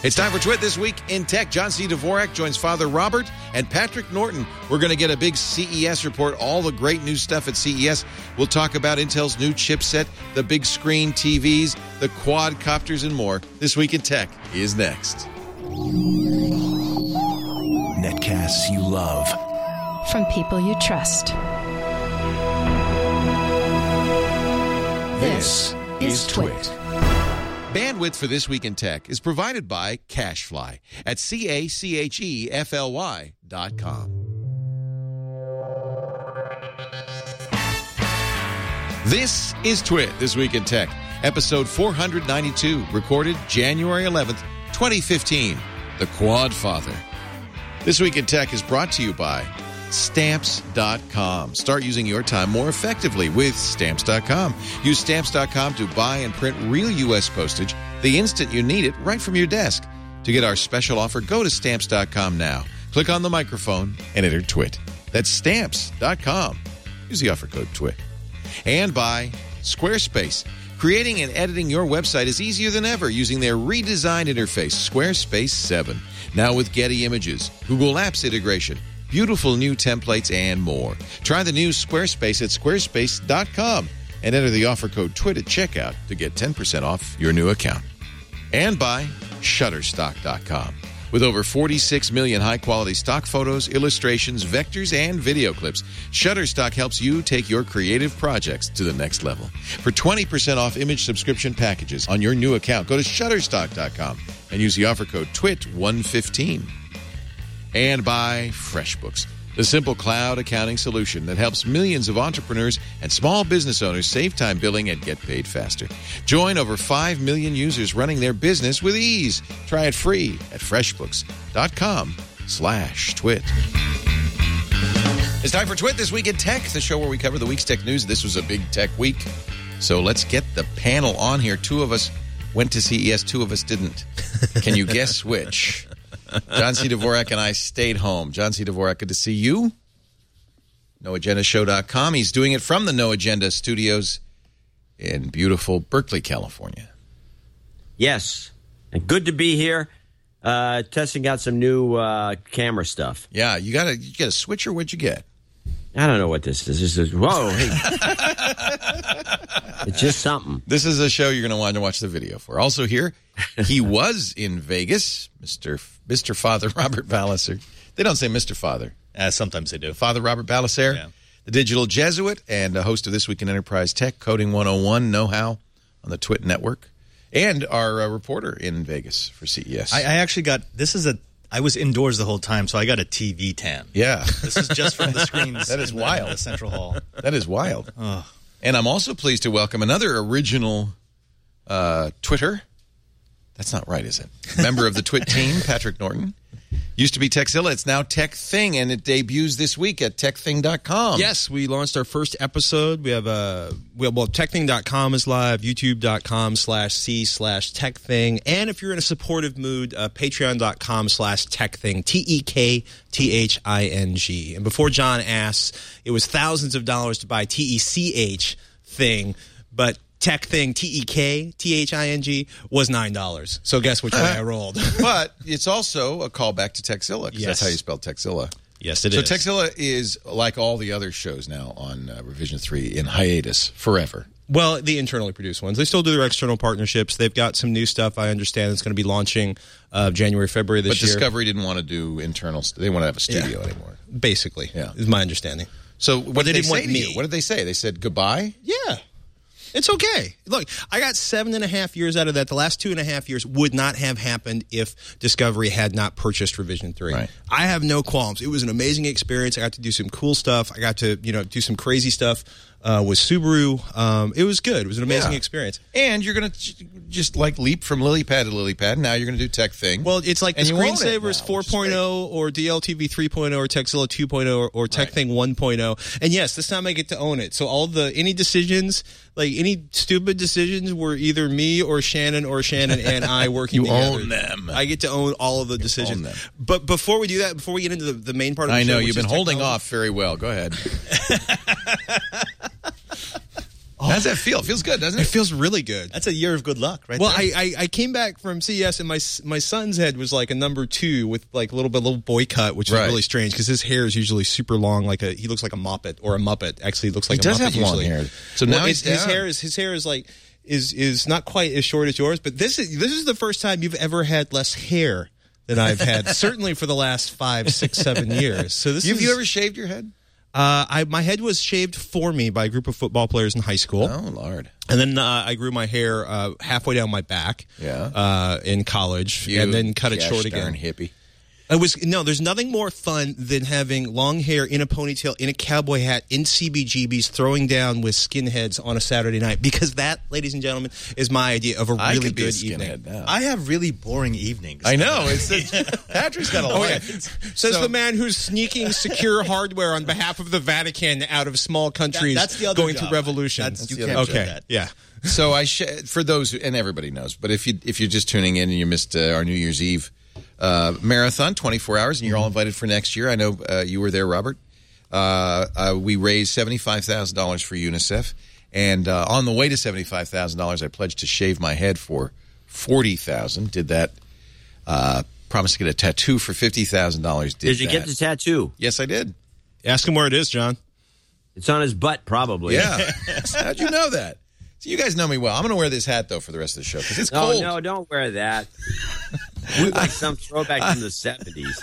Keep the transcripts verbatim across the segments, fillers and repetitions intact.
It's time for Twit This Week in Tech. John C. Dvorak joins Father Robert and Patrick Norton. We're going to get a big C E S report, all the great new stuff at C E S. We'll talk about Intel's new chipset, the big screen T Vs, the quadcopters, and more. This Week in Tech is next. Netcasts you love. From people you trust. This is Twit. Bandwidth for This Week in Tech is provided by CacheFly at C A C H E F L Y dot com. This is Twit, This Week in Tech, episode four ninety-two, recorded January eleventh, twenty fifteen, The Quadfather. This Week in Tech is brought to you by Stamps dot com. Start using your time more effectively with Stamps dot com. Use Stamps dot com to buy and print real U S postage the instant you need it right from your desk. To get our special offer, go to Stamps dot com now. Click on the microphone and enter TWIT. That's Stamps dot com. Use the offer code TWIT. And by Squarespace. Creating and editing your website is easier than ever using their redesigned interface, Squarespace seven. Now with Getty Images, Google Apps integration, beautiful new templates, and more. Try the new Squarespace at squarespace dot com and enter the offer code TWIT at checkout to get ten percent off your new account. And by Shutterstock dot com. With over forty-six million high-quality stock photos, illustrations, vectors, and video clips, Shutterstock helps you take your creative projects to the next level. For twenty percent off image subscription packages on your new account, go to Shutterstock dot com and use the offer code TWIT one fifteen. And by FreshBooks, the simple cloud accounting solution that helps millions of entrepreneurs and small business owners save time billing and get paid faster. Join over five million users running their business with ease. Try it free at freshbooks dot com slash twit. It's time for Twit This Week in Tech, the show where we cover the week's tech news. This was a big tech week, so let's get the panel on here. Two of us went to C E S, two of us didn't. Can you guess which? John C. Dvorak and I stayed home. John C. Dvorak, good to see you. no agenda show dot com. He's doing it from the No Agenda studios in beautiful Berkeley, California. Yes, and good to be here. Uh, testing out some new uh, camera stuff. Yeah, you got a you got a switcher. What'd you get? I don't know what this is. This is whoa. Hey. It's just something. This is a show you're going to want to watch the video for. Also here, he was in Vegas, Mister Mister Father Robert Ballecer. They don't say Mister Father. Uh, sometimes they do. Father Robert Ballecer, yeah. The digital Jesuit and a host of This Week in Enterprise Tech, Coding one oh one, Know-How on the Twit Network, and our uh, reporter in Vegas for C E S. I, I actually got, this is a, I was indoors the whole time, so I got a T V tan. Yeah. This is just from the screens. That is in the, wild. in the Central Hall. That is wild. Oh. And I'm also pleased to welcome another original uh, Twitter. That's not right, is it? Member of the Twit team, Patrick Norton. Used to be Techzilla. It's now Tech Thing, and it debuts this week at tech thing dot com. Yes, we launched our first episode. We have a we have, well, tech thing dot com is live, youtube dot com slash c slash techthing, and if you're in a supportive mood, uh, patreon dot com slash techthing, T E K T H I N G. And before John asks, it was thousands of dollars to buy T E C H thing, but Tech Thing, T E K T H I N G, was nine dollars. So guess which way I rolled. But it's also a callback to Techzilla, because Yes. that's how you spell Techzilla. Yes, it so is. So Techzilla is, like all the other shows now on uh, Revision three, in hiatus forever. Well, the internally produced ones. They still do their external partnerships. They've got some new stuff, I understand, that's going to be launching uh, January, February this but year. But Discovery didn't want to do internal. St- they want to have a studio Yeah. anymore. Basically, Yeah. is my understanding. So what they did they didn't say want to me. you? What did they say? They said goodbye? Yeah. It's okay. Look, I got seven and a half years out of that. The last two and a half years would not have happened if Discovery had not purchased Revision three. Right. I have no qualms. It was an amazing experience. I got to do some cool stuff. I got to, you know, do some crazy stuff uh, with Subaru. Um, it was good. It was an amazing Yeah. experience. And you're going to just like leap from lily pad to lily pad. Now you're going to do Tech Thing. Well, it's like And the you own it Screensavers now, four which is point oh or D L T V three point oh or Techzilla two point oh or, or Tech Right. Thing one point oh. And yes, this time I get to own it. So all the any decisions, like any stupid decisions were either me or Shannon or Shannon and I working You together. own them. I get to own all of the decisions. own them. But before we do that, before we get into the, the main part of the I show, know, which you've is been holding technology- off very well. Go ahead. Oh, How does that feel? It feels good, doesn't It it? feels really good. That's a year of good luck, right Well, there. I, I I came back from C E S and my my son's head was like a number two with like a little bit a little boy cut, which is Right. really strange because his hair is usually super long, like a he looks like a Muppet or a Muppet. Actually, he looks like He a does Muppet have long usually. hair. So Well, now it's- he's his down. hair is his hair is like is is not quite as short as yours, but this is this is the first time you've ever had less hair than I've had, certainly for the last five, six, seven years. So this Have is, you ever shaved your head? Uh, I my head was shaved for me by a group of football players in high school. Oh, Lord. And then uh, I grew my hair uh, halfway down my back. Yeah. Uh, in college, You and then cut it gosh short darn again. hippie. It was no. There's nothing more fun than having long hair in a ponytail, in a cowboy hat, in C B G Bs, throwing down with skinheads on a Saturday night. Because that, ladies and gentlemen, is my idea of a I really could be a good skinhead evening. now. I have really boring evenings. I know. It's a, Patrick's got a Oh, yeah. life. Says So- the man who's sneaking secure hardware on behalf of the Vatican out of small countries, that's the other going job. through revolution. That's- you the can't other do okay, that. yeah. So I sh- for those who, and everybody knows, but if you if you're just tuning in and you missed uh, our New Year's Eve uh, marathon, twenty-four hours, and you're all invited for next year. I know uh, you were there, Robert. Uh, uh, we raised seventy-five thousand dollars for UNICEF, and uh, on the way to seventy-five thousand dollars, I pledged to shave my head for forty thousand. Did that? Uh, promised to get a tattoo for fifty thousand dollars. Did Did you that. get the tattoo? Yes, I did. Ask him where it is, John. It's on his butt, probably. Yeah. How'd you know that? So you guys know me well. I'm going to wear this hat though for the rest of the show because it's No, cold. no, don't wear that. Look like some throwback from the seventies.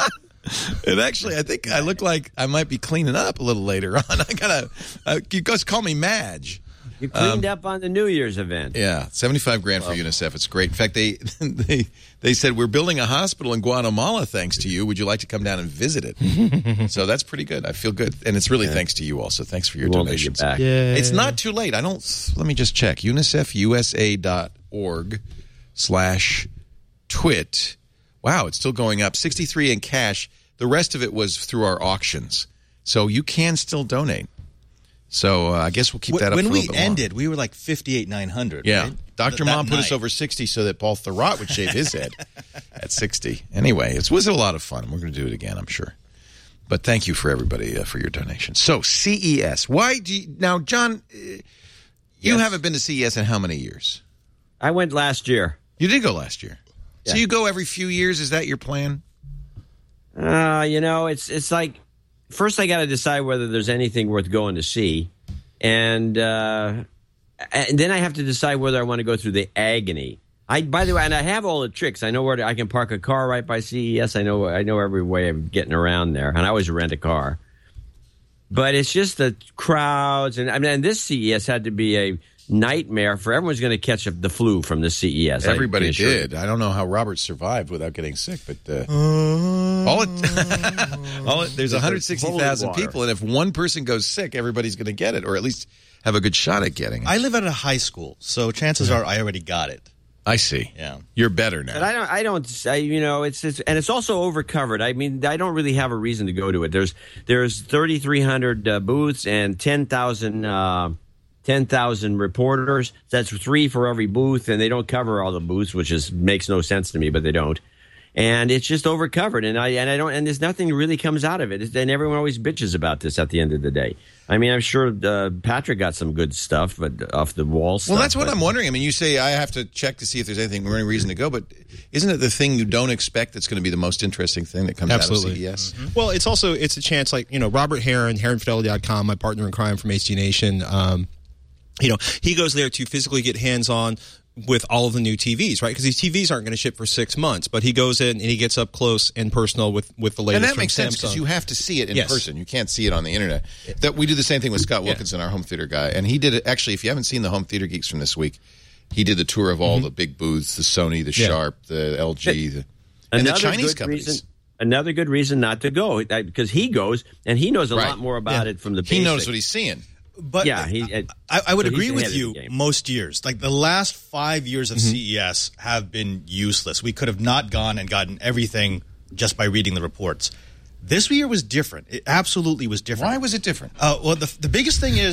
And actually, I think I look like I might be cleaning up a little later on. I gotta, uh, you guys call me Madge. You cleaned up on the New Year's event. Yeah, seventy-five grand for UNICEF. It's great. In fact, they they they said we're building a hospital in Guatemala thanks to you. Would you like to come down and visit it? So that's pretty good. I feel good, and it's really thanks to you also. Thanks for your We'll make it donations. back. It's not too late. I don't. Let me just check. unicef u s a dot org slash twit. Wow, it's still going up. sixty-three in cash. The rest of it was through our auctions. So you can still donate. So uh, I guess we'll keep that up when for a we little bit longer. ended, we were like fifty-eight nine hundred. Yeah. right? Doctor Th- that Mom put us night. over sixty so that Paul Thurrott would shave his head at sixty. Anyway, it was a lot of fun. We're going to do it again, I'm sure. But thank you for everybody uh, for your donations. So C E S. Why do you, now, John, uh, you Yes. haven't been to C E S in how many years? I went last year. You did go last year. So Yeah. you go every few years? Is that your plan? Uh, you know, it's it's like first I got to decide whether there's anything worth going to see, and uh, and then I have to decide whether I want to go through the agony. I by the way, and I have all the tricks. I know where to, I can park a car right by C E S. I know I know every way of getting around there, and I always rent a car. But it's just the crowds, and I mean, and this C E S had to be a nightmare for everyone's going to catch the flu from the C E S. I Everybody can assure you. did. I don't know how Robert survived without getting sick, but uh, all it, all it, there's one hundred sixty thousand Holy water. people, and if one person goes sick, everybody's going to get it, or at least have a good shot at getting it. I live at a high school, so chances are I already got it. I see. Yeah. You're better now. But I don't. I don't. I, you know, it's, it's and it's also overcovered. I mean, I don't really have a reason to go to it. There's there's thirty-three hundred uh, booths and ten thousand uh, ten thousand reporters. That's three for every booth, and they don't cover all the booths, which is makes no sense to me. But they don't, and it's just overcovered. And I and I don't. And there's nothing really comes out of it. And everyone always bitches about this at the end of the day. I mean, I'm sure uh, Patrick got some good stuff, but off the wall stuff. well, that's what but- I'm wondering. I mean, you say I have to check to see if there's anything or any reason to go, but isn't it the thing you don't expect that's going to be the most interesting thing that comes Absolutely. out of C E S? Well, it's also it's a chance, like, you know, Robert Heron, heron fidelity dot com, my partner in crime from H D Nation. Um, you know, he goes there to physically get hands on with all of the new T Vs, right? Because these T Vs aren't going to ship for six months, but he goes in and he gets up close and personal with with the latest. And that from makes sense Samsung. because you have to see it in Yes. person. You can't see it on the internet. That we do the same thing with Scott Wilkinson, our home theater guy, and he did it. Actually, if you haven't seen the Home Theater Geeks from this week, he did the tour of all the big booths: the Sony, the Yeah. Sharp, the L G, the, and the Another Chinese good companies. reason- another good reason not to go because he goes and he knows a Right. lot more about Yeah. it from the. He knows basics. what he's seeing. But Yeah, he- I, I would so he's agree with ahead of you the game. most years. Like the last five years of C E S have been useless. We could have not gone and gotten everything just by reading the reports. This year was different. It absolutely was different. Why was it different? Uh, well, the, the biggest thing is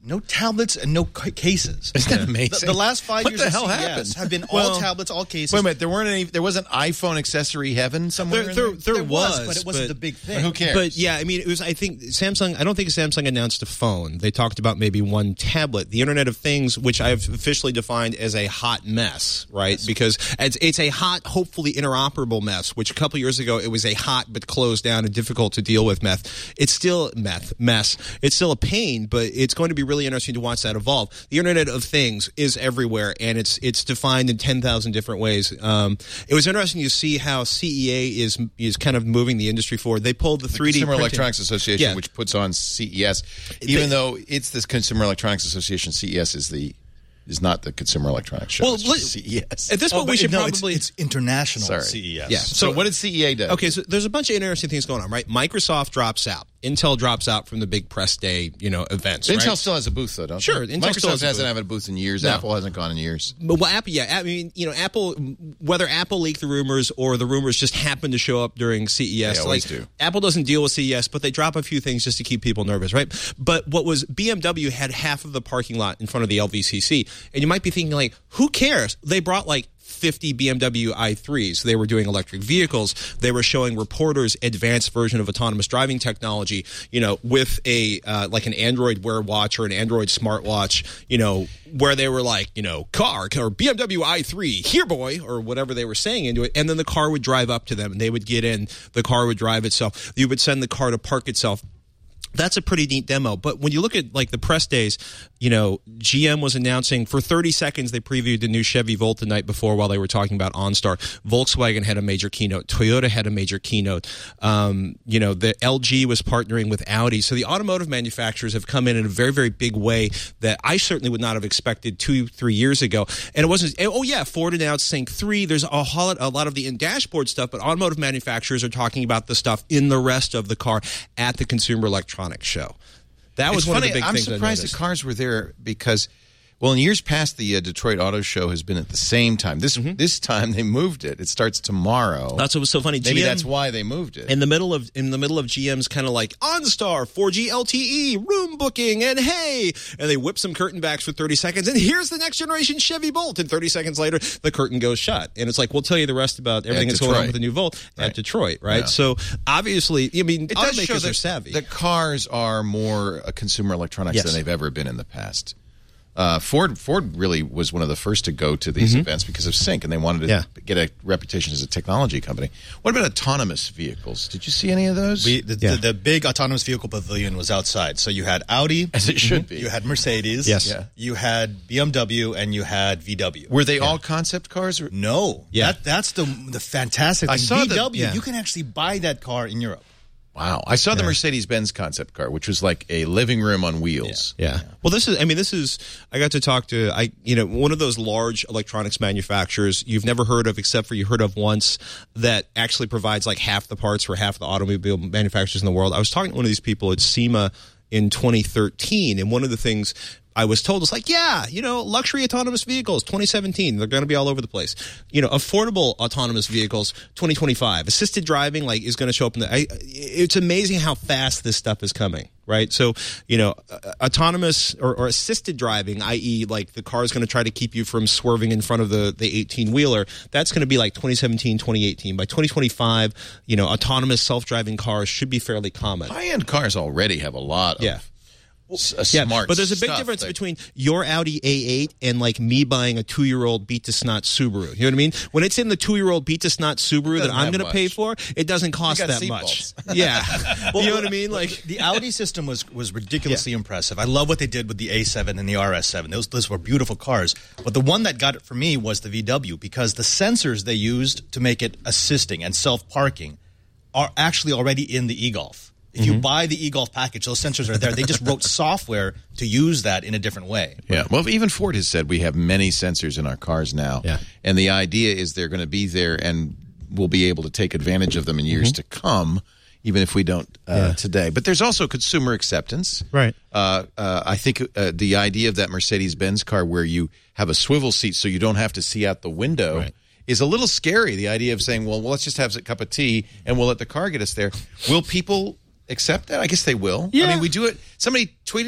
no tablets and no ca- cases. Isn't that amazing? The, the last five what years the of hell C E S happened? have been Well, all tablets, all cases. Wait a minute, there weren't any. There wasn't iPhone accessory heaven somewhere. There, in there, there? there There was, was, but it wasn't but- the big thing. But who cares? But yeah, I mean, it was. I think Samsung. I don't think Samsung announced a phone. They talked about maybe one tablet. The Internet of Things, which I've officially defined as a hot mess, right? Yes. Because it's, it's a hot, hopefully interoperable mess. Which a couple years ago it was a hot but closed down and difficult to deal with meth. It's still meth mess. It's still a pain, but it's going to be really interesting to watch that evolve. The Internet of Things is everywhere, and it's it's defined in ten thousand different ways. Um, it was interesting to see how C E A is is kind of moving the industry forward. They pulled the, the three D Consumer printing. Electronics Association, Yeah. which puts on C E S, even They- though it's this Consumer Electronics Association, C E S is the is not the Consumer Electronics Show. Well, it's just let- C E S. At this Oh, point, we but should no, probably. it's, it's international Sorry. C E S. Yeah. So, So- what did C E A do? Okay, so there's a bunch of interesting things going on, right? Microsoft drops out. Intel drops out from the big press day, you know, events. Intel right? still has a booth, though, don't Sure, they? Intel Microsoft still has a hasn't booth. had a booth in years. No. Apple hasn't gone in years. But well, Apple, yeah, I mean, you know, Apple, whether Apple leaked the rumors or the rumors just happened to show up during C E S, They always like do. Apple doesn't deal with C E S, but they drop a few things just to keep people nervous, right? But what was B M W had half of the parking lot in front of the L V C C, and you might be thinking like, who cares? They brought like fifty B M W i threes. They were doing electric vehicles. They were showing reporters advanced version of autonomous driving technology, you know, with a uh, like an Android Wear watch or an Android smartwatch, you know, where they were like, you know, car or B M W i three, here boy, or whatever they were saying into it. And then the car would drive up to them and they would get in. The car would drive itself. You would send the car to park itself. That's a pretty neat demo. But when you look at like the press days, you know, G M was announcing for thirty seconds, they previewed the new Chevy Volt the night before while they were talking about OnStar. Volkswagen had a major keynote. Toyota had a major keynote. Um, you know, the L G was partnering with Audi. So the automotive manufacturers have come in in a very, very big way that I certainly would not have expected two, three years ago. And it wasn't, oh yeah, Ford announced Sync three. There's a, whole, a lot of the in-dashboard stuff, but automotive manufacturers are talking about the stuff in the rest of the car at the Consumer Electronics Show. That was It's one funny. of the big I'm things I surprised noticed. the cars were there because, well, in years past, the uh, Detroit Auto Show has been at the same time. This this time they moved it. It starts tomorrow. That's what was so funny. Maybe G M, that's why they moved it. in the middle of in the middle of G M's kind of like OnStar, four G L T E, room booking, and hey, and they whip some curtain backs for thirty seconds, and here's the next generation Chevy Bolt. And thirty seconds later, the curtain goes shut, and it's like we'll tell you the rest about everything that's going on Detroit. with the new Volt Right. at Detroit, right? Yeah. So obviously, I mean, it does show automakers that are savvy. the cars are more uh, consumer electronics Yes. than they've ever been in the past. Uh, Ford Ford really was one of the first to go to these events because of Sync, and they wanted to Yeah. get a reputation as a technology company. What about autonomous vehicles? Did you see any of those? We, the, Yeah. the, the big autonomous vehicle pavilion was outside. So you had Audi, As it should be. you had Mercedes, Yes. Yeah. you had B M W, and you had V W. Were they all concept cars? Or? No, Yeah. that, that's the the fantastic I thing. saw the- V W, yeah. you can actually buy that car in Europe. Wow. I saw the Mercedes-Benz concept car, which was like a living room on wheels. Yeah. Well, this is, I mean, this is, I got to talk to, I, you know, one of those large electronics manufacturers you've never heard of except for you heard of once that actually provides like half the parts for half the automobile manufacturers in the world. I was talking to one of these people at SEMA in twenty thirteen, and one of the things I was told is like, yeah, you know, luxury autonomous vehicles, twenty seventeen, they're going to be all over the place. You know, affordable autonomous vehicles, twenty twenty-five. Assisted driving, like, is going to show up in the. I, it's amazing how fast this stuff is coming, right? So, you know, uh, autonomous or, or assisted driving, that is, like the car is going to try to keep you from swerving in front of the the eighteen wheeler. That's going to be like twenty seventeen, twenty eighteen. By twenty twenty-five, you know, autonomous self driving cars should be fairly common. High-end cars already have a lot of Yeah. s- uh, Yeah, smart but there's a big stuff difference that- between your Audi A eight and like me buying a two-year-old beat to snot Subaru. You know what I mean? When it's in the two-year-old beat to snot Subaru that doesn't I'm have going to pay much. for, it doesn't cost got that seat much. belts. Yeah, you know what I mean? Like, The Audi system was was ridiculously impressive. I love what they did with the A seven and the R S seven. Those those were beautiful cars. But the one that got it for me was the V W because the sensors they used to make it assisting and self-parking are actually already in the e-Golf. If you buy the e-Golf package, those sensors are there. They just wrote software to use that in a different way. Yeah. Well, even Ford has said we have many sensors in our cars now. Yeah. And the idea is they're going to be there and we'll be able to take advantage of them in years to come, even if we don't uh, Yeah. today. But there's also consumer acceptance. Right. Uh, uh, I think uh, the idea of that Mercedes-Benz car where you have a swivel seat so you don't have to see out the window Right. is a little scary. The idea of saying, well, well, let's just have a cup of tea and we'll let the car get us there. Will people accept that? I guess they will. Yeah. I mean, we do it. Somebody tweeted me,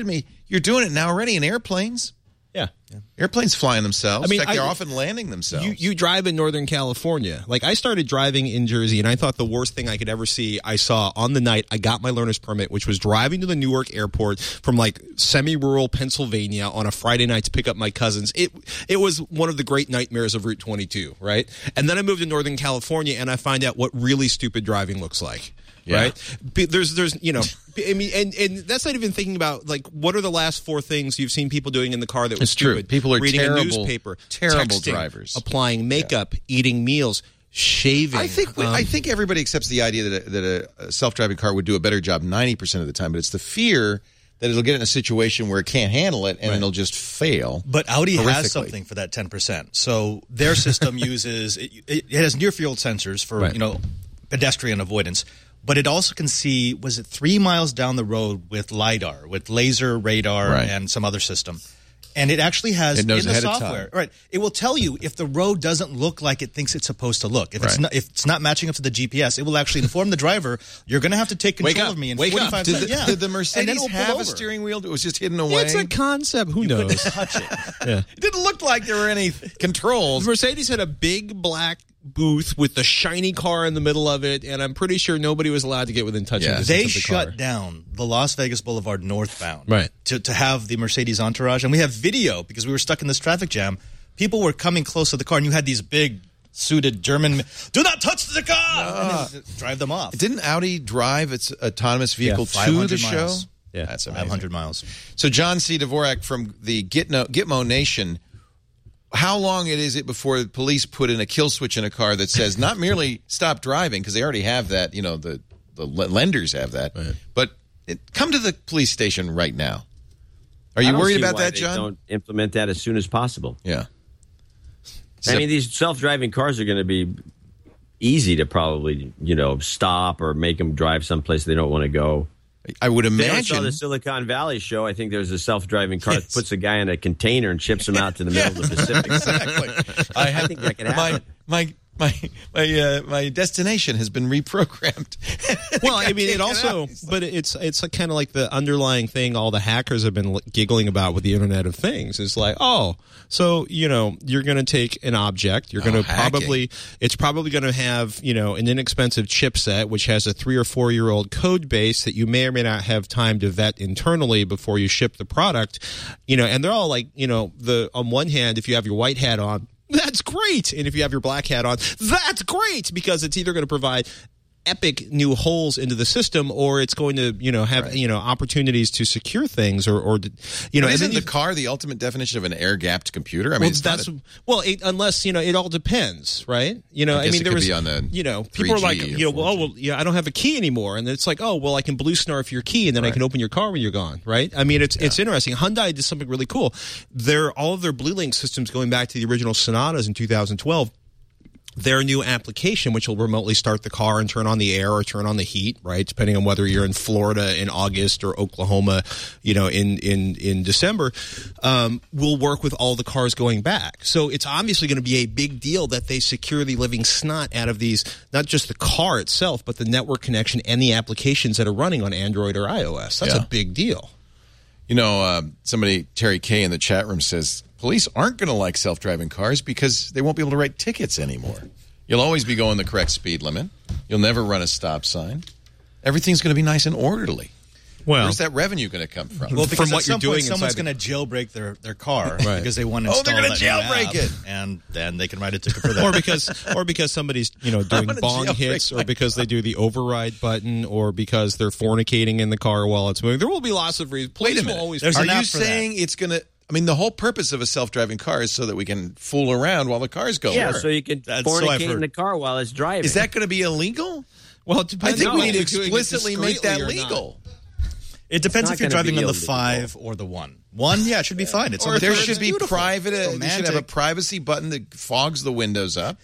you're doing it now already in airplanes. Yeah. Airplanes flying themselves. I mean, in fact, they're I- often landing themselves. You, you drive in Northern California. Like, I started driving in Jersey, and I thought the worst thing I could ever see, I saw on the night I got my learner's permit, which was driving to the Newark airport from, like, semi-rural Pennsylvania on a Friday night to pick up my cousins. It it was one of the great nightmares of Route twenty-two, right? And then I moved to Northern California, and I find out what really stupid driving looks like. Yeah. Right? Be- There's, there's, you know, I mean, and, and that's not even thinking about, like, what are the last four things you've seen people doing in the car that was It's true. stupid? People are Reading terrible- a newspaper, terrible texting, drivers. applying makeup, eating meals, shaving. I think Um, I think everybody accepts the idea that a, that a self-driving car would do a better job ninety percent of the time, but it's the fear that it'll get in a situation where it can't handle it and Right. it'll just fail. But Audi has horrifically. something for that ten percent. So their system uses it, it has near field sensors for Right. you know pedestrian avoidance, but it also can see, was it three miles down the road with LiDAR, with laser radar Right. and some other system. And it actually has It knows in the ahead of software, time. right? It will tell you if the road doesn't look like it thinks it's supposed to look. If it's Right. not, if it's not matching up to the G P S, it will actually inform the driver, "You're going to have to take Wake control up. of me in Wake up. forty-five Did the, seconds." Yeah. did the And then Mercedes it will pull have a over. steering wheel that was just hidden away? It's a concept. Who Couldn't knows? touch it. It didn't look like there were any controls. Mercedes had a big black booth with the shiny car in the middle of it, and I'm pretty sure nobody was allowed to get within touching Yeah. distance They of the shut car. down the Las Vegas Boulevard northbound Right. to, to have the Mercedes entourage. And we have video because we were stuck in this traffic jam. People were coming close to the car, and you had these big suited German men, "Do not touch the car!" And then drive them off. Didn't Audi drive its autonomous vehicle to five hundred the show? miles. Yeah. That's amazing. five hundred miles. So John C. Dvorak from the Gitmo, Gitmo Nation, how long it is it before the police put in a kill switch in a car that says not merely stop driving, because they already have that, you know, the, the lenders have that, Right. but it, come to the police station right now. Are you I don't worried see about why that, they John? Don't implement that as soon as possible. Yeah. I mean, these self-driving cars are going to be easy to probably, you know, stop or make them drive someplace they don't want to go. I would They saw imagine. the Silicon Valley show. I think there's a self-driving car that puts a guy in a container and ships him out to the middle of the Pacific. Exactly. I, I think that could happen. My my my my uh, my destination has been reprogrammed. Well, I mean, can't it get also, out. but it's it's kind of like the underlying thing all the hackers have been giggling about with the Internet of Things. Is like, oh, so you know, you're going to take an object, you're going Oh, to hacking. probably, it's probably going to have you know an inexpensive chipset which has a three or four year old code base that you may or may not have time to vet internally before you ship the product. You know, and they're all like, you know, the on one hand, if you have your white hat on, that's great. And if you have your black hat on, that's great, because it's either going to provide epic new holes into the system, or it's going to, you know, have, Right. you know, opportunities to secure things, or, or you know, But and isn't then the you- car the ultimate definition of an air-gapped computer? I mean, well, it's not that's a- well, it, unless you know, it all depends, right? You know, I I, guess mean, it there could was, be on the you know, people are like, three G or you know, well, four G. well, yeah, I don't have a key anymore, and it's like, oh, well, I can blue snarf your key, and then I Right. can open your car when you're gone, right? I mean, it's it's interesting. Hyundai did something really cool. Their all of their BlueLink systems, going back to the original Sonatas in two thousand twelve. Their new application, which will remotely start the car and turn on the air or turn on the heat, right? Depending on whether you're in Florida in August or Oklahoma, you know, in in in December, um, will work with all the cars going back. So it's obviously going to be a big deal that they secure the living snot out of these, not just the car itself, but the network connection and the applications that are running on Android or iOS. That's Yeah. a big deal. You know, uh, somebody, Terry Kay in the chat room says, police aren't going to like self-driving cars because they won't be able to write tickets anymore. You'll always be going the correct speed limit. You'll never run a stop sign. Everything's going to be nice and orderly. Well, Where's that revenue going to come from? Well, because From what at some you're point, doing someone's inside going to jailbreak their, their car Right. because they want to Oh, install they're gonna that new jailbreak app, it. and then they can write a ticket for that. or because or because somebody's you know doing gonna bong jailbreak hits, my or because they do the override button, or because they're fornicating in the car while it's moving. There will be lots of reasons. Wait Police a will minute. always There's Are an you app for that. saying it's going to... I mean, the whole purpose of a self-driving car is so that we can fool around while the car's going. Yeah, so you can That's- so I've fornicate in heard. the car while it's driving. Is that going to be illegal? well, it I depends think on we if need to you're doing it explicitly make that discreetly or not. legal. It depends not if you're gonna driving be on the illegal. five or the one. One, yeah, it should be fine. It's on Or the There It's should be beautiful. private. Uh, you should have a Romantic. privacy button that fogs the windows up,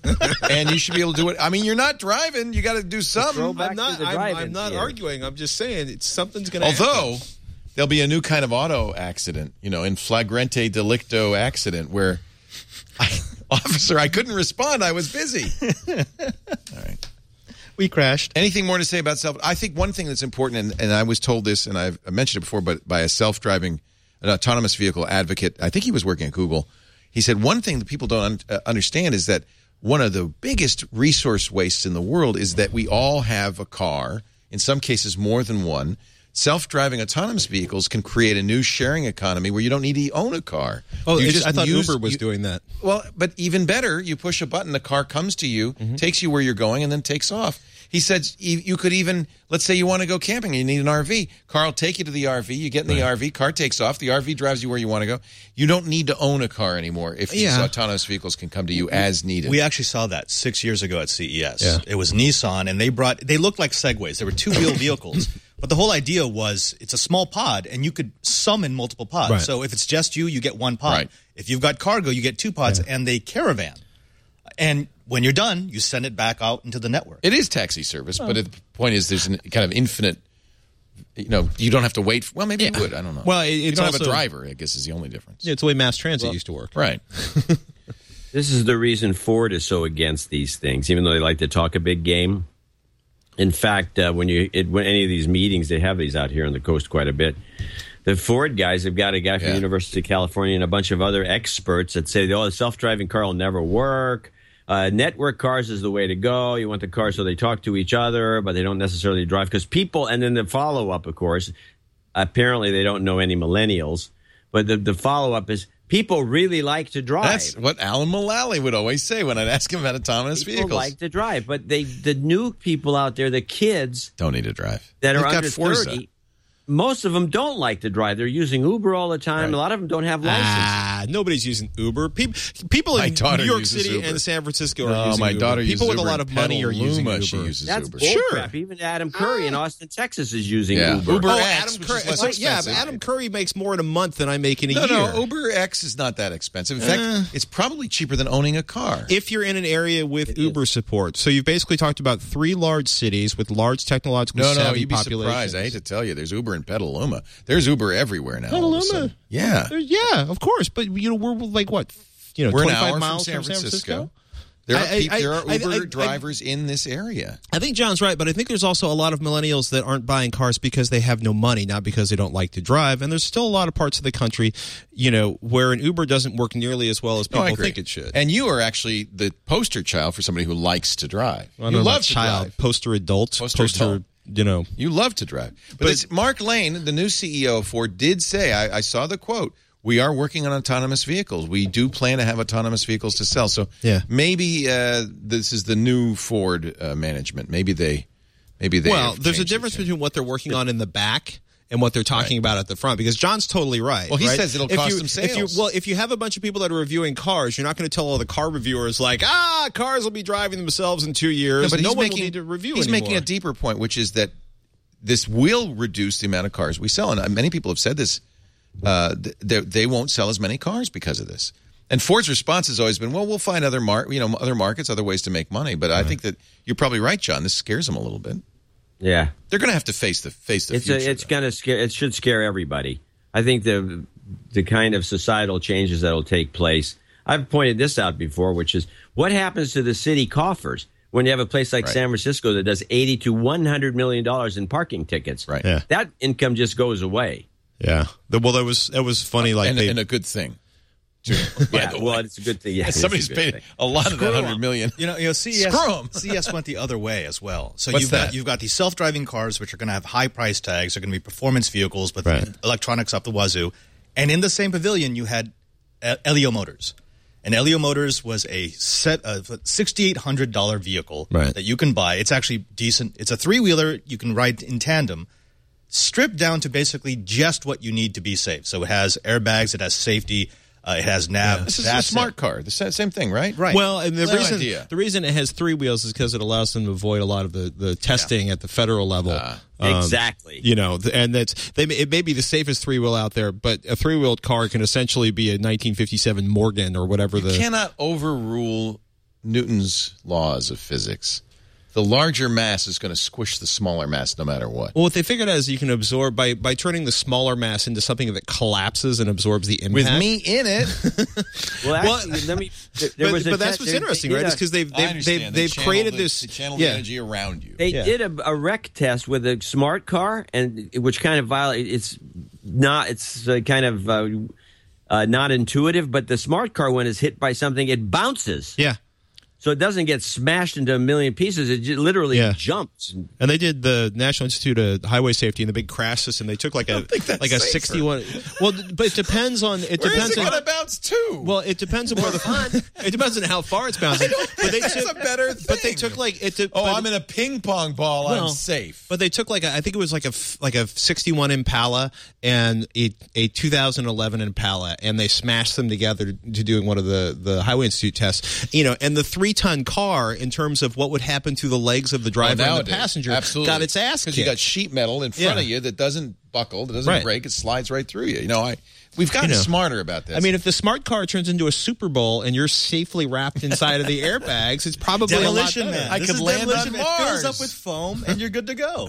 and you should be able to do it. I mean, you're not driving; you got to do Throw something. back I'm not. to the I'm, drive-in I'm not theater. arguing. I'm just saying it's something's going to. Although there'll be a new kind of auto accident, you know, in flagrante delicto accident, where, I, officer, I couldn't respond; I was busy. All right. We crashed. Anything more to say about self? I think one thing that's important, and, and I was told this, and I've I mentioned it before, but by a self-driving, an autonomous vehicle advocate, I think he was working at Google. He said one thing that people don't un- uh, understand is that one of the biggest resource wastes in the world is that we all have a car, in some cases more than one. Self-driving autonomous vehicles can create a new sharing economy where you don't need to own a car. Oh, you it's, I thought use, Uber was you, doing that. Well, but even better, you push a button, the car comes to you, mm-hmm. takes you where you're going, and then takes off. He said you could even, let's say you want to go camping and you need an R V. Car will take you to the R V. You get in the right. R V. Car takes off. The R V drives you where you want to go. You don't need to own a car anymore if these yeah. autonomous vehicles can come to you as needed. We actually saw that six years ago at C E S. Yeah. It was Nissan, and they brought, they looked like Segways. They were two-wheel vehicles. But the whole idea was it's a small pod, and you could summon multiple pods. Right. So if it's just you, you get one pod. Right. If you've got cargo, you get two pods, yeah. and they caravan. And when you're done, you send it back out into the network. It is taxi service, oh. but the point is there's an kind of infinite, you know, you don't have to wait. For, well, maybe yeah. you would. I don't know. Well, it, it's you don't also, have a driver, I guess is the only difference. Yeah, it's the way mass transit well, used to work. Right. This is the reason Ford is so against these things, even though they like to talk a big game. In fact, uh, when you at when any of these meetings, they have these out here on the coast quite a bit. The Ford guys have got a guy from yeah. the University of California and a bunch of other experts that say, oh, the self-driving car will never work. Uh, network cars is the way to go. You want the cars so they talk to each other, but they don't necessarily drive. Because people, and then the follow-up, of course, apparently they don't know any millennials. But the, the follow-up is, people really like to drive. That's what Alan Mullally would always say when I'd ask him about autonomous people vehicles. People like to drive, but they the new people out there, the kids... Don't need to drive. That They've are got under Forza. thirty... Most of them don't like to drive. They're using Uber all the time. Right. A lot of them don't have licenses. Ah, nobody's using Uber. People, people My in daughter New York uses City Uber. and San Francisco are No, using my Uber. daughter People uses with a Uber lot in of money are using Petaluma, Uber. she uses That's Uber. bullcrap. Sure. Even Adam Curry in Austin, Texas is using Yeah. Uber. Uber Oh, X, Adam which Curry. is less It's like, yeah, but expensive. Adam Curry makes more in a month than I make in a No, year. no, Uber X is not that expensive. In fact, Eh. it's probably cheaper than owning a car. If you're in an area with Uber support. So you've basically talked about three large cities with large technologically No, no, savvy you'd be populations. surprised. I hate to tell you, there's Uber in Petaluma. There's Uber everywhere now. all of a Petaluma? sudden. Yeah. There's- Yeah, of course. But, you know, we're like, what, you know, We're an twenty-five hour miles from San Francisco. Francisco? There are, I- peop- I- there are I- Uber I- I- drivers in this area. I think John's right, but I think there's also a lot of millennials that aren't buying cars because they have no money, not because they don't like to drive. And there's still a lot of parts of the country, you know, where an Uber doesn't work nearly as well as No, people I agree. think it should. And you are actually the poster child for somebody who likes to drive. I don't you know love about to child, drive. poster adult, Poster poster, adult. you know. You love to drive. But, But- it's, Mark Lane, the new C E O of Ford, did say, I, I saw the quote, we are working on autonomous vehicles. We do plan to have autonomous vehicles to sell. So Yeah. maybe uh, this is the new Ford uh, management. Maybe they, maybe they. Well, have there's a changed difference their tune. between what they're working on in the back and what they're talking Right. about at the front, because John's totally right. Well, he right? says it'll If cost you- them If you, sales. well, if you have a bunch of people that are reviewing cars, you're not going to tell all the car reviewers like, ah, cars will be driving themselves in two years. No, but no he's one making, will need to review He's anymore. making a deeper point, which is that this will reduce the amount of cars we sell. And many people have said this. Uh, they, they won't sell as many cars because of this. And Ford's response has always been, well, we'll find other mar- you know, other markets, other ways to make money. But I think that you're probably right, John. This scares them a little bit. Yeah. They're going to have to face the face the It's future. a, it's though. going to scare. It should scare everybody. I think the the kind of societal changes that will take place. I've pointed this out before, which is what happens to the city coffers when you have a place like Right. San Francisco that does eighty to one hundred million dollars in parking tickets. Right. Yeah. That income just goes away. Yeah. The- well, that was that was funny. Like and, they, and a good thing. Yeah, well, it's a good thing. Yeah, it's a Somebody's good paid thing. a lot of that Screw hundred 'em. million. You know, you know, C E S, Screw 'em. C E S went the other way as well. So What's you've that? got you've got these self-driving cars, which are going to have high price tags. They're going to be performance vehicles with Right. electronics up the wazoo. And in the same pavilion, you had uh, Elio Motors. And Elio Motors was a set of six thousand eight hundred dollars vehicle Right. that you can buy. It's actually decent. It's a three-wheeler. You can ride in tandem. Stripped down to basically just what you need to be safe. So it has airbags. It has safety. Uh, it has nav. This is That's a smart it. car. The sa- same thing, right? Right. Well, and the Same reason idea. the reason it has three wheels is because it allows them to avoid a lot of the, the testing at the federal level. Ah. Um, Exactly. You know, th- and that's they may, it may be the safest three wheel out there, but a three wheeled car can essentially be a nineteen fifty-seven Morgan or whatever You the. cannot overrule Newton's laws of physics. the larger mass is going to squish the smaller mass no matter what. Well, what they figured out is you can absorb by by turning the smaller mass into something that collapses and absorbs the impact. With me in it. Well, actually, let me. There, there but was a but that's te- what's they- interesting, they right? did Is a- because they've I they've understand. they've, They they've channel created the, this. They channel yeah. the energy around you. They Yeah. did a, a rec test with a smart car, and which kind of violate. It's not. It's uh, kind of uh, uh, not intuitive. But the smart car, when it's hit by something, it bounces. Yeah. So it doesn't get smashed into a million pieces. It j- literally Yeah. jumps. And they did the National Institute of Highway Safety and the big crash system. They took like a think that's like a safer. sixty-one. Well, but it depends on it Where depends is it on going to bounce to? well, it depends on where the it depends on how far it's bouncing. But they That's took a better thing. But they took like it. Took, oh, but- I'm in a ping pong ball. Well, I'm safe. But they took like a, I think it was like a f- like a sixty-one Impala and a, a two thousand eleven Impala, and they smashed them together to doing one of the the Highway Institute tests. You know, and the three ton car, in terms of what would happen to the legs of the driver Oh, and the nowadays, passenger, absolutely. got its ass because kicked. you got sheet metal in front Yeah. of you that doesn't buckle, that doesn't Right. break. It slides right through you. You know, I we've gotten You know. smarter about this. I mean, if the smart car turns into a Super Bowl and you're safely wrapped inside of the airbags, it's probably Demolition a lot better. Man. I This could is land Demolition on Man. It fills Mars. up with foam, and you're good to go.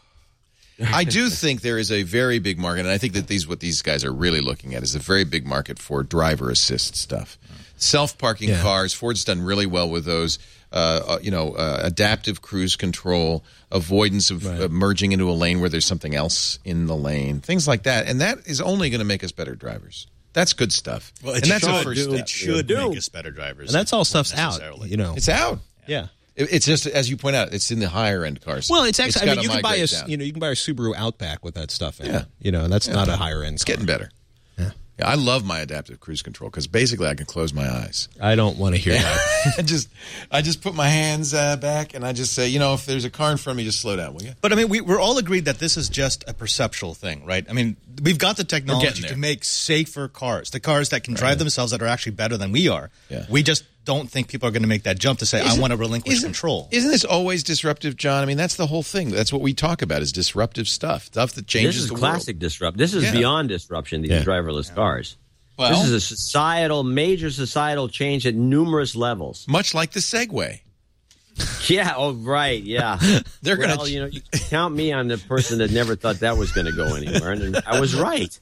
I do think there is a very big market, and I think that these what these guys are really looking at is a very big market for driver assist stuff. Self-parking Yeah. cars, Ford's done really well with those. Uh, uh, you know, uh, adaptive cruise control, avoidance of Right. uh, merging into a lane where there's something else in the lane, things like that. And that is only going to make us better drivers. That's good stuff. Well, it and that's should, a first do- step. It should Yeah. make us better drivers. And that's all stuff's out. necessarily. You know, It's out. yeah. It- It's just as you point out, it's in the higher end cars. Well, it's actually. I gotta mean, you can buy a migrate s- down. you know you can buy a Subaru Outback with that stuff in Yeah. it. You know, and that's not a higher end. It's getting better. Yeah. Yeah, I love my adaptive cruise control because basically I can close my eyes. I don't want to hear that. I just, I just put my hands uh, back and I just say, you know, if there's a car in front of me, just slow down, will you? But I mean, we, we're all agreed that this is just a perceptual thing, right? I mean, we've got the technology there. to make safer cars, the cars that can drive themselves that are actually better than we are. Yeah. We just don't think people are going to make that jump to say, I want to relinquish isn't, control. Isn't this always disruptive, John? I mean, that's the whole thing. That's what we talk about is disruptive stuff, stuff that changes This is the classic disrupt. This is Yeah. beyond disruption. These Yeah. driverless cars. Well- this is a societal, major societal change at numerous levels. world. Much like the Segway. Yeah. Oh, right. Yeah. They're well, gonna- you know, you count me on the person that never thought that was going to go anywhere, and I was right.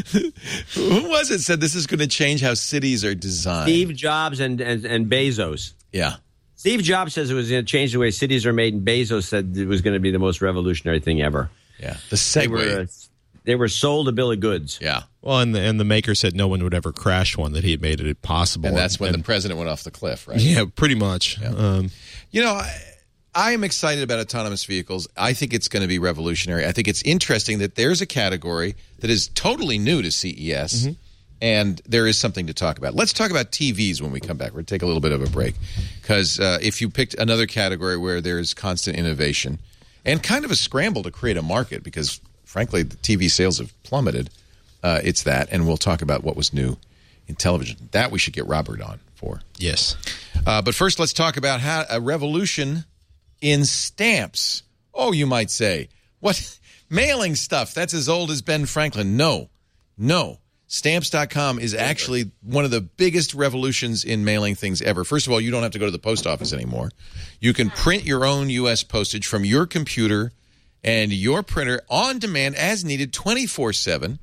Who was it said this is going to change how cities are designed? Steve Jobs and and, and Bezos. Yeah. Steve Jobs says it was going to change the way cities are made, and Bezos said it was going to be the most revolutionary thing ever. Yeah. The They Segway. were uh, they were sold a bill of goods. yeah. Well, and the, and the maker said no one would ever crash one, that he had made it possible. And that's when and, the president went off the cliff, right? yeah, pretty much. Um, You know, I, I am excited about autonomous vehicles. I think it's going to be revolutionary. I think it's interesting that there's a category that is totally new to C E S, and there is something to talk about. Let's talk about T Vs when we come back. We're going to take a little bit of a break because uh, if you picked another category where there's constant innovation and kind of a scramble to create a market because, frankly, the T V sales have plummeted, uh, it's that. And we'll talk about what was new in television. That we should get Robert on for. yes. Uh, but first, let's talk about how a revolution in stamps. Oh, you might say, what? Mailing stuff. That's as old as Ben Franklin. No, no. Stamps dot com is actually one of the biggest revolutions in mailing things ever. First of all, you don't have to go to the post office anymore. You can print your own U S postage from your computer and your printer on demand as needed twenty-four seven.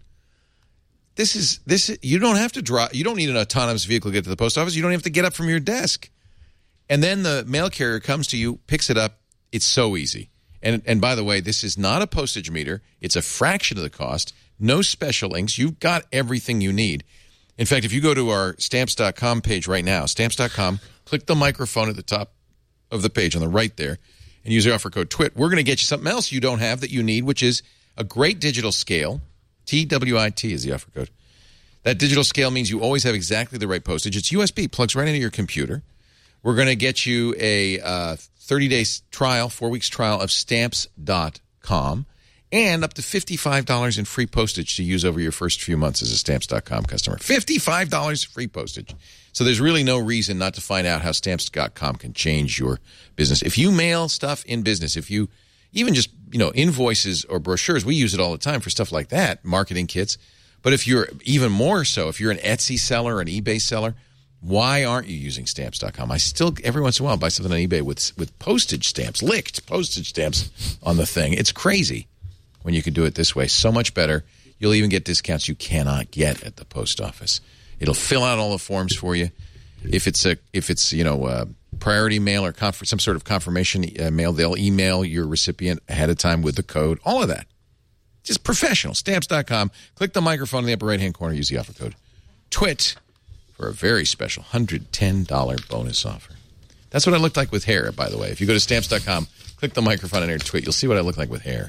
This is this. You don't have to drive. You don't need an autonomous vehicle to get to the post office. You don't have to get up from your desk. And then the mail carrier comes to you, picks it up. It's so easy. And and by the way, this is not a postage meter. It's a fraction of the cost. No special inks. You've got everything you need. In fact, if you go to our stamps dot com page right now, stamps dot com, click the microphone at the top of the page on the right there, and use the offer code TWIT. We're going to get you something else you don't have that you need, which is a great digital scale. T W I T is the offer code. That digital scale means you always have exactly the right postage. It's U S B, plugs right into your computer. We're going to get you a uh, thirty-day trial, four weeks trial of stamps dot com, and up to fifty-five dollars in free postage to use over your first few months as a stamps dot com customer. fifty-five dollars free postage. So there's really no reason not to find out how stamps dot com can change your business. If you mail stuff in business, if you even just, you know, invoices or brochures, we use it all the time for stuff like that, marketing kits. But if you're even more so, if you're an Etsy seller, an eBay seller, Why aren't you using Stamps dot com? I still, every once in a while, buy something on eBay with with postage stamps, licked postage stamps on the thing. It's crazy when you can do it this way. So much better. You'll even get discounts you cannot get at the post office. It'll fill out all the forms for you. If it's a, if it's you know uh, priority mail or conf- some sort of confirmation uh, mail, they'll email your recipient ahead of time with the code. All of that, just professional. Stamps dot com. Click the microphone in the upper right hand corner. Use the offer code TWIT for a very special one hundred ten dollars bonus offer. That's what I looked like with hair, by the way. If you go to Stamps dot com, click the microphone in there, TWIT, you'll see what I look like with hair.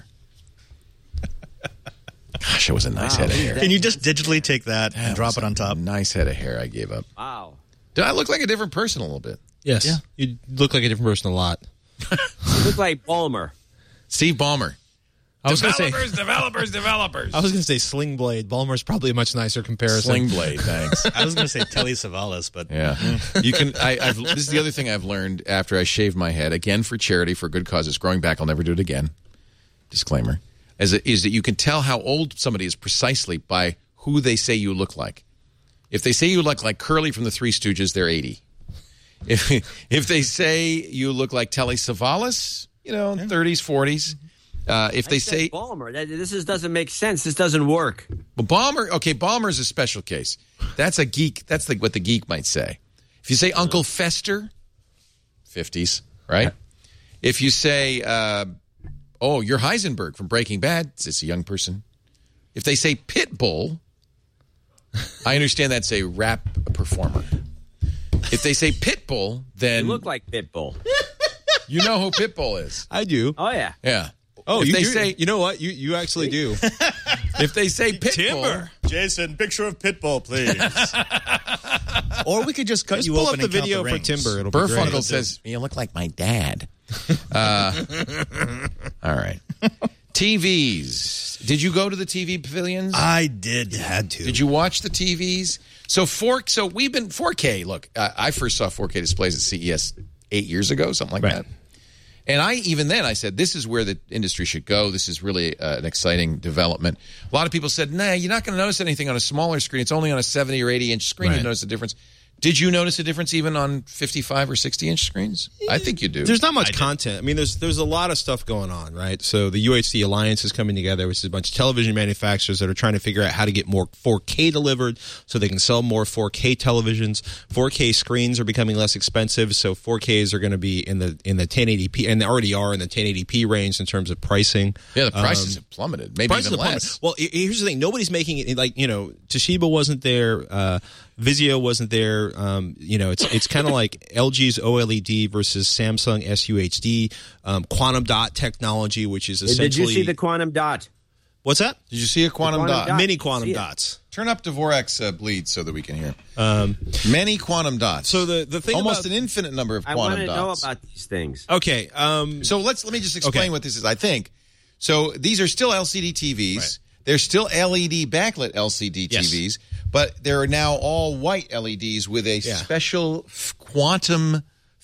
Gosh, it was a nice wow, head of hair. Can you just digitally take that, that and drop it on top? Nice head of hair I gave up. Wow. Did I look like a different person a little bit? Yes. Yeah. You look like a different person a lot. You look like Ballmer. Steve Ballmer. I was developers, gonna say, developers, developers. I was going to say Sling Blade. Ballmer's probably a much nicer comparison. Sling Blade, thanks. I was going to say Telly Savalas, but yeah, you can. I, I've, this is the other thing I've learned after I shaved my head again for charity for good cause. It's growing back. I'll never do it again. Disclaimer: as it, is that you can tell how old somebody is precisely by who they say you look like. If they say you look like Curly from the Three Stooges, they're eighty. If if they say you look like Telly Savalas, you know, yeah. thirties, forties. Uh, if they I say Ballmer, that, this is, doesn't make sense. This doesn't work. Well, Ballmer, okay, Ballmer is a special case. That's a geek. That's like what the geek might say. If you say Uncle Fester, fifties, right? If you say, uh, oh, you're Heisenberg from Breaking Bad, it's a young person. If they say Pitbull, I understand that's a rap performer. If they say Pitbull, then you look like Pitbull. You know who Pitbull is. I do. Oh yeah. Yeah. Oh, if you they do, say you know what? You you actually do. If they say Pitbull, Timber. Jason, picture of Pitbull, please. Or we could just cut just you pull open up the and video count the for rings. Timber. It'll Burfunkel be great. says you look like my dad. Uh, all right. T Vs. Did you go to the T V pavilions? I did. Had to. Did you watch the T Vs? So four. So we've been four K. Look, uh, I first saw four K displays at C E S eight years ago, something like right. that. And I even then I said this is where the industry should go. This is really uh, an exciting development. A lot of people said, "Nah, you're not going to notice anything on a smaller screen. It's only on a seventy or eighty inch screen. Right. You notice the difference." Did you notice a difference even on fifty-five or sixty inch screens? I think you do. There's not much I content. Did. I mean, there's there's a lot of stuff going on, right? So the U H D Alliance is coming together, which is a bunch of television manufacturers that are trying to figure out how to get more four K delivered so they can sell more four K televisions. four K screens are becoming less expensive, so four Ks are going to be in the in the ten eighty p, and they already are in the ten eighty p range in terms of pricing. Yeah, the prices um, have plummeted. Maybe even less. Well, here's the thing. Nobody's making it, like, you know, Toshiba wasn't there. Uh, Vizio wasn't there. Um, you know, it's it's kind of like L G's OLED versus Samsung S U H D, um, quantum dot technology, which is essentially. Did you see the quantum dot? What's that? Did you see a quantum, quantum dot? dot? Mini quantum dots. Turn up Dvorak's uh, bleed so that we can hear. Um, Many quantum dots. So the the thing almost about, an infinite number of I quantum dots. I dots. want to know about these things. Okay. Um, so let's let me just explain okay. what this is. I think so. These are still L C D T Vs. Right. They're still L E D backlit L C D T Vs, yes. But they're now all white L E Ds with a yeah. special f- quantum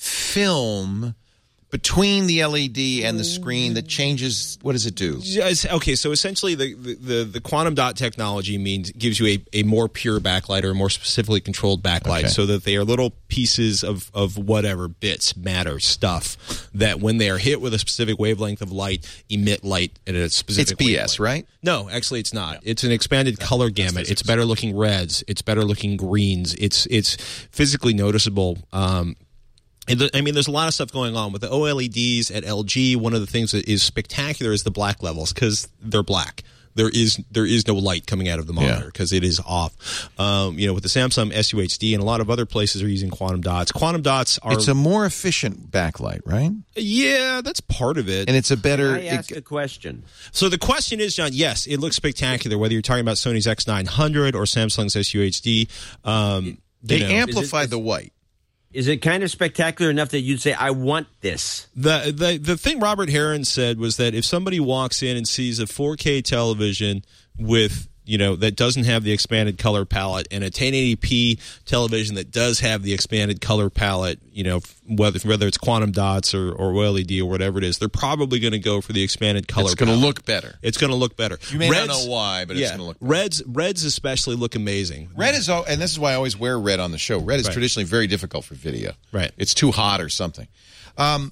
film between the L E D and the screen that changes. What does it do? Okay, so essentially the, the, the quantum dot technology means gives you a, a more pure backlight or a more specifically controlled backlight, okay. so that they are little pieces of, of whatever, bits, matter, stuff, that when they are hit with a specific wavelength of light, emit light at a specific It's B S, wavelength. right? No, actually it's not. Yeah. It's an expanded yeah, color gamut. It's better looking reds. It's better looking greens. It's, it's physically noticeable. Um, I mean, there's a lot of stuff going on with the OLEDs at L G. One of the things that is spectacular is the black levels because they're black. There is there is no light coming out of the monitor because yeah. it is off. Um, you know, with the Samsung S U H D and a lot of other places are using quantum dots. Quantum dots are it's a more efficient backlight, right? Yeah, that's part of it, and it's a better. Can I ask it, a question. So the question is, John. Yes, it looks spectacular. Whether you're talking about Sony's X nine hundred or Samsung's S U H D, um, they you know, amplify the white. Is it kind of spectacular enough that you'd say, I want this? The, the the thing Robert Heron said was that if somebody walks in and sees a four K television with you know, that doesn't have the expanded color palette, and a ten eighty p television that does have the expanded color palette, you know, whether whether it's quantum dots or, or O L E D or whatever it is, they're probably going to go for the expanded color It's going to palette. look better. It's going to look better. You may Reds, not know why, but yeah, it's going to look better. Reds, Reds especially look amazing. Red is, al- and this is why I always wear red on the show. Red is Right. traditionally very difficult for video. Right. It's too hot or something. Um,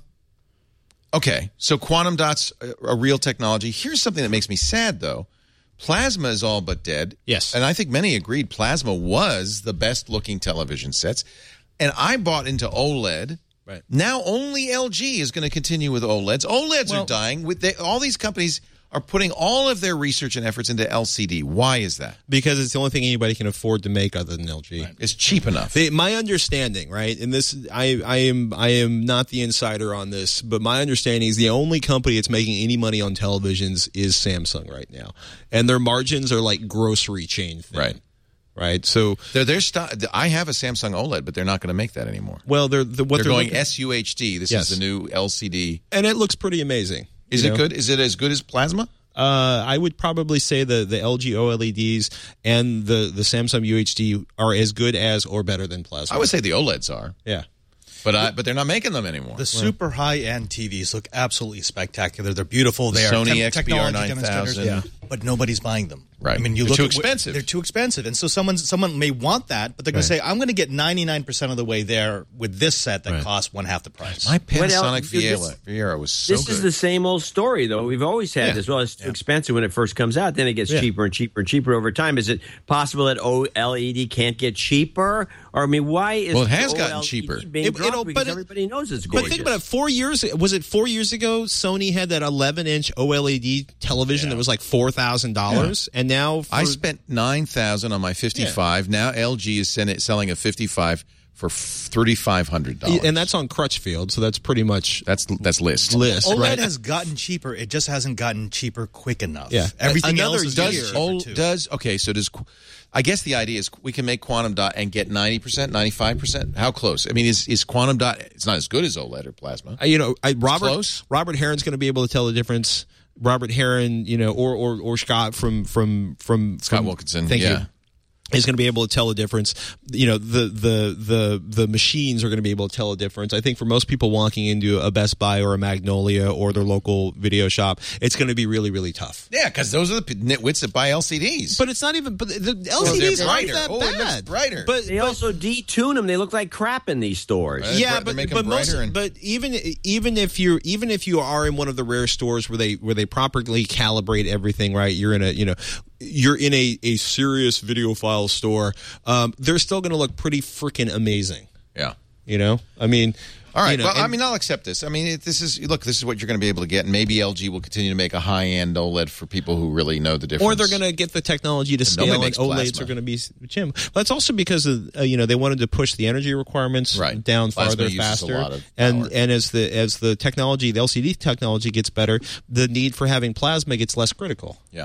okay, so quantum dots are a real technology. Here's something that makes me sad, though. Plasma is all but dead. Yes. And I think many agreed Plasma was the best-looking television sets. And I bought into OLED. Right. Now only L G is going to continue with OLEDs. OLEDs Well- are dying. With they, all these companies are putting all of their research and efforts into L C D. Why is that? Because it's the only thing anybody can afford to make other than L G. It's cheap enough. They, my understanding, right, and this, I, I am, I am not the insider on this, but my understanding is the only company that's making any money on televisions is Samsung right now, and their margins are like grocery chain thing, Right. Right. So, They're, they're st- I have a Samsung OLED, but they're not going to make that anymore. well, they're the, what They're, they're going looking- S U H D. This Yes. is the new L C D. and it looks pretty amazing. Is you it know? good? Is it as good as Plasma? Uh, I would probably say the the L G O L E Ds and the the Samsung U H D are as good as or better than Plasma. I would say the OLEDs are, yeah. but I, but they're not making them anymore. The super high-end T Vs look absolutely spectacular. They're beautiful. They Sony are te- X P technology R nine demonstrators, thousand. Yeah. but nobody's buying them. Right. I mean, you They're look too at what- expensive. They're too expensive, and so someone someone may want that, but they're going Right. to say, "I'm going to get ninety-nine percent of the way there with this set that Right. costs one half the price." My What else- Panasonic this- Viera, Viera was so This good. is the same old story, though. We've always had Yeah. this. Well, it's too expensive when it first comes out. Then it gets Yeah. cheaper and cheaper and cheaper over time. Is it possible that O L E D can't get cheaper? Or, I mean, why is Well, it has O L E D gotten cheaper. being It- dropped? it'll- Because but it- everybody knows it's But gorgeous. think about it. Four years was it four years ago? Sony had that eleven inch O L E D television that was like four thousand dollars, and now for, I spent nine thousand on my fifty-five. Now L G is send it, selling a fifty-five for thirty-five hundred dollars, and that's on Crutchfield, so that's pretty much that's that's list. list. OLED right? has gotten cheaper. It just hasn't gotten cheaper quick enough. Yeah. Everything Another else is year. getting Does cheaper oh, too. does okay? So does I guess the idea is we can make quantum dot and get ninety percent, ninety-five percent. How close? I mean, is is quantum dot? It's not as good as OLED or plasma. Uh, you know, I, Robert Close? Robert Heron's going to be able to tell the difference. Robert Heron, you know, or or, or Scott from from from Scott from, Wilkinson, Thank yeah. you. Is going to be able to tell the difference. You know, the the the the machines are going to be able to tell a difference. I think for most people walking into a Best Buy or a Magnolia or their local video shop, it's going to be really really tough. Yeah, because those are the p- nitwits that buy L C Ds. But it's not even. But the L Well, C Ds they're aren't brighter. that Oh, it looks bad. brighter. But they but- also detune them. They look like crap in these stores. Right. yeah, They're but making but most, brighter and- but even even if you're even if you are in one of the rare stores where they where they properly calibrate everything right, you're in a you know you're in a a serious video file store. Um, they're still going to look pretty freaking amazing. yeah. You know, I mean, All right. you know, well, I and- mean, I'll accept this. I mean, it, this is look. This is what you're going to be able to get, and maybe L G will continue to make a high-end OLED for people who really know the difference. or they're going to get the technology to nobody scale, and makes OLEDs plasma. are going to be Jim. That's also because of uh, you know they wanted to push the energy requirements Right. down Plasma farther, uses a faster, lot of and power. and as the as the technology, the L C D technology gets better, the need for having plasma gets less critical. Yeah.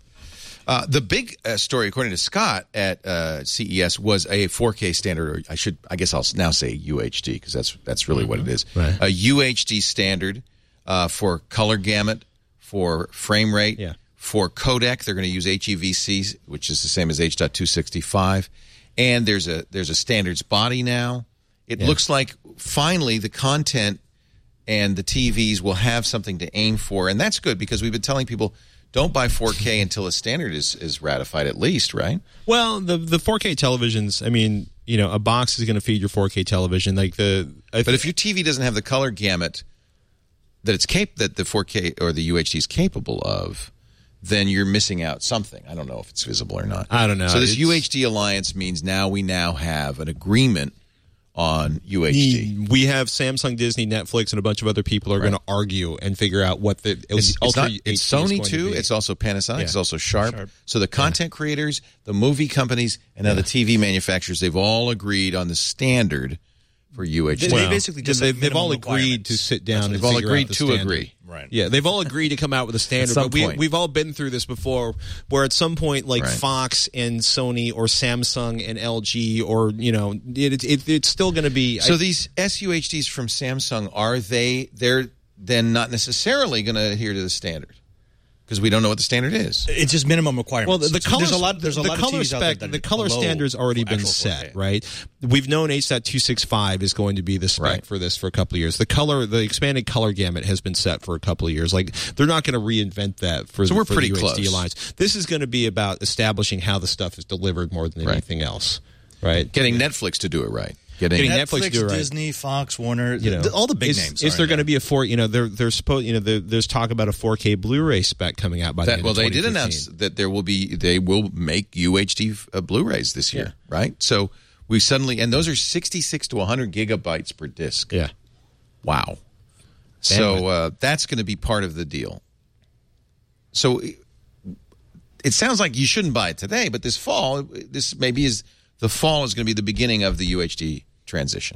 Uh, the big uh, story, according to Scott at uh, C E S, was a four K standard. Or I should, I guess, I'll now say U H D because that's that's really what it is. Right. A U H D standard uh, for color gamut, for frame rate, Yeah. for codec. They're going to use H E V C, which is the same as H two sixty-five, and there's a there's a standards body now. It looks like finally the content and the T Vs will have something to aim for, and that's good because we've been telling people. Don't buy four K until a standard is, is ratified, at least, right? Well, the the four K televisions, I mean, you know, a box is going to feed your four K television. Like the, I But if your T V doesn't have the color gamut that it's cap- that the four K or the U H D is capable of, then you're missing out something. I don't know if it's visible or not. I don't know. So this It's- U H D alliance means now we now have an agreement on U H D. we have Samsung, Disney, Netflix, and a bunch of other people are Right. going to argue and figure out what the It's, it's, Ultra not, H D it's is Sony going to too. be. It's also Panasonic. Yeah. It's also Sharp. Sharp. So the content creators, the movie companies, and now the T V manufacturers, they've all agreed on the standard for U H D. They- Well, basically just they, have they've all minimum agreed to requirements. sit down. and They've all figure out agreed the to standard. agree. Right. Yeah, they've all agreed to come out with a standard. some But we, point. we've all been through this before, where at some point, like Right. Fox and Sony or Samsung and L G, or you know, it, it, it's still going to be. So I, these S U H Ds from Samsung, are they, they're then not necessarily going to adhere to the standard? because we don't know what the standard is. It's just minimum requirements. Well, the, the color, there's a lot. There's a the lot color of T Vs out there spec, that the are color below standard's already been actual set, four K. right? We've known H point two sixty-five is going to be the spec Right. for this for a couple of years. The color, the expanded color gamut has been set for a couple of years. Like they're not going to reinvent that for, So we're for pretty the U H D close. Alliance. This is going to be about establishing how the stuff is delivered more than Right. anything else, right? Getting Netflix to do it right. Getting, Getting Netflix, Netflix do it right. Disney, Fox, Warner, You know, th- all the big is, names. Is are there in going to be a four? You know, there, there's supposed. You know, there, there's talk about a four K Blu-ray spec coming out by the that, end well, of they did twenty fifteen. announce that there will be they will make U H D uh, Blu-rays this year, right? So we suddenly and those are sixty-six to one hundred gigabytes per disc. Yeah. Wow. So uh, that's going to be part of the deal. So it sounds like you shouldn't buy it today, but this fall, this maybe is the fall is going to be the beginning of the U H D transition.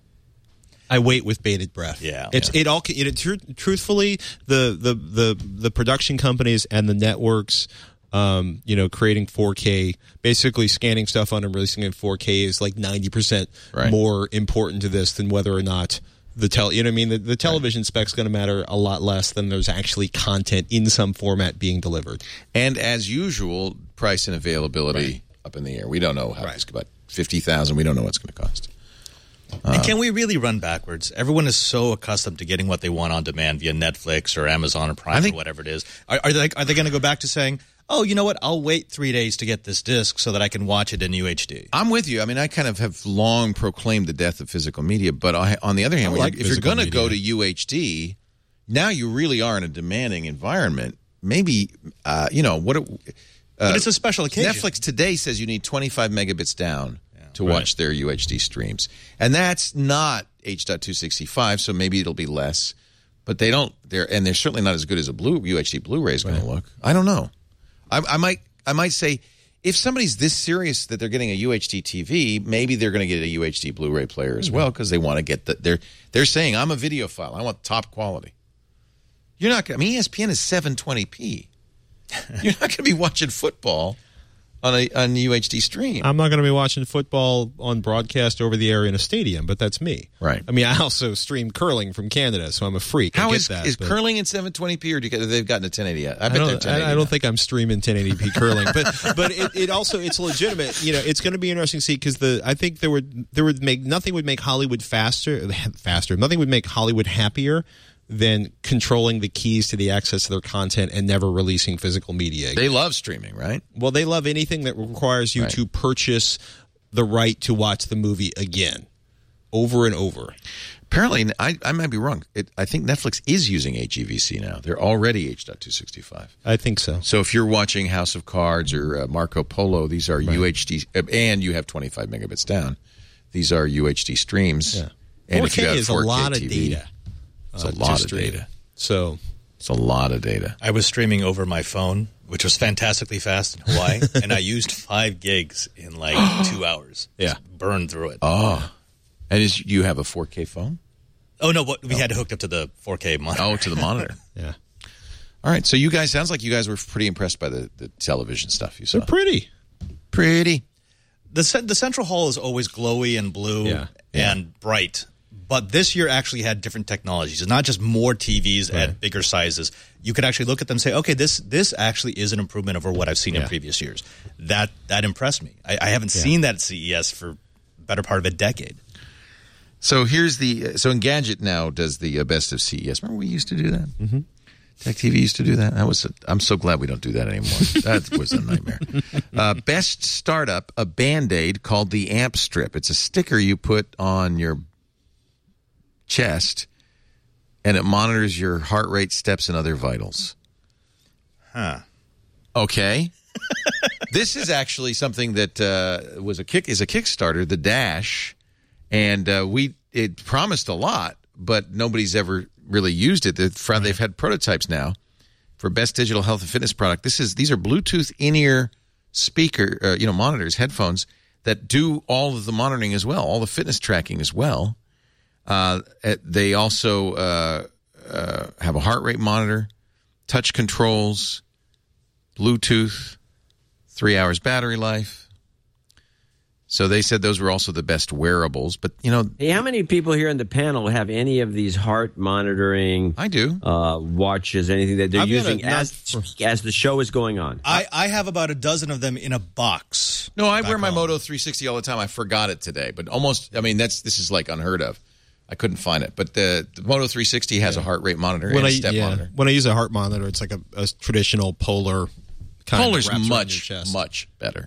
I wait with bated breath. Yeah. it's it all. It, tr- truthfully, the, the the the production companies and the networks, um, you know, creating four K, basically scanning stuff on and releasing it in four K is like ninety percent Right. more important to this than whether or not the tel. You know what I mean? The, the television spec's going to matter a lot less than there's actually content in some format being delivered. And as usual, price and availability up in the air. We don't know how it's about fifty thousand. We don't know what it's going to cost. and can we really run backwards? Everyone is so accustomed to getting what they want on demand via Netflix or Amazon or Prime I think- or whatever it is. Are, are they are they going to go back to saying, "Oh, you know what? I'll wait three days to get this disc so that I can watch it in U H D"? I'm with you. I mean, I kind of have long proclaimed the death of physical media, but I, on the other hand, I when like you're- if you're physical going to go to media. U H D, now you really are in a demanding environment. Maybe, uh, you know, what? It, but it's a special occasion. Netflix today says you need twenty-five megabits down to watch their U H D streams, and that's not H point two sixty-five. So maybe it'll be less, but they don't. They're and they're certainly not as good as a blue U H D Blu-ray is going to look. I don't know. I, I might. I might say if somebody's this serious that they're getting a U H D T V, maybe they're going to get a U H D Blu-ray player as well because they want to get the. They're they're saying I'm a videophile. I want top quality. You're not. I mean, E S P N is seven twenty p. You're not going to be watching football on a on U H D stream. I'm not going to be watching football on broadcast over the air in a stadium, but that's me. Right. I mean, I also stream curling from Canada, so I'm a freak. I How get is that, is but- curling in seven twenty p or do you, they've gotten to ten eighty? I bet I they're don't, ten eighty. I, I don't now. think I'm streaming ten eighty p curling, but but it, it also it's legitimate. You know, it's going to be interesting to see because the I think there would there would make nothing would make Hollywood faster faster. Nothing would make Hollywood happier than controlling the keys to the access to their content and never releasing physical media. They love streaming, right? Well, they love anything that requires you Right. to purchase the right to watch the movie again, over and over. Apparently, I, I might be wrong. It, I think Netflix is using H E V C now. They're already H point two sixty-five. I think so. So if you're watching House of Cards or uh, Marco Polo, these are U H D, uh, and you have twenty-five megabits down. These are U H D streams. Yeah. And four if you K got is a four K lot of T V, data. It's uh, a to lot of stream. data. So It's a lot of data. I was streaming over my phone, which was fantastically fast in Hawaii, and I used five gigs in like two hours. Yeah. Just burned through it. Oh, and is you have a four K phone? Oh no, what, we had it hooked up to the four K monitor. Oh, to the monitor. yeah, All right. So you guys sounds like you guys were pretty impressed by the, the television stuff you saw. they're pretty. Pretty. The ce- the central hall is always glowy and blue Yeah. and bright. But this year actually had different technologies. It's not just more T Vs at bigger sizes. You could actually look at them and say, okay, this this actually is an improvement over what I've seen in Yeah. previous years. That that impressed me. I, I haven't Yeah. seen that at C E S for better part of a decade. So here's the so Engadget now does the uh, best of C E S. Remember we used to do that. Mm-hmm. Tech T V used to do that. That was. A, I'm so glad we don't do that anymore. That was a nightmare. Uh, best startup, a Band-Aid called the Amp Strip. It's a sticker you put on your chest, and it monitors your heart rate, steps, and other vitals. Huh. Okay. This is actually something that uh, was a kick is a Kickstarter, the Dash, and uh, we it promised a lot, but nobody's ever really used it. They've, they've had prototypes now for best digital health and fitness product. This is these are Bluetooth in-ear speaker, uh, you know, monitors, headphones that do all of the monitoring as well, all the fitness tracking as well. Uh, they also uh, uh, have a heart rate monitor, touch controls, Bluetooth, three hours battery life. So they said those were also the best wearables. But, you know. Hey, how many people here in the panel have any of these heart monitoring I do. Uh, watches, anything that they're I've got using a- as, for- as the show is going on? I, I have about a dozen of them in a box. No, I back wear my home. Moto three sixty all the time. I forgot it today. But almost, I mean, that's this is like unheard of. I couldn't find it. But the, the Moto three sixty has a heart rate monitor and When a I step yeah, monitor. when I use a heart monitor, it's like a, a traditional polar kind Polar's of wraps around your much, chest. much better.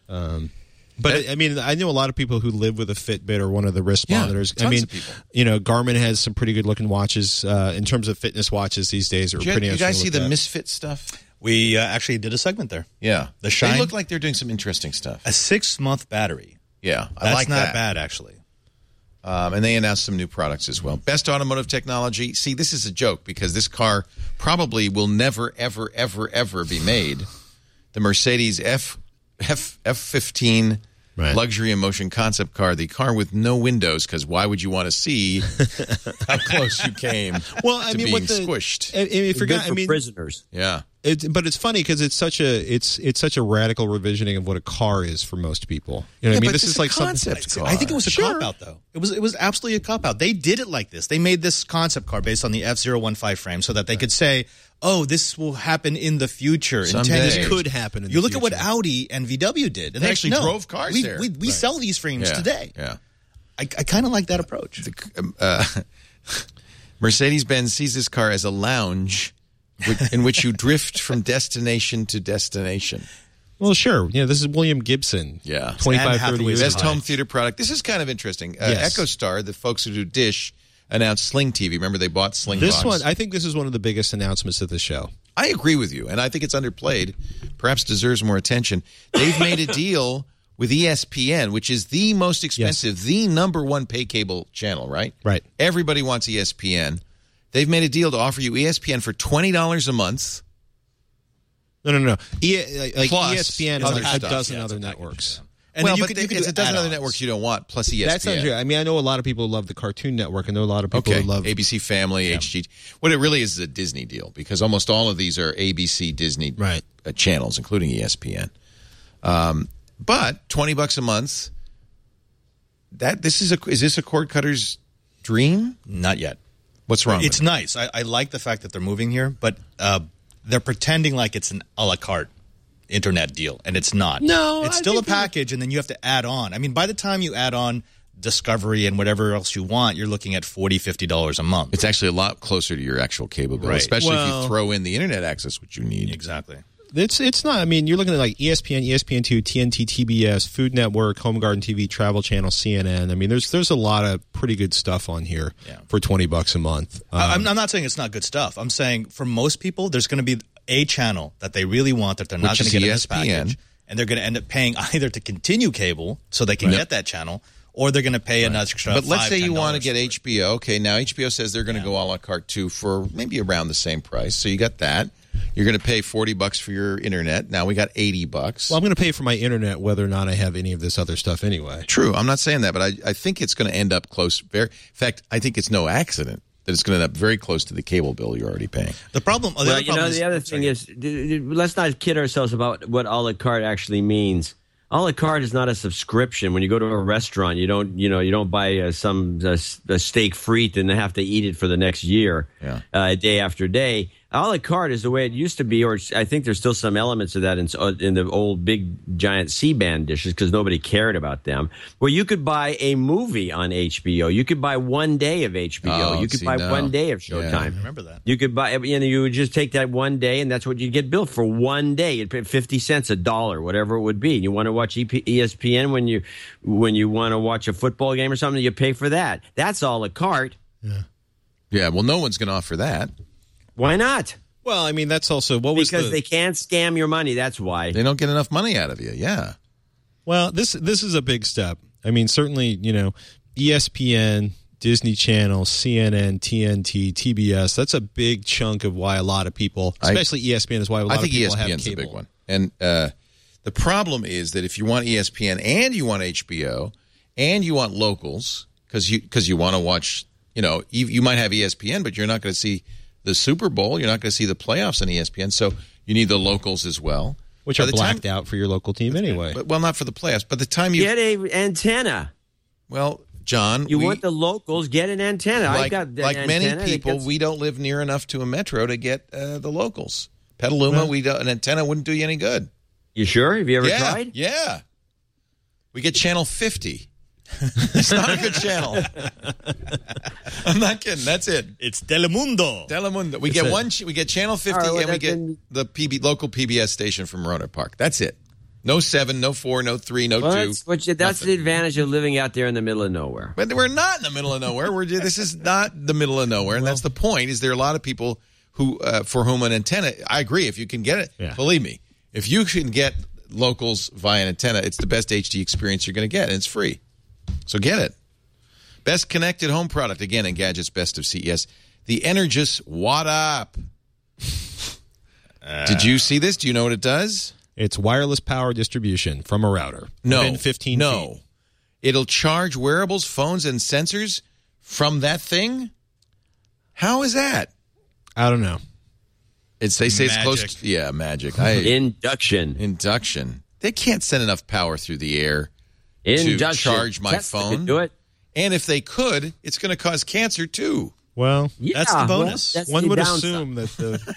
But I mean, I know a lot of people who live with a Fitbit or one of the wrist Yeah, monitors. I tons mean, of people. you know, Garmin has some pretty good looking watches uh, in terms of fitness watches these days. Are Did you, pretty you guys see interesting to the look at. Misfit stuff? We uh, actually did a segment there. Yeah. The Shine? They look like they're doing some interesting stuff. A six-month battery. Yeah, I That's like not that. bad, actually. Um, and they announced some new products as well. Best automotive technology. See, this is a joke because this car probably will never, ever, ever, ever be made. The Mercedes F F F fifteen Right. luxury and motion concept car, the car with no windows, because why would you want to see how close you came Well, I to mean, being what the, squished? I, I mean, Good forgot. for I mean, prisoners. Yeah. It, but it's funny because it's such a it's it's such a radical revisioning of what a car is for most people. You know what Yeah, I mean? but This it's is a like something. concept car. I think it was a Sure. cop out, though. It was it was absolutely a cop out. They did it like this. They made this concept car based on the F zero one five frame so that they could say, "Oh, this will happen in the future." In Someday. ten This years. could happen in You the look at what future. Audi and V W did. And They they're actually like, no, drove cars we, there. We, we Right. sell these frames Yeah. today. Yeah. I, I kind of like that approach. Uh, Mercedes-Benz sees this car as a lounge with- in which you drift from destination to destination. Well, sure. You know, this is William Gibson. Yeah. twenty-five, Anne thirty Hathaway's years Best ago. home theater product. This is kind of interesting. Uh, Yes. EchoStar, the folks who do Dish, announced Sling T V. Remember they bought Sling This Box? one, I think this is one of the biggest announcements of the show. I agree with you, and I think it's underplayed. Perhaps deserves more attention. They've made a deal with E S P N, which is the most expensive, the number one pay cable channel, right? Right. Everybody wants E S P N. They've made a deal to offer you E S P N for twenty dollars a month. No, no, no. E, like Plus E S P N other and a stuff. dozen Yeah, it's other a package, networks. And well, then you but could, they- you could it's do a dozen other add-ons. networks you don't want, plus E S P N. That's not true. I mean, I know a lot of people who love the Cartoon Network. I know a lot of people Okay, who love A B C Family, H G. What it really is is a Disney deal because almost all of these are A B C Disney Right. uh, channels, including E S P N. Um, but twenty bucks a month. That this is a is this a cord cutter's dream? Not yet. What's wrong? It's with it? nice. I, I like the fact that they're moving here, but uh, they're pretending like it's an a la carte internet deal, and it's not. No, it's I still a think they're- package, and then you have to add on. I mean, by the time you add on Discovery and whatever else you want, you're looking at forty dollars, fifty dollars a month. It's actually a lot closer to your actual cable bill, Right. especially if Well- you throw in the internet access, which you need. Exactly. It's it's not. I mean, you're looking at like E S P N, E S P N two, T N T, T B S, Food Network, Home Garden T V, Travel Channel, C N N. I mean, there's there's a lot of pretty good stuff on here Yeah. for twenty bucks a month. Um, I- I'm, I'm not saying it's not good stuff. I'm saying for most people, there's going to be a channel that they really want that they're not Which going is to get E in S this P N. package, and they're going to end up paying either to continue cable so they can Right. get that channel, or they're going to pay an extra. But let's five, say you ten want to dollars get for it. H B O. Okay, now H B O says they're going to go a la carte too for maybe around the same price. So you got that. You're going to pay forty bucks for your internet. Now we got eighty bucks. well, I'm going to pay for my internet whether or not I have any of this other stuff anyway. True. I'm not saying that, but I, I think it's going to end up close. Very, in fact, I think it's no accident that it's going to end up very close to the cable bill you're already paying. The problem. The Well, other you problem know, is, the other sorry. thing is, d- d- let's not kid ourselves about what a la carte actually means. A la carte is not a subscription. When you go to a restaurant, you don't, you know, you don't buy uh, some uh, a steak frite and have to eat it for the next year, Yeah. uh, day after day. A la carte is the way it used to be, or I think there's still some elements of that in, in the old big giant C-band dishes because nobody cared about them. Where you could buy a movie on H B O, you could buy one day of H B O, Oh, you could see, buy no. one day of Yeah. Showtime. I remember that. You could buy, you know, you would just take that one day, and that's what you get billed for one day. You'd pay fifty cents, a dollar, whatever it would be. You want to watch E S P N when you when you want to watch a football game or something, you pay for that. That's a la carte. Yeah, well, no one's going to offer that. Why not? Well, I mean, that's also what was Because the, they can't scam your money. That's why. They don't get enough money out of you. Yeah. Well, this this is a big step. I mean, certainly, you know, E S P N, Disney Channel, C N N, T N T, T B S. That's a big chunk of why a lot of people, I- especially E S P N, is why a lot I think of people ESPN's have the cable. big one. And uh, the problem is that if you want E S P N and you want H B O and you want locals, because you, cause you want to watch, you know, you, you might have E S P N, but you're not going to see the Super Bowl. You're not going to see the playoffs on E S P N. So you need the locals as well. Which By are the blacked time- out for your local team anyway. But, well, not for the playoffs. By the time you Get a antenna. well, John, You we, want the locals? Get an antenna. I've like, got an like antenna many that people, gets- we don't live near enough to a metro to get uh, the locals. Petaluma, we don't, an antenna wouldn't do you any good. You sure? Have you ever yeah, tried? Yeah. We get channel fifty. It's not a good channel. I'm not kidding. That's it. It's Telemundo. Telemundo. We get a- one. ch- We get channel fifty, All right, well, and we that- get then- the P B local P B S station from Roanoke Park. That's it. No seven, no four, no three, no Well, two. that's, what you, that's the advantage of living out there in the middle of nowhere. But we're not in the middle of nowhere. We're ju- this is not the middle of nowhere, and that's the point. Is there are a lot of people who uh, for whom an antenna? I agree. If you can get it, Yeah. believe me, if you can get locals via an antenna, it's the best H D experience you're going to get, and it's free. So get it. Best connected home product again in Gadget's Best of C E S, the Energis Watt Up. Uh, Did you see this? Do you know what it does? It's wireless power distribution from a router. No. Within fifteen no. feet. It'll charge wearables, phones, and sensors from that thing? How is that? I don't know. It's they say it's close Magic. to, yeah, magic. I, Induction. induction. They can't send enough power through the air Induction. to charge my Tesla phone. could do it. And if they could, it's going to cause cancer too. Well, Yeah, That's the well, bonus. that's one the would downside. assume that the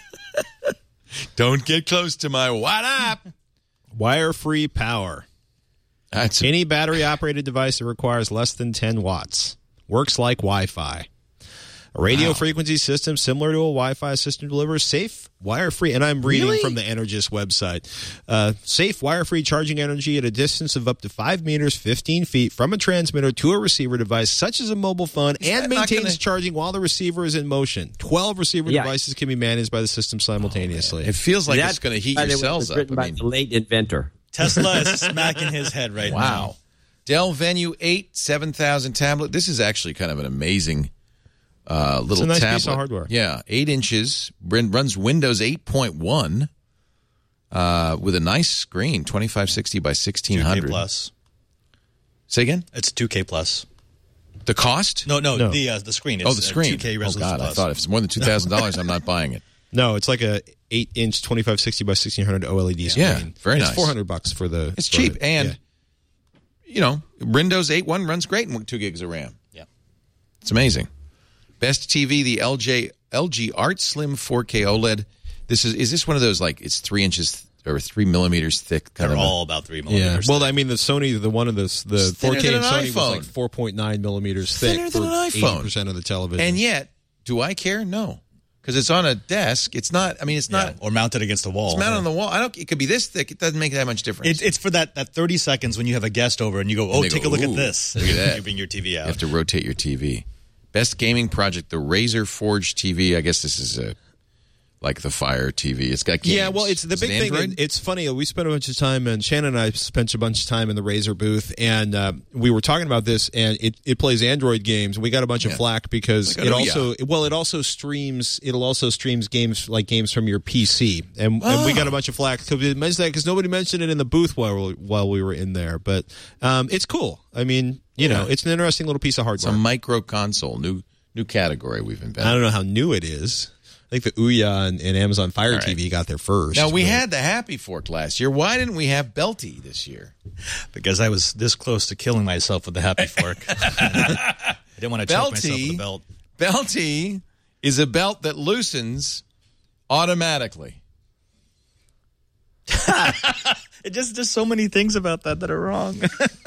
Don't get close to my Watt Up. wire-free power. That's Any battery-operated device that requires less than ten watts works like Wi-Fi. A radio Wow. frequency system similar to a Wi-Fi system delivers safe, wire-free, and I'm reading Really? from the Energis website, uh, safe, wire-free charging energy at a distance of up to five meters, fifteen feet from a transmitter to a receiver device, such as a mobile phone, that and not maintains gonna- charging while the receiver is in motion. twelve receiver Yeah. devices can be managed by the system simultaneously. it feels like That's it's going to heat by your the way, it was cells up. written I by mean, the late inventor. Tesla is smacking his head right now. wow. Dell Venue eight seven thousand tablet. This is actually kind of an amazing uh, little a nice tablet. piece of hardware. Yeah, eight inches. run- Runs Windows eight point one uh, with a nice screen, twenty-five sixty by sixteen two K hundred. plus. Say again? It's two K plus. The cost? No, no, No. the uh, the screen. It's Oh, the screen. Uh, two K oh, resolution God. I plus. thought if it's more than two thousand dollars, I'm not buying it. No, it's like a eight inch twenty-five sixty by sixteen hundred OLED screen. Yeah, very it's nice. four hundred bucks for the. It's for cheap. it. And, Yeah. you know, Windows eight point one runs great in two gigs of RAM. Yeah. It's amazing. Best T V, the L G L G Art Slim four K OLED. This is is this one of those like it's three inches th- or three millimeters thick? Kind They're of a- all about three Yeah. millimeters. Well, I mean, the Sony, the one of the the It's thinner four K than in an Sony was iPhone. like four point nine millimeters Thinner thick than for an iPhone. eighty percent of the television. and yet, do I care? No, because it's on a desk. It's not. I mean, it's Yeah, not. or mounted against the wall. It's mounted on the wall. I don't. It could be this thick. It doesn't make that much difference. It, it's for that, that thirty seconds when you have a guest over and you go, oh, they take go, a look "Ooh, at this. look at that." You bring your T V You out. have to rotate your T V. Best gaming project, the Razer Forge T V. I guess this is a like the Fire T V. It's got games. yeah, well, it's the Is big it thing. Android? and It's funny. We spent a bunch of time, and Shannon and I spent a bunch of time in the Razer booth, and uh, we were talking about this. And it, it plays Android games. We got a bunch Yeah. of flack because Like, it oh, also well, it also streams. It'll also streams games like games from your P C, and, and we got a bunch of flack because we mentioned that because nobody mentioned it in the booth while we, while we were in there. But um, it's cool. I mean, you know, Yeah. it's an interesting little piece of It's a hardware. micro console, new new category we've I invented. don't know how new it is. I think the Ouya and, and Amazon Fire right. T V got there first. Now we but- had the Happy Fork last year. Why didn't we have Belty this year? Because I was this close to killing myself with the Happy Fork. I didn't want to choke myself with Belty, the belt. Belty is a belt that loosens automatically. It just there's so many things about that that are wrong.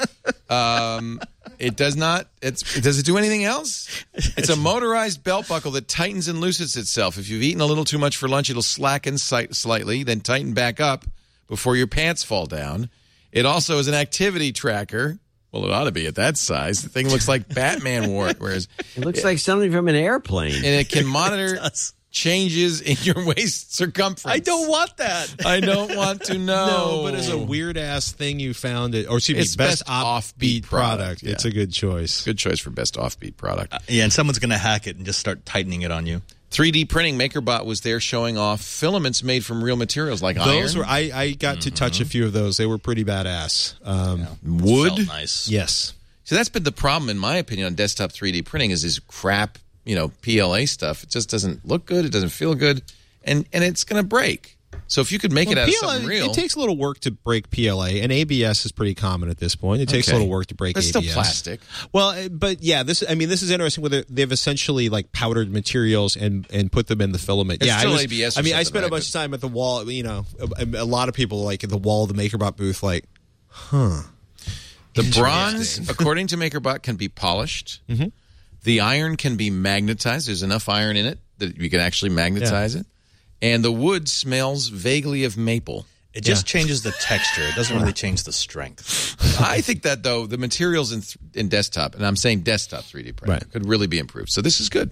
It does not. It's does it do anything else? It's a motorized belt buckle that tightens and loosens itself. If you've eaten a little too much for lunch, it'll slacken si- slightly, then tighten back up before your pants fall down. It also is an activity tracker. Well, it ought to be at that size. The thing looks like Batman wore it, whereas It looks like something from an airplane. and it can monitor does. changes in your waist circumference. I don't want that. I don't want to know. No, but as a weird ass thing you found it, or excuse me, It's best, best offbeat offbeat product. product, yeah. It's a good choice. Good choice for best offbeat product. Yeah, and someone's going to hack it and just start tightening it on you. three D printing MakerBot was there showing off filaments made from real materials like Those iron, were I, I got to touch a few of those. They were pretty badass. Um, wood. Felt nice. Yes. So that's been the problem, in my opinion, on desktop three D printing is this crap, you know, P L A stuff. It just doesn't look good. It doesn't feel good, and and it's going to break. So if you could make Well, it out P of L A, something real, it takes a little work to break P L A, and A B S is pretty common at this point. It takes Okay. a little work to break But it's A B S. still plastic. Well, uh, but yeah, this I mean, this is interesting. Whether they've essentially like powdered materials and and put them in the filament. It's yeah, still I was, A B S or I mean, I something, spent a right? bunch of time at the wall. You know, a, a lot of people like at the wall of the MakerBot booth, like, huh. The bronze, according to MakerBot, can be polished. Mm-hmm. The iron can be magnetized. There's enough iron in it that you can actually magnetize Yeah. it. And the wood smells vaguely of maple. It just changes the texture. It doesn't really change the strength. I think that, though, the materials in, th- in desktop, and I'm saying desktop three D printing, Right. could really be improved. So this is good.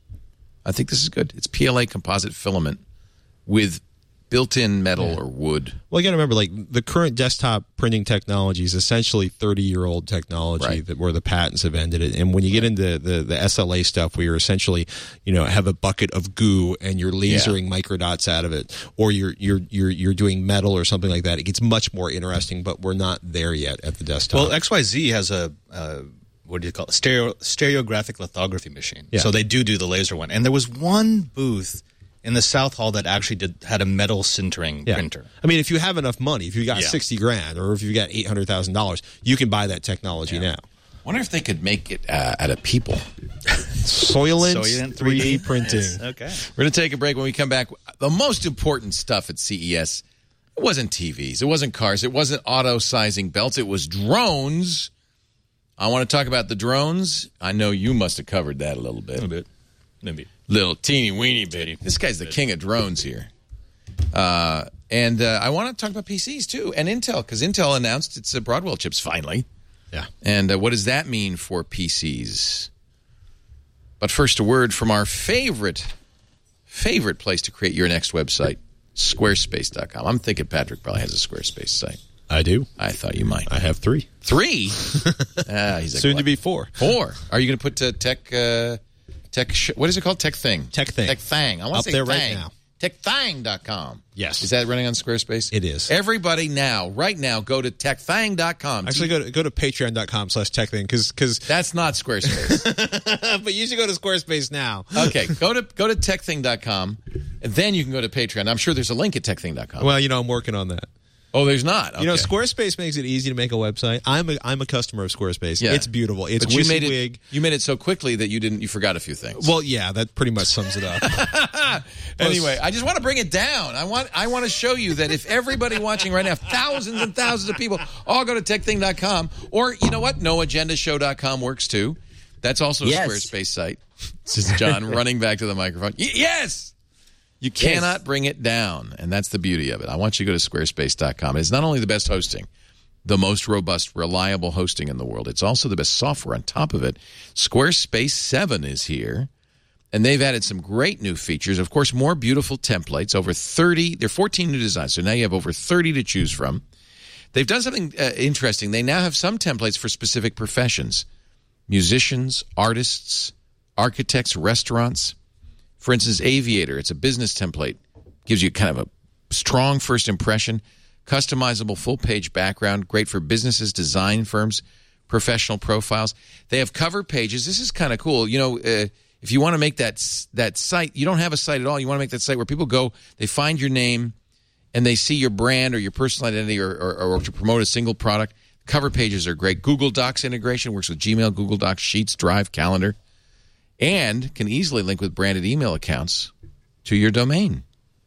I think this is good. It's P L A composite filament with built-in metal or wood. Well, you got to remember, like the current desktop printing technology is essentially thirty-year-old technology Right. that where the patents have ended it. And when you get into the, the S L A stuff, where you're essentially, you know, have a bucket of goo and you're lasering microdots out of it, or you're you're you're you're doing metal or something like that, it gets much more interesting. But we're not there yet at the desktop. Well, X Y Z has a uh, what do you call it? Stereo stereographic lithography machine. Yeah. So they do do the laser one. And there was one booth in the South Hall that actually did had a metal sintering Yeah. printer. I mean, if you have enough money, if you got Yeah. sixty grand, or if you got eight hundred thousand dollars, you can buy that technology now. Wonder if they could make it uh, out of people. Soylent, Soylent three D three D printing. Yes. Okay. We're going to take a break. When we come back, the most important stuff at C E S, it wasn't T Vs, it wasn't cars, it wasn't auto-sizing belts, it was drones. I want to talk about the drones. I know you must have covered that a little bit. A little bit. Maybe. Little teeny weeny bitty. This guy's the king of drones here. Uh, and uh, I want to talk about P Cs, too, and Intel, because Intel announced its uh, Broadwell chips finally. Yeah. And uh, what does that mean for P Cs? But first, a word from our favorite, favorite place to create your next website, squarespace dot com. I'm thinking Patrick probably has a Squarespace site. I do. I thought you might. I have three. Three? ah, he's a Soon glutton. to be four. Four. Are you going to put uh, tech, uh, tech, sh- what is it called? Tech Thing. Tech Thing. Tech Thing. I want Up to say there right Thang. now. tech thang dot com. Yes. Is that running on Squarespace? It is. Everybody now, right now, go to tech thang dot com. Actually, go to go to patreon dot com slash tech thing because because That's not Squarespace. but you should go to Squarespace now. Okay, go to go to tech thing dot com, and then you can go to Patreon. I'm sure there's a link at tech thing dot com. Well, you know, I'm working on that. oh, there's not. Okay. You know, Squarespace makes it easy to make a website. I'm a I'm a customer of Squarespace. Yeah. It's beautiful. It's but you made WYSIWYG. it. You made it so quickly that you didn't. You forgot a few things. Well, yeah, that pretty much sums it up. Anyway, I just want to bring it down. I want I want to show you that if everybody watching right now, thousands and thousands of people, all go to tech thing dot com, or you know what, no agenda show dot com works too. That's also a Yes. Squarespace site. This is John running back to the microphone. Y- yes! You cannot bring it down, and that's the beauty of it. I want you to go to squarespace dot com. It's not only the best hosting, the most robust, reliable hosting in the world, it's also the best software on top of it. Squarespace seven is here, and they've added some great new features. Of course, more beautiful templates, over thirty. There are fourteen new designs, so now you have over thirty to choose from. They've done something uh, interesting. They now have some templates for specific professions. Musicians, artists, architects, restaurants. For instance, Aviator, it's a business template. Gives you kind of a strong first impression, customizable full-page background, great for businesses, design firms, professional profiles. They have cover pages. This is kind of cool. You know, uh, if you want to make that that site, you don't have a site at all. You want to make that site where people go, they find your name, and they see your brand or your personal identity or, or, or to promote a single product. Cover pages are great. Google Docs integration works with Gmail, Google Docs, Sheets, Drive, Calendar, and can easily link with branded email accounts to your domain.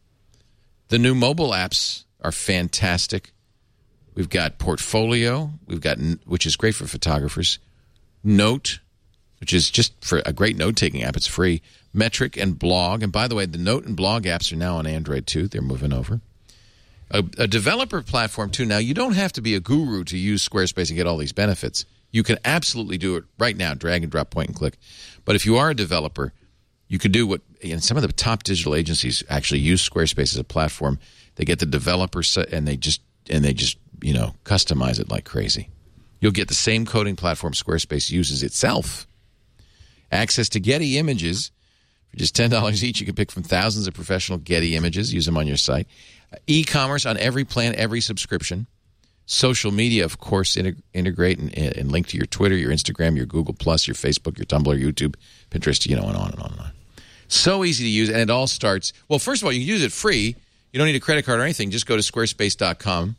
The new mobile apps are fantastic. We've got Portfolio, we've got which is great for photographers. Note, which is just for a great note-taking app. It's free. Metric and Blog. And by the way, the Note and Blog apps are now on Android, too. They're moving over. A, a developer platform, too. Now, you don't have to be a guru to use Squarespace and get all these benefits. You can absolutely do it right now, drag and drop, point and click. But if you are a developer, you could do what and some of the top digital agencies actually use Squarespace as a platform. They get the developer set and they just and they just, you know, customize it like crazy. You'll get the same coding platform Squarespace uses itself. Access to Getty images. For just ten dollars each, you can pick from thousands of professional Getty images, use them on your site. Uh, e-commerce on every plan, every subscription. Social media, of course, integ- integrate and, and link to your Twitter, your Instagram, your Google Plus, your Facebook, your Tumblr, YouTube, Pinterest, you know, and on and on and on. So easy to use, and it all starts. Well, first of all, you can use it free. You don't need a credit card or anything. Just go to squarespace dot com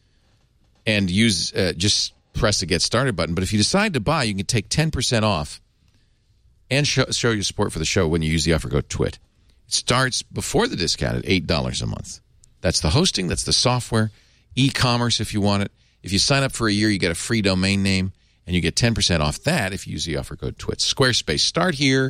and use uh, just press the Get Started button. But if you decide to buy, you can take ten percent off and show, show your support for the show when you use the offer code TWIT. It starts before the discount at eight dollars a month. That's the hosting. That's the software. E-commerce if you want it. If you sign up for a year, you get a free domain name, and you get ten percent off that if you use the offer code TWIT. Squarespace. Start here.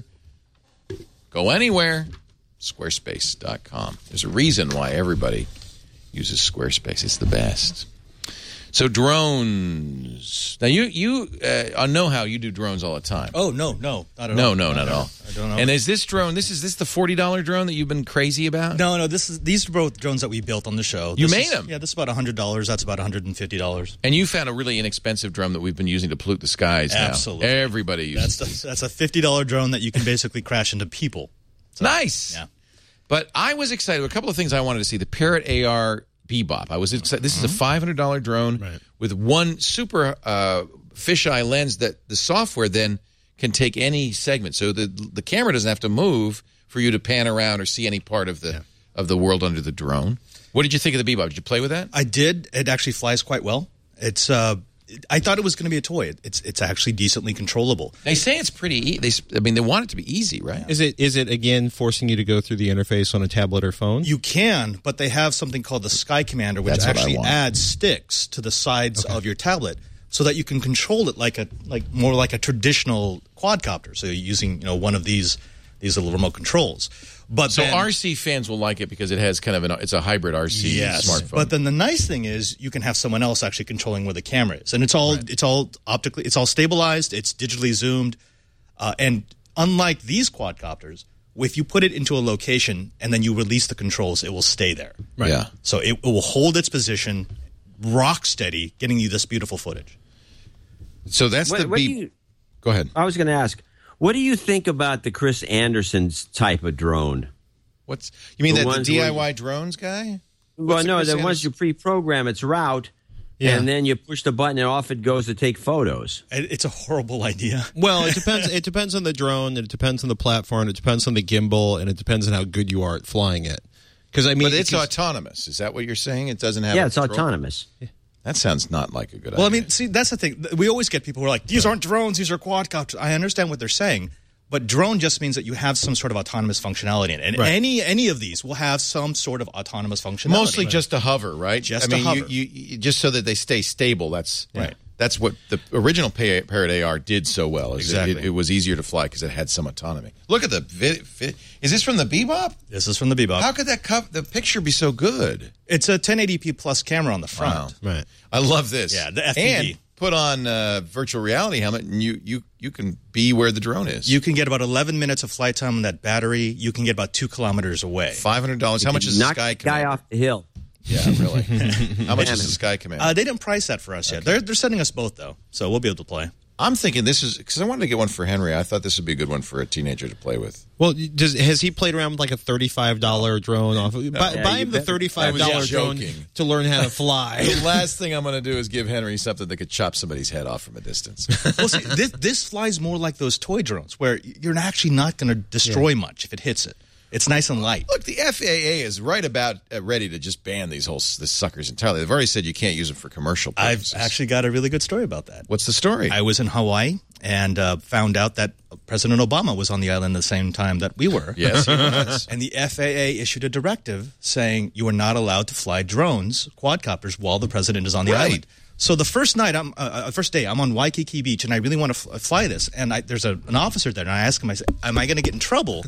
Go anywhere. Squarespace dot com. There's a reason why everybody uses Squarespace. It's the best. So drones. Now, you you uh, know how you do drones all the time. Oh, no, no. Not at no, all. no, not at all. I don't know. And is this drone, this is this the forty dollar drone that you've been crazy about? No, no. This is These are both drones that we built on the show. You This made is- them? Yeah, this is about one hundred dollars. That's about one hundred fifty dollars. And you found a really inexpensive drone that we've been using to pollute the skies now. Absolutely. Everybody uses That's the, that's a fifty dollar drone that you can basically crash into people. So, Nice. Yeah. But I was excited. A couple of things I wanted to see. The Parrot A R Bebop. I was excited. This is a five hundred dollar drone Right. with one super uh, fisheye lens that the software then can take any segment. So the the camera doesn't have to move for you to pan around or see any part of the Yeah. of the world under the drone. What did you think of the Bebop? Did you play with that? I did. It actually flies quite well. It's. Uh, I thought it was going to be a toy. It's it's actually decently controllable. They say it's pretty. E- they, I mean, they want it to be easy, right? Is it is it again forcing you to go through the interface on a tablet or phone? You can, but they have something called the Sky Commander, which That's what I actually want. adds sticks to the sides of your tablet, so that you can control it like a like more like a traditional quadcopter. So you're using you know one of these these little remote controls. But So then, R C fans will like it because it has kind of an it's a hybrid R C yes, smartphone. but then the nice thing is you can have someone else actually controlling where the camera is, and it's all it's all optically it's all stabilized, it's digitally zoomed, uh, and unlike these quadcopters, if you put it into a location and then you release the controls, it will stay there. Right. Yeah. So it, it will hold its position, rock steady, getting you this beautiful footage. So that's What, the what do Be- you, Go ahead. I was going to ask, what do you think about the Chris Anderson's type of drone? What's you mean The that the ones D I Y where- drones guy? Well, What's the no, Chris the Anderson- once you pre-program its route, Yeah. and then you push the button and off it goes to take photos. It, it's a horrible idea. Well, it depends. It depends on the drone. It depends on the platform. It depends on the gimbal, and it depends on how good you are at flying it. Because I mean, But it's if you- autonomous. Is that what you're saying? It doesn't have. Yeah, a it's control? autonomous. That sounds not like a good Well, I idea. mean, see, that's the thing. We always get people who are like, these aren't drones, these are quadcopters. I understand what they're saying, but drone just means that you have some sort of autonomous functionality in it. And Right. any any of these will have some sort of autonomous functionality. mostly just to hover, right? Just I to mean, hover. You, you, you, just so that they stay stable. That's Right. That's what the original Pa- Parrot A R did so well. Is Exactly. It, it, it was easier to fly because it had some autonomy. Look at the vi- vi- Is this from the Bebop? This is from the Bebop. How could that co- the picture be so good? It's a ten eighty p plus camera on the front. Wow. right. I love this. Yeah, the F P V. And put on a virtual reality helmet, and you you you can be where the drone is. You can get about eleven minutes of flight time on that battery. You can get about two kilometers away. Five hundred dollars. How much is the Knock Sky the guy Commander? off the hill. Yeah, really. How much is the Sky Commander? Uh, they didn't price that for us yet. They're, they're sending us both, though, so we'll be able to play. I'm thinking this is because I wanted to get one for Henry. I thought this would be a good one for a teenager to play with. Well, does has he played around with like a thirty-five dollar drone off? Buy, Yeah, buy you him the bet. thirty-five I dollar was drone joking. to learn how to fly. The last thing I'm going to do is give Henry something that could chop somebody's head off from a distance. Well, see, this, this flies more like those toy drones, where you're actually not going to destroy much if it hits it. It's nice and light. Look, the F A A is right about uh, ready to just ban these whole this suckers entirely. They've already said you can't use them for commercial I've purposes. actually got a really good story about that. What's the story? I was in Hawaii and uh, found out that President Obama was on the island the same time that we were. Yes, he was. And the F A A issued a directive saying you are not allowed to fly drones, quadcopters, while the president is on the Right. island. So the first night, I'm uh, uh, first day, I'm on Waikiki Beach, and I really want to f- fly this. And I, there's a, an officer there, and I ask him, I say, "Am I going to get in trouble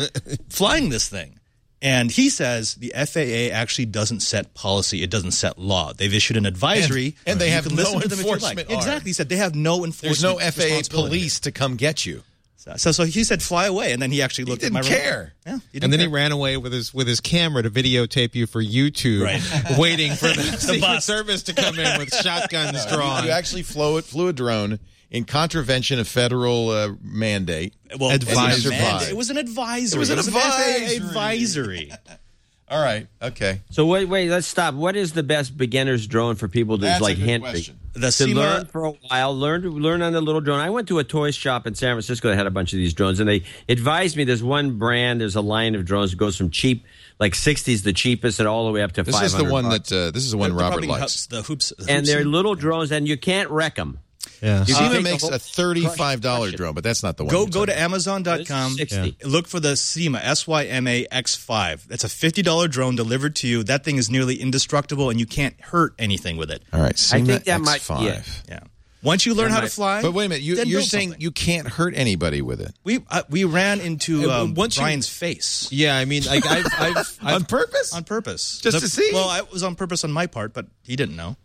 flying this thing?" And he says the F A A actually doesn't set policy; it doesn't set law. They've issued an advisory, And- and they You have can no listen to them if you like. enforcement arm. Exactly, he said they have no enforcement. There's no F A A responsibility. police to come get you. So, so he said, "Fly away," and then he actually looked didn't at my care. Yeah, he didn't And then he care. ran away with his with his camera to videotape you for YouTube, Right. waiting for the, Secret bust. Service to come in with shotguns drawn. You actually flew, flew a drone in contravention of federal uh, mandate. Well, it wasn't a Advisory. mandate. It was an advisory. It was an F A A advisory. advisory. All right, okay. So wait, wait, let's stop. What is the best beginner's drone for people to That's like a good Henry? question. The to SEMA, learn for a while, learn to learn on the little drone. I went to a toy shop in San Francisco that had a bunch of these drones, and they advised me there's one brand, there's a line of drones that goes from cheap, like sixty's the cheapest, and all the way up to This five hundred. is the one bucks. that uh, this is the one the, Robert probably likes. hoops, the hoops, the And hoops they're little drones, and you can't wreck them. Yeah. You can SEMA take the makes whole- a thirty-five dollar crush it. drone, but that's not the one. Go you're go talking to about. Amazon dot com. This is sixty. Look for the SEMA S Y M A X five. That's a fifty dollar drone delivered to you. That thing is nearly indestructible, and you can't hurt anything with it. All right, SEMA think that X might- five. yeah. Yeah. Once you learn That how might- to fly, But wait a minute, you, then you're build saying something. you can't hurt anybody with it we uh, we ran into Uh, um, once you- Brian's face Yeah, I mean, like I've, I've, I've on purpose. on purpose, Just to see? Well, it was on purpose on my part, but he didn't know.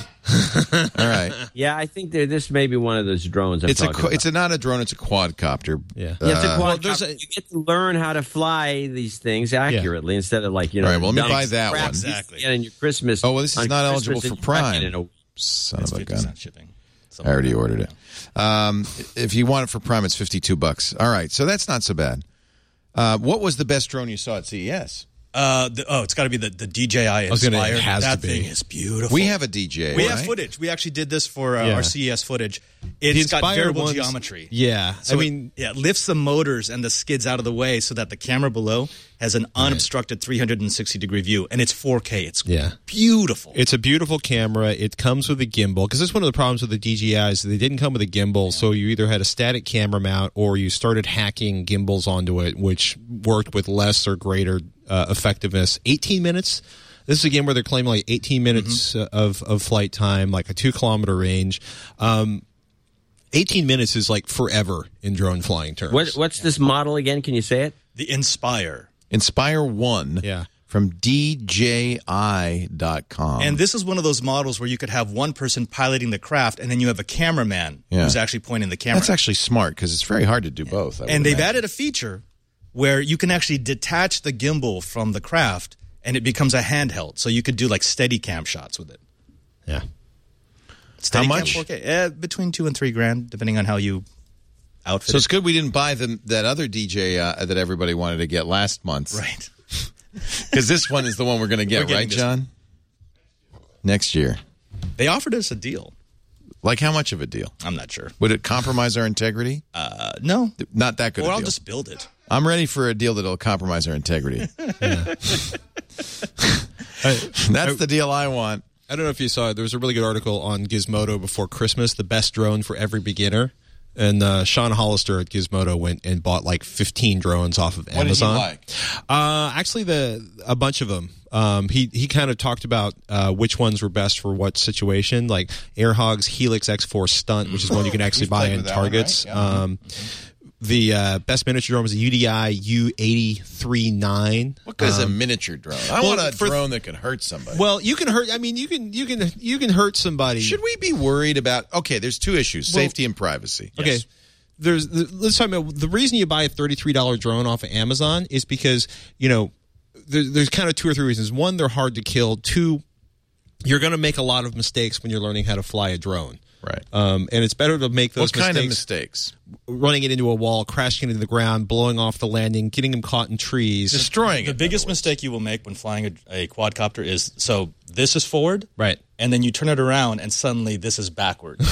All right, Yeah, I think that this may be one of those drones I'm it's a talking qu- about. it's a, not a drone; it's a quadcopter. Yeah. Yeah, it's a Uh, quad. well, there's copter. a- you get to learn how to fly these things accurately instead of like you know. All right, well, let me dumb buy that crap one. you used to Exactly. get in your Christmas. Oh, well, this is on not Christmas eligible for and you wreck Prime. it in a- Son It's of a fifty gun! percent shipping. I already ordered it. Um, if you want it for Prime, it's fifty-two bucks. All right, so that's not so bad. Uh, what was the best drone you saw at C E S? Uh, the, oh, it's got to be the, the D J I was gonna- Inspire. it has that to be. thing is beautiful. We have a D J. we right? have footage. We actually did this for uh, Yeah. our C E S footage. the It's got Inspire variable ones- geometry. Yeah, So I mean, it, yeah, it lifts the motors and the skids out of the way so that the camera below has an unobstructed three hundred sixty degree view, and it's four K. It's Yeah. beautiful. it's a beautiful camera. It comes with a gimbal because that's one of the problems with the D J Is. They didn't come with a gimbal, so you either had a static camera mount or you started hacking gimbals onto it, which worked with less or greater uh, effectiveness. eighteen minutes. This is a game where they're claiming like eighteen minutes Mm-hmm. uh, of of flight time, like a two kilometer range. Um, eighteen minutes is like forever in drone flying terms. What, what's this model again? Can you say it? the Inspire. Inspire One. Yeah. From D J I dot com. And this is one of those models where you could have one person piloting the craft, and then you have a cameraman Yeah. who's actually pointing the camera. that's actually smart because it's very hard to do both. I would and they've imagine. added a feature where you can actually detach the gimbal from the craft, and it becomes a handheld. So you could do like steady cam shots with it. Yeah. Steady much? Cam four K, uh, between two and three grand, depending on how you outfit So it's it. good we didn't buy the, that other D J uh, that everybody wanted to get last month. Right. Because this one is the one we're going to We're get, getting right, this John? Next year. They offered us a deal. Like how much of a deal? I'm not sure. Would it compromise our integrity? Uh, no. Not that good Or a I'll deal. just build it. I'm ready for a deal that'll compromise our integrity. That's the deal I want. I don't know if you saw it. There was a really good article on Gizmodo before Christmas, the best drone for every beginner. And uh, Sean Hollister at Gizmodo went and bought like fifteen drones off of What did he Amazon. like? Uh, actually, the a bunch of them. Um, he he kind of talked about uh, which ones were best for what situation, like AirHog's Helix X four Stunt, which is one you can actually You've buy played in with that one, Targets. right? Yeah. Um, the uh, best miniature drone was a U D I U eight thirty-nine. What good is a Um, miniature drone? I well, want a for- drone that can hurt somebody. Well, you can hurt. I mean, you can you can you can hurt somebody. Should we be worried about? Okay, there's two issues: Well- safety and privacy. Okay. There's the, let's talk about the reason you buy a thirty-three dollar drone off of Amazon is because, you know, there, there's kind of two or three reasons. One, they're hard to kill. Two, you're going to make a lot of mistakes when you're learning how to fly a drone. Right. Um, and it's better to make those What kind of mistakes mistakes? running it into a wall, crashing it into the ground, blowing off the landing, getting them caught in trees. Destroying The it. biggest mistake you will make when flying a, a quadcopter is so this is forward, Right. and then you turn it around, and suddenly this is backwards.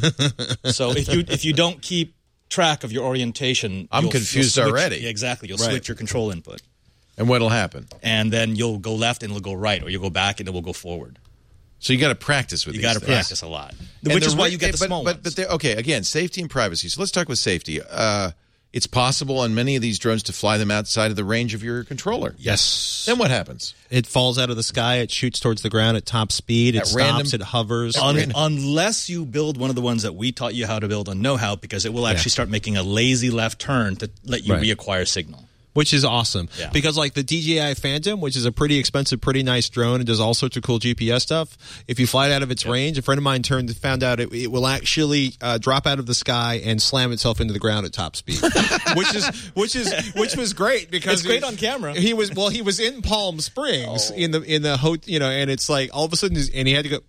So if you if you don't keep track of your orientation, I'm you'll- confused you'll switch- already. Yeah, exactly, you'll Right. switch your control input, And what'll happen? and then you'll go left and it'll go right, or you'll go back and it will go forward. So you got to practice with You these got to things. practice a lot, And which the is why re- you get the but, small but, ones. But they're- okay, again, safety and privacy. So let's talk with safety. Uh, it's possible on many of these drones to fly them outside of the range of your controller. Yes. Then what happens? It falls out of the sky. It shoots towards the ground at top speed. It At stops. random- It hovers. Un- unless you build one of the ones that we taught you how to build on Know-How, because it will actually start making a lazy left turn to let you Right. reacquire signal. Which is awesome. Yeah. Because like the D J I Phantom, which is a pretty expensive, pretty nice drone and does all sorts of cool G P S stuff, if you fly it out of its range, a friend of mine turned found out it, it will actually uh, drop out of the sky and slam itself into the ground at top speed. which is which is which was great because It's great he- on camera. He was well, he was in Palm Springs in the in the ho- you know, and it's like all of a sudden and he had to go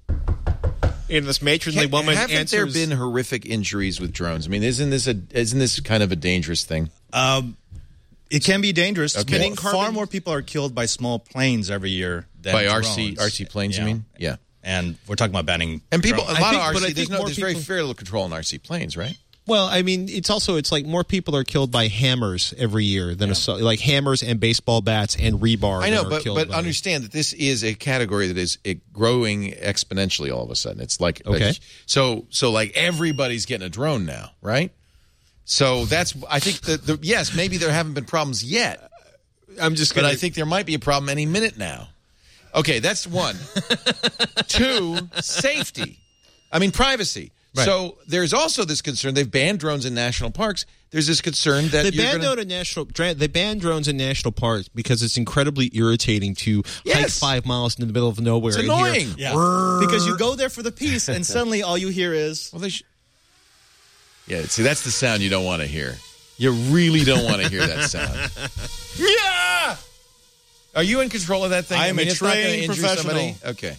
in this matronly woman Haven't answers there been horrific injuries with drones? I mean, isn't this a isn't this kind of a dangerous thing? Um, it can be dangerous. Okay. More- far more people are killed by small planes every year than By R C drones. R C planes, Yeah. you mean? Yeah. And we're talking about banning. And people, a drones. lot think- of but I R C, there's, think no, more there's very people- very little control in R C planes, right? Well, I mean, it's also it's like more people are killed by hammers every year than a, like hammers and baseball bats and rebar. I know, that are but killed but by- understand that this is a category that is it growing exponentially all of a sudden. It's like Okay. like, so so like everybody's getting a drone now, right? So that's I think that the, yes, maybe there haven't been problems yet, I'm just but gonna. I think there might be a problem any minute now. Okay, that's one. Two, safety. I mean, privacy. Right. So there's also this concern. They've banned drones in national parks. There's this concern that They you're banned gonna, out a national. dra- They banned drones in national parks because it's incredibly irritating to hike Yes. five miles in the middle of nowhere. It's and hear, annoying. Yeah. Because you go there for the peace, and suddenly all you hear is. Well, they sh- yeah, see, that's the sound you don't want to hear. You really don't want to hear that sound. Yeah! Are you in control of that thing? I am mean, a it's not gonna trained injure professional. somebody? Okay.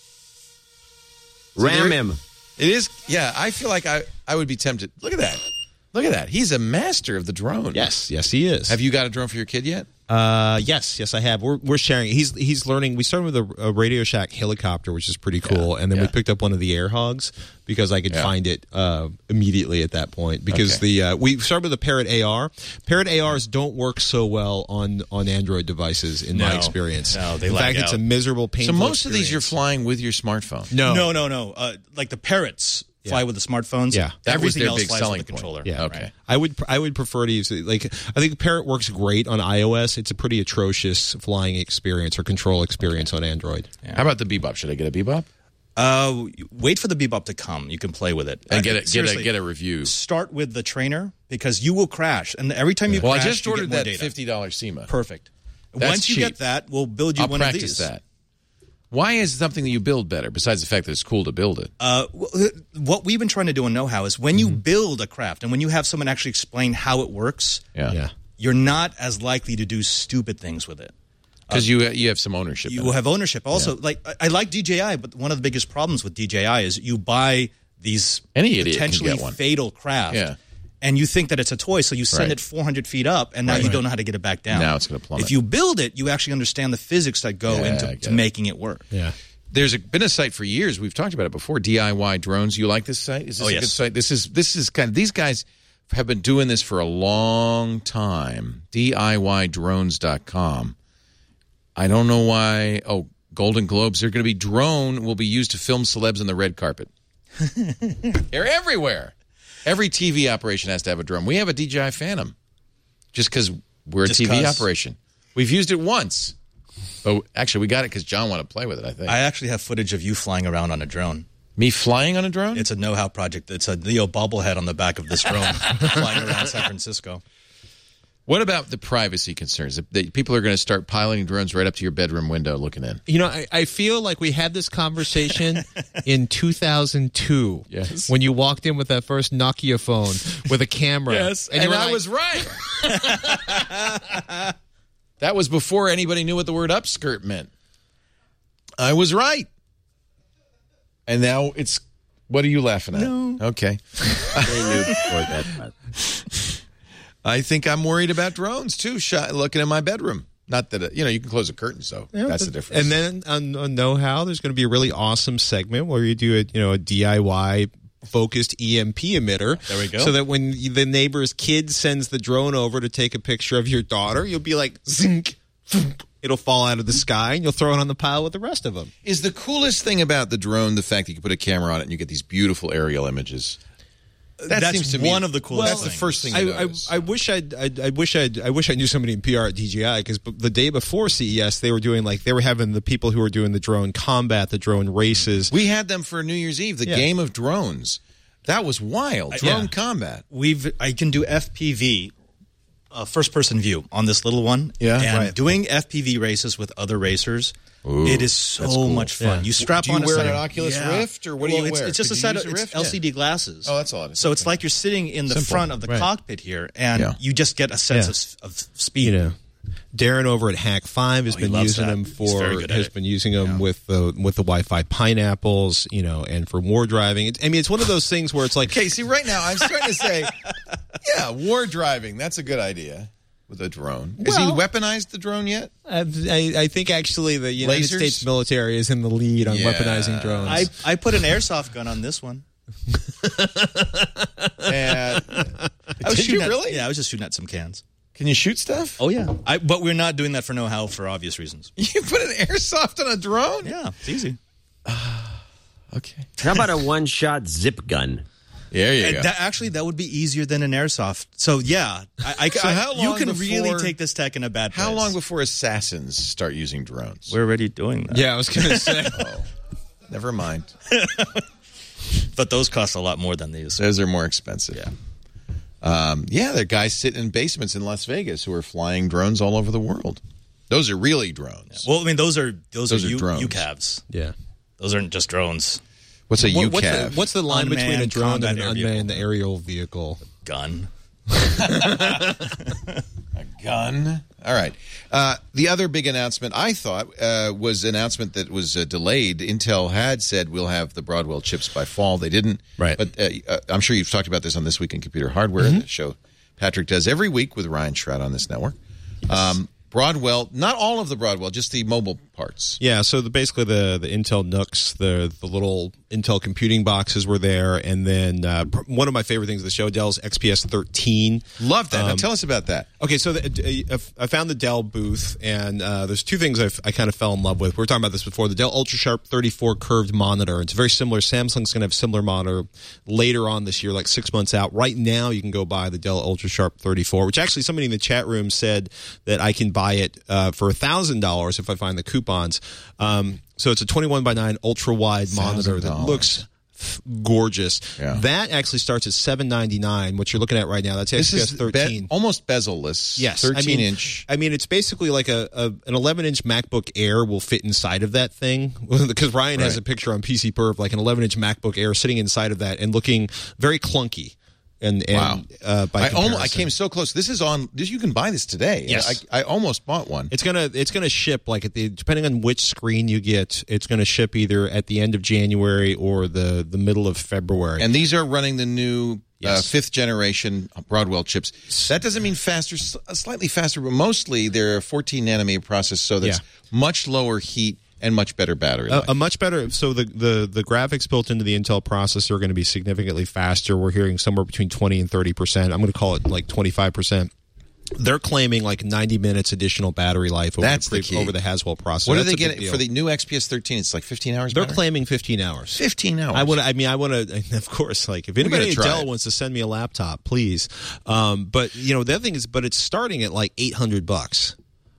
Ram there- him. It is, yeah, I feel like I, I would be tempted. Look at that. Look at that. He's a master of the drone. Yes, yes, he is. Have you got a drone for your kid yet? Uh, yes, yes, I have. We're we're sharing. He's he's learning. We started with a, a Radio Shack helicopter, which is pretty cool, and then we yeah. picked up one of the Air Hogs because I could Yeah. find it uh, immediately at that point. Because Okay. the uh, we started with the Parrot A R. Parrot A Rs don't work so well on on Android devices, in my No. experience. No, they in lag fact, it's a out. miserable, So painful. most of these you're experience. flying with your smartphone. No, No, no, no. Uh, like the parrots fly Yeah. with the smartphones. Yeah. That was Everything their else big flies selling with the point. controller. Yeah. Okay. I would I would prefer to use it. Like I think Parrot works great on iOS. It's a pretty atrocious flying experience or control experience on Android. How about the Bebop? Should I get a Bebop? Uh, wait for the Bebop to come. You can play with it And Uh, get a, get a seriously, get a review. Start with the trainer because you will crash, and every time you Well, crash, I just you get ordered more that data. fifty dollars SEMA. Perfect. That's Once you cheap. get that, we'll build you I'll one practice of these. that. Why is it something that you build better, besides the fact that it's cool to build it? Uh, w- what we've been trying to do in Know-How is when you build a craft and when you have someone actually explain how it works, Yeah. Yeah. you're not as likely to do stupid things with it. Because you you have some ownership. You in will it. have ownership. Also, like I, I like D J I, but one of the biggest problems with D J I is you buy these Any idiot can potentially get one. fatal craft, Yeah. and you think that it's a toy, so you send Right. it four hundred feet up, and now Right. you don't know how to get it back down. Now it's gonna plummet. If you build it, you actually understand the physics that go Yeah, I into get to it. making it work. Yeah. There's a, been a site for years. We've talked about it before. D I Y drones. You like this site? Is this Oh, a yes. good site? This is this is kind of these guys have been doing this for a long time. D I Y drones dot com. I don't know why. Oh, Golden Globes. They're going to be drone will be used to film celebs on the red carpet. They're everywhere. Every T V operation has to have a drone. We have a D J I Phantom, just because we're a Just T V 'cause. operation. We've used it once. But actually, we got it because John wanted to play with it, I think. I actually have footage of you flying around on a drone. Me flying on a drone? It's a Know-How project. It's a Leo bobblehead on the back of this drone flying around San Francisco. What about the privacy concerns? That- that people are going to start piloting drones right up to your bedroom window looking in. You know, I, I feel like we had this conversation in two thousand two. Yes. When you walked in with that first Nokia phone with a camera. and, you were I like, was right. That was before anybody knew what the word upskirt meant. I was right. And now it's, what are you laughing at? No. Okay. They knew before that. but- I think I'm worried about drones too, shot, looking in my bedroom. Not that, it, you know, you can close the curtains, though. That's the difference. And then on, on Know-How, there's going to be a really awesome segment where you do a, you know, a D I Y focused E M P emitter. There we go. So that when the neighbor's kid sends the drone over to take a picture of your daughter, you'll be like, zink, thump. It'll fall out of the sky and you'll throw it on the pile with the rest of them. Is the coolest thing about the drone the fact that you can put a camera on it and you get these beautiful aerial images? That That's seems to me one of the coolest That's the things. first thing I, you I, notice. I wish I'd, I, I wish I'd, I wish I knew somebody in P R at D J I because the day before C E S they were doing like they were having the people who were doing the drone combat, the drone races. We had them for New Year's Eve, the Yeah. game of drones. That was wild. Drone yeah. combat. We've I can do F P V, uh, first person view on this little one. Yeah, and right. doing F P V races with other racers, Ooh, it is so that's cool. much fun. Yeah. You strap Do you on wear a an set of- Oculus Yeah. Rift, or what do Well, you it's, wear? It's just Could a you set use of a it's Rift? L C D glasses. Oh, that's all it is. So it's Okay. like you're sitting in the Simple. front of the Right. cockpit here, and Yeah. you just get a sense Yeah. of, of speed. You know, Darren over at Hack Five has Oh, he been loves using that. them He's very for good at has it. been using them with the with the Wi-Fi pineapples, you know, and for war driving. It, I mean, it's one of those things where it's like, Okay, see, right now I'm starting to say, yeah, war driving. That's a good idea. with a drone. Has he Well- weaponized the drone yet? I, I, I think actually the United Lasers? States military is in the lead on Yeah. weaponizing drones. I, I put an airsoft gun on this one. And, I was did you shooting at- really? yeah, I was just shooting at some cans. Can you shoot stuff? Oh, yeah. I, but we're not doing that for know-how for obvious reasons. You put an airsoft on a drone? Yeah, it's easy. Okay. How about a one-shot zip gun? There you And go. that, actually, that would be easier than an airsoft. So, yeah. I, I, So I- how you long can before- really take this tech in a bad place. How long before assassins start using drones? We're already doing that. yeah, I was going to say. Oh, never mind. But those cost a lot more than these. Those are more expensive. Yeah. Um, yeah, there are guys sitting in basements in Las Vegas who are flying drones all over the world. Those are really drones. Well, I mean, those are those, Those are, are U, drones. U C A Vs. Yeah. Those aren't just drones. What's a What- what's, the, U C A V? what's the line between a Unmanned drone and combat an air vehicle. unmanned aerial vehicle? Gun. Gun. All right. Uh, the other big announcement, I thought, uh, was an announcement that was uh, delayed. Intel had said we'll have the Broadwell chips by fall. They didn't. Right. But uh, uh, I'm sure you've talked about this on This Week in Computer Hardware, Mm-hmm. the show Patrick does every week with Ryan Shroud on this network. Um, Broadwell, not all of the Broadwell, just the mobile parts. Yeah, so the, basically the the Intel N U Cs, the the little Intel computing boxes were there, and then uh, pr- one of my favorite things of the show, Dell's X P S thirteen. Love that. now Um, tell us about that. Okay, so the, uh, I found the Dell booth, and uh, there's two things I've, I kind of fell in love with. We were talking about this before. The Dell UltraSharp thirty-four curved monitor. It's very similar. Samsung's going to have a similar monitor later on this year, like six months out. Right now, you can go buy the Dell UltraSharp thirty-four, which actually somebody in the chat room said that I can buy it uh, for one thousand dollars if I find the coupons. Um, so it's a twenty-one by nine ultra-wide monitor that one thousand dollars. looks f- gorgeous. Yeah. That actually starts at seven ninety-nine. What you're looking at right now, that's This X P S is thirteen. be- almost bezel-less. Yes, thirteen I mean, inch. I mean, it's basically like a, a an eleven inch MacBook Air will fit inside of that thing. Because Ryan has Right. a picture on P C Perf, like an eleven inch MacBook Air sitting inside of that and looking very clunky. And, and Wow. uh, by I, almost, I comparison. came so close. This is on. This, you can buy this today. Yes. I, I almost bought one. It's gonna it's gonna ship like at the depending on which screen you get. It's gonna ship either at the end of January or the the middle of February. And these are running the new uh, Yes. fifth generation Broadwell chips. That doesn't mean faster, s- slightly faster, but mostly they're a fourteen nanometer process, so that's Yeah. much lower heat and much better battery life. A, a much better. So the, the the graphics built into the Intel processor are going to be significantly faster. We're hearing somewhere between twenty and thirty percent. I'm going to call it like twenty-five percent. They're claiming like ninety minutes additional battery life over That's the, the pre- key. over the Haswell processor. what are That's they a big getting deal. for the new X P S thirteen? It's like fifteen hours. They're battery? claiming fifteen hours. fifteen hours. I want. I mean, I want to. Of course, like if anybody gotta at try Dell it. wants to send me a laptop, please. Um, but you know, the other thing is, but it's starting at like eight hundred bucks,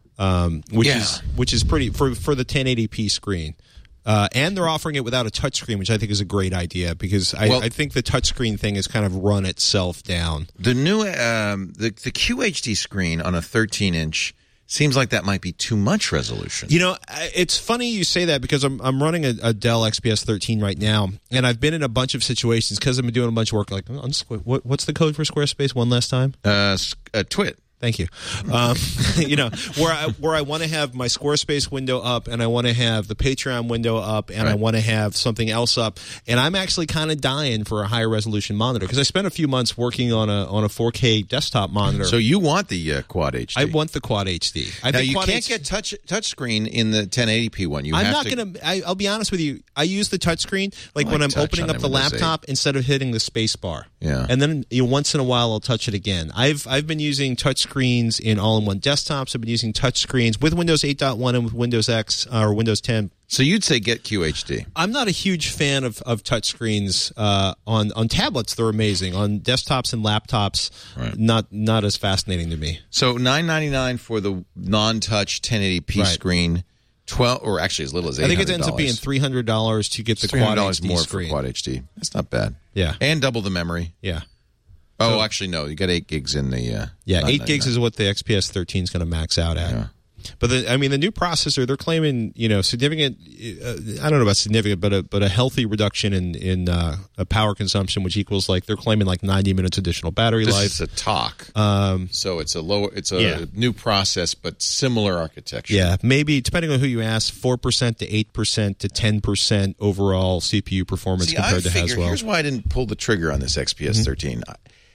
um, which Yeah. is which is pretty for for the ten eighty p screen. Uh, and they're offering it without a touchscreen, which I think is a great idea because I, Well- I think the touchscreen thing has kind of run itself down. The new um, the the Q H D screen on a thirteen inch seems like that might be too much resolution. You know, I- it's funny you say that because I'm I'm running a, a Dell X P S thirteen right now, and I've been in a bunch of situations because I've been doing a bunch of work. Like, on Squ- what, what's the code for Squarespace? One last time. Uh, s- uh, Twit. Thank you. Um, you know, where I where I want to have my Squarespace window up, and I want to have the Patreon window up, and I Right. want to have something else up, and I'm actually kind of dying for a higher resolution monitor because I spent a few months working on a on a four K desktop monitor. So you want the uh, Quad H D? I want the Quad H D. I now think you Quad can't H- get touch touch screen in the ten eighty p one. You I'm have not to, gonna. I, I'll be honest with you. I use the touchscreen like I when like I'm touch opening on up the the Windows laptop instead of hitting the space bar. Yeah. and then you know, once in a while I'll touch it again. I've I've been using touchscreens in all-in-one desktops. I've been using touchscreens with Windows eight point one and with Windows X uh, or Windows ten. So you'd say get Q H D. I'm not a huge fan of, of touchscreens uh, on on tablets. They're amazing on desktops and laptops. Right. Not not as fascinating to me. So nine ninety-nine for the non-touch ten eighty p Right. screen, twelve or actually as little as eight I hundred think it ends up being three hundred dollars to get the three hundred Quad dollars H D more screen. for Quad H D. That's not bad. Yeah. and double the memory. Yeah. Oh, actually, no. You got eight gigs in the. Uh, Yeah, eight nine gigs ninety-nine. is what the X P S thirteen is going to max out at. Yeah. But the, I mean, the new processor, they're claiming, you know, significant. Uh, I don't know about significant, but a but a healthy reduction in in uh, a power consumption, which equals like they're claiming like ninety minutes additional battery This life. is a T O C. Um, So it's a lower. It's a Yeah. new process, but similar architecture. yeah, maybe depending on who you ask, four percent to eight percent to ten percent overall C P U performance See, compared I to figure, Haswell. here's why I didn't pull the trigger on this X P S thirteen. I-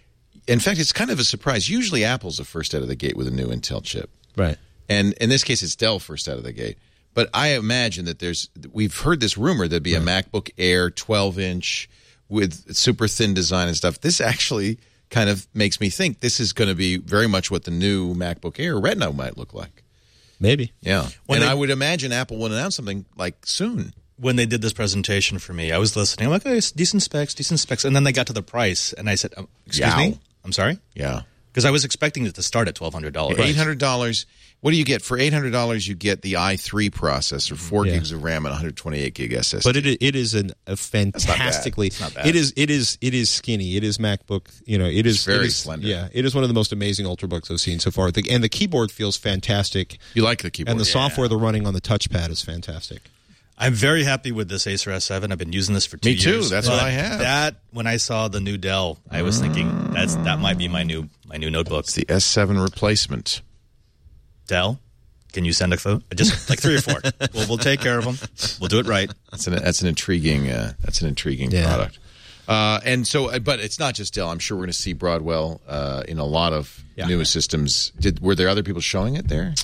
in fact, it's kind of a surprise. Usually Apple's the first out of the gate with a new Intel chip. Right. And in this case, it's Dell first out of the gate. But I imagine that there's, we've heard this rumor there'd be right. a MacBook Air twelve inch with super thin design and stuff. This actually kind of makes me think this is going to be very much what the new MacBook Air Retina might look like. Maybe. Yeah. When and they, I would imagine Apple would announce something like soon. When they did this presentation for me, I was listening. I'm like, oh, it's decent specs, decent specs. And then they got to the price, and I said, um, excuse Yow. me? I'm sorry? Yeah. Because I was expecting it to start at twelve hundred dollars. eight hundred dollars. What do you get? For eight hundred dollars, you get the i three processor, four yeah. gigs of RAM, and one hundred twenty-eight gig S S D. But it it is an, a fantastically. It's not bad. It is it is it is skinny. It is MacBook. You know, it is It's very it is, slender. Yeah, it is one of the most amazing Ultrabooks I've seen so far. The, and the keyboard feels fantastic. You like the keyboard. And the Yeah. software they're running on the touchpad is fantastic. I'm very happy with this Acer S seven. I've been using this for two Me too. years. That's But what I have. That when I saw the new Dell, I was thinking that's that might be my new my new notebook. It's the S seven replacement. Dell, can you send a photo? Just like three or four. we'll, we'll take care of them. We'll do it right. That's an that's an intriguing uh, that's an intriguing Yeah. product. Uh, and so, but it's not just Dell. I'm sure we're going to see Broadwell uh, in a lot of Yeah. new systems. Did were there other people showing it there?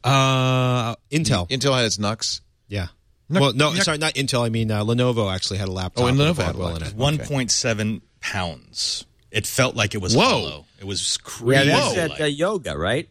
Uh, Intel. Intel had its N U X. Yeah. No- well, no, no- sorry, not Intel. I mean, uh, Lenovo actually had a laptop. Oh, and with Lenovo had Broadwell one. in it. One point seven pounds. It felt like it was Whoa. hollow. It was crazy. Yeah, that's light. at uh, yoga, right?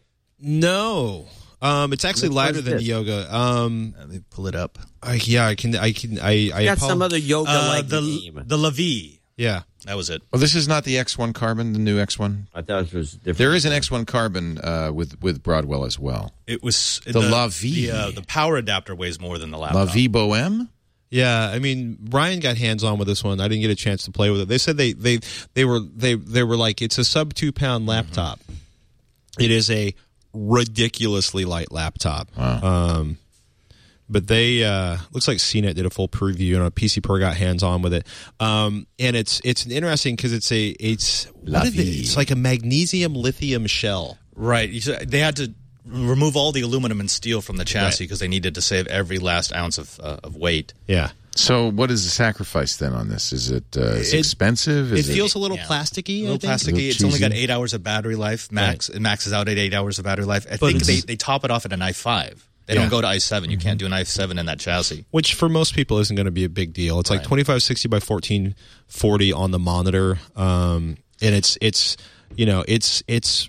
No, um, it's actually Which lighter one's than this? the Yoga. Um, Let me pull it up. I, yeah, I can, I can, I, I Got apo- some other yoga Uh, like the name. the Lavi. Yeah, That was it. Well, this is not the X one Carbon, the new X one. I thought it was different. There is an X one Carbon uh, with with Broadwell as well. It was The La Vie. The, uh, the power adapter weighs more than the La laptop. Vie Bohème. yeah. I mean, Ryan got hands on with this one. I didn't get a chance to play with it. They said they, they, they were, they, they were like, it's a sub two pound laptop. Mm-hmm. It is a ridiculously light laptop. Wow. Um, but they uh, looks like C net did a full preview and a P C Per got hands on with it. Um, and it's it's interesting because it's a it's La what is it? vie. It's like a magnesium lithium shell. Right. You said- They had to remove all the aluminum and steel from the chassis because they needed to save every last ounce of uh, of weight. Yeah. So, what is the sacrifice then on this? Is it, uh, is it It- expensive? Is It feels a little Yeah. plasticky. A I little think. plasticky. little It's only got cheesy. eight hours of battery life. Max it maxes out at eight hours of battery life. I But think they, it's- they top it off at an i five. They Yeah. don't go to i seven. You can't do an i seven in that chassis. Which for most people isn't going to be a big deal. It's like Right. twenty-five sixty by fourteen forty on the monitor, um, and it's it's you know it's it's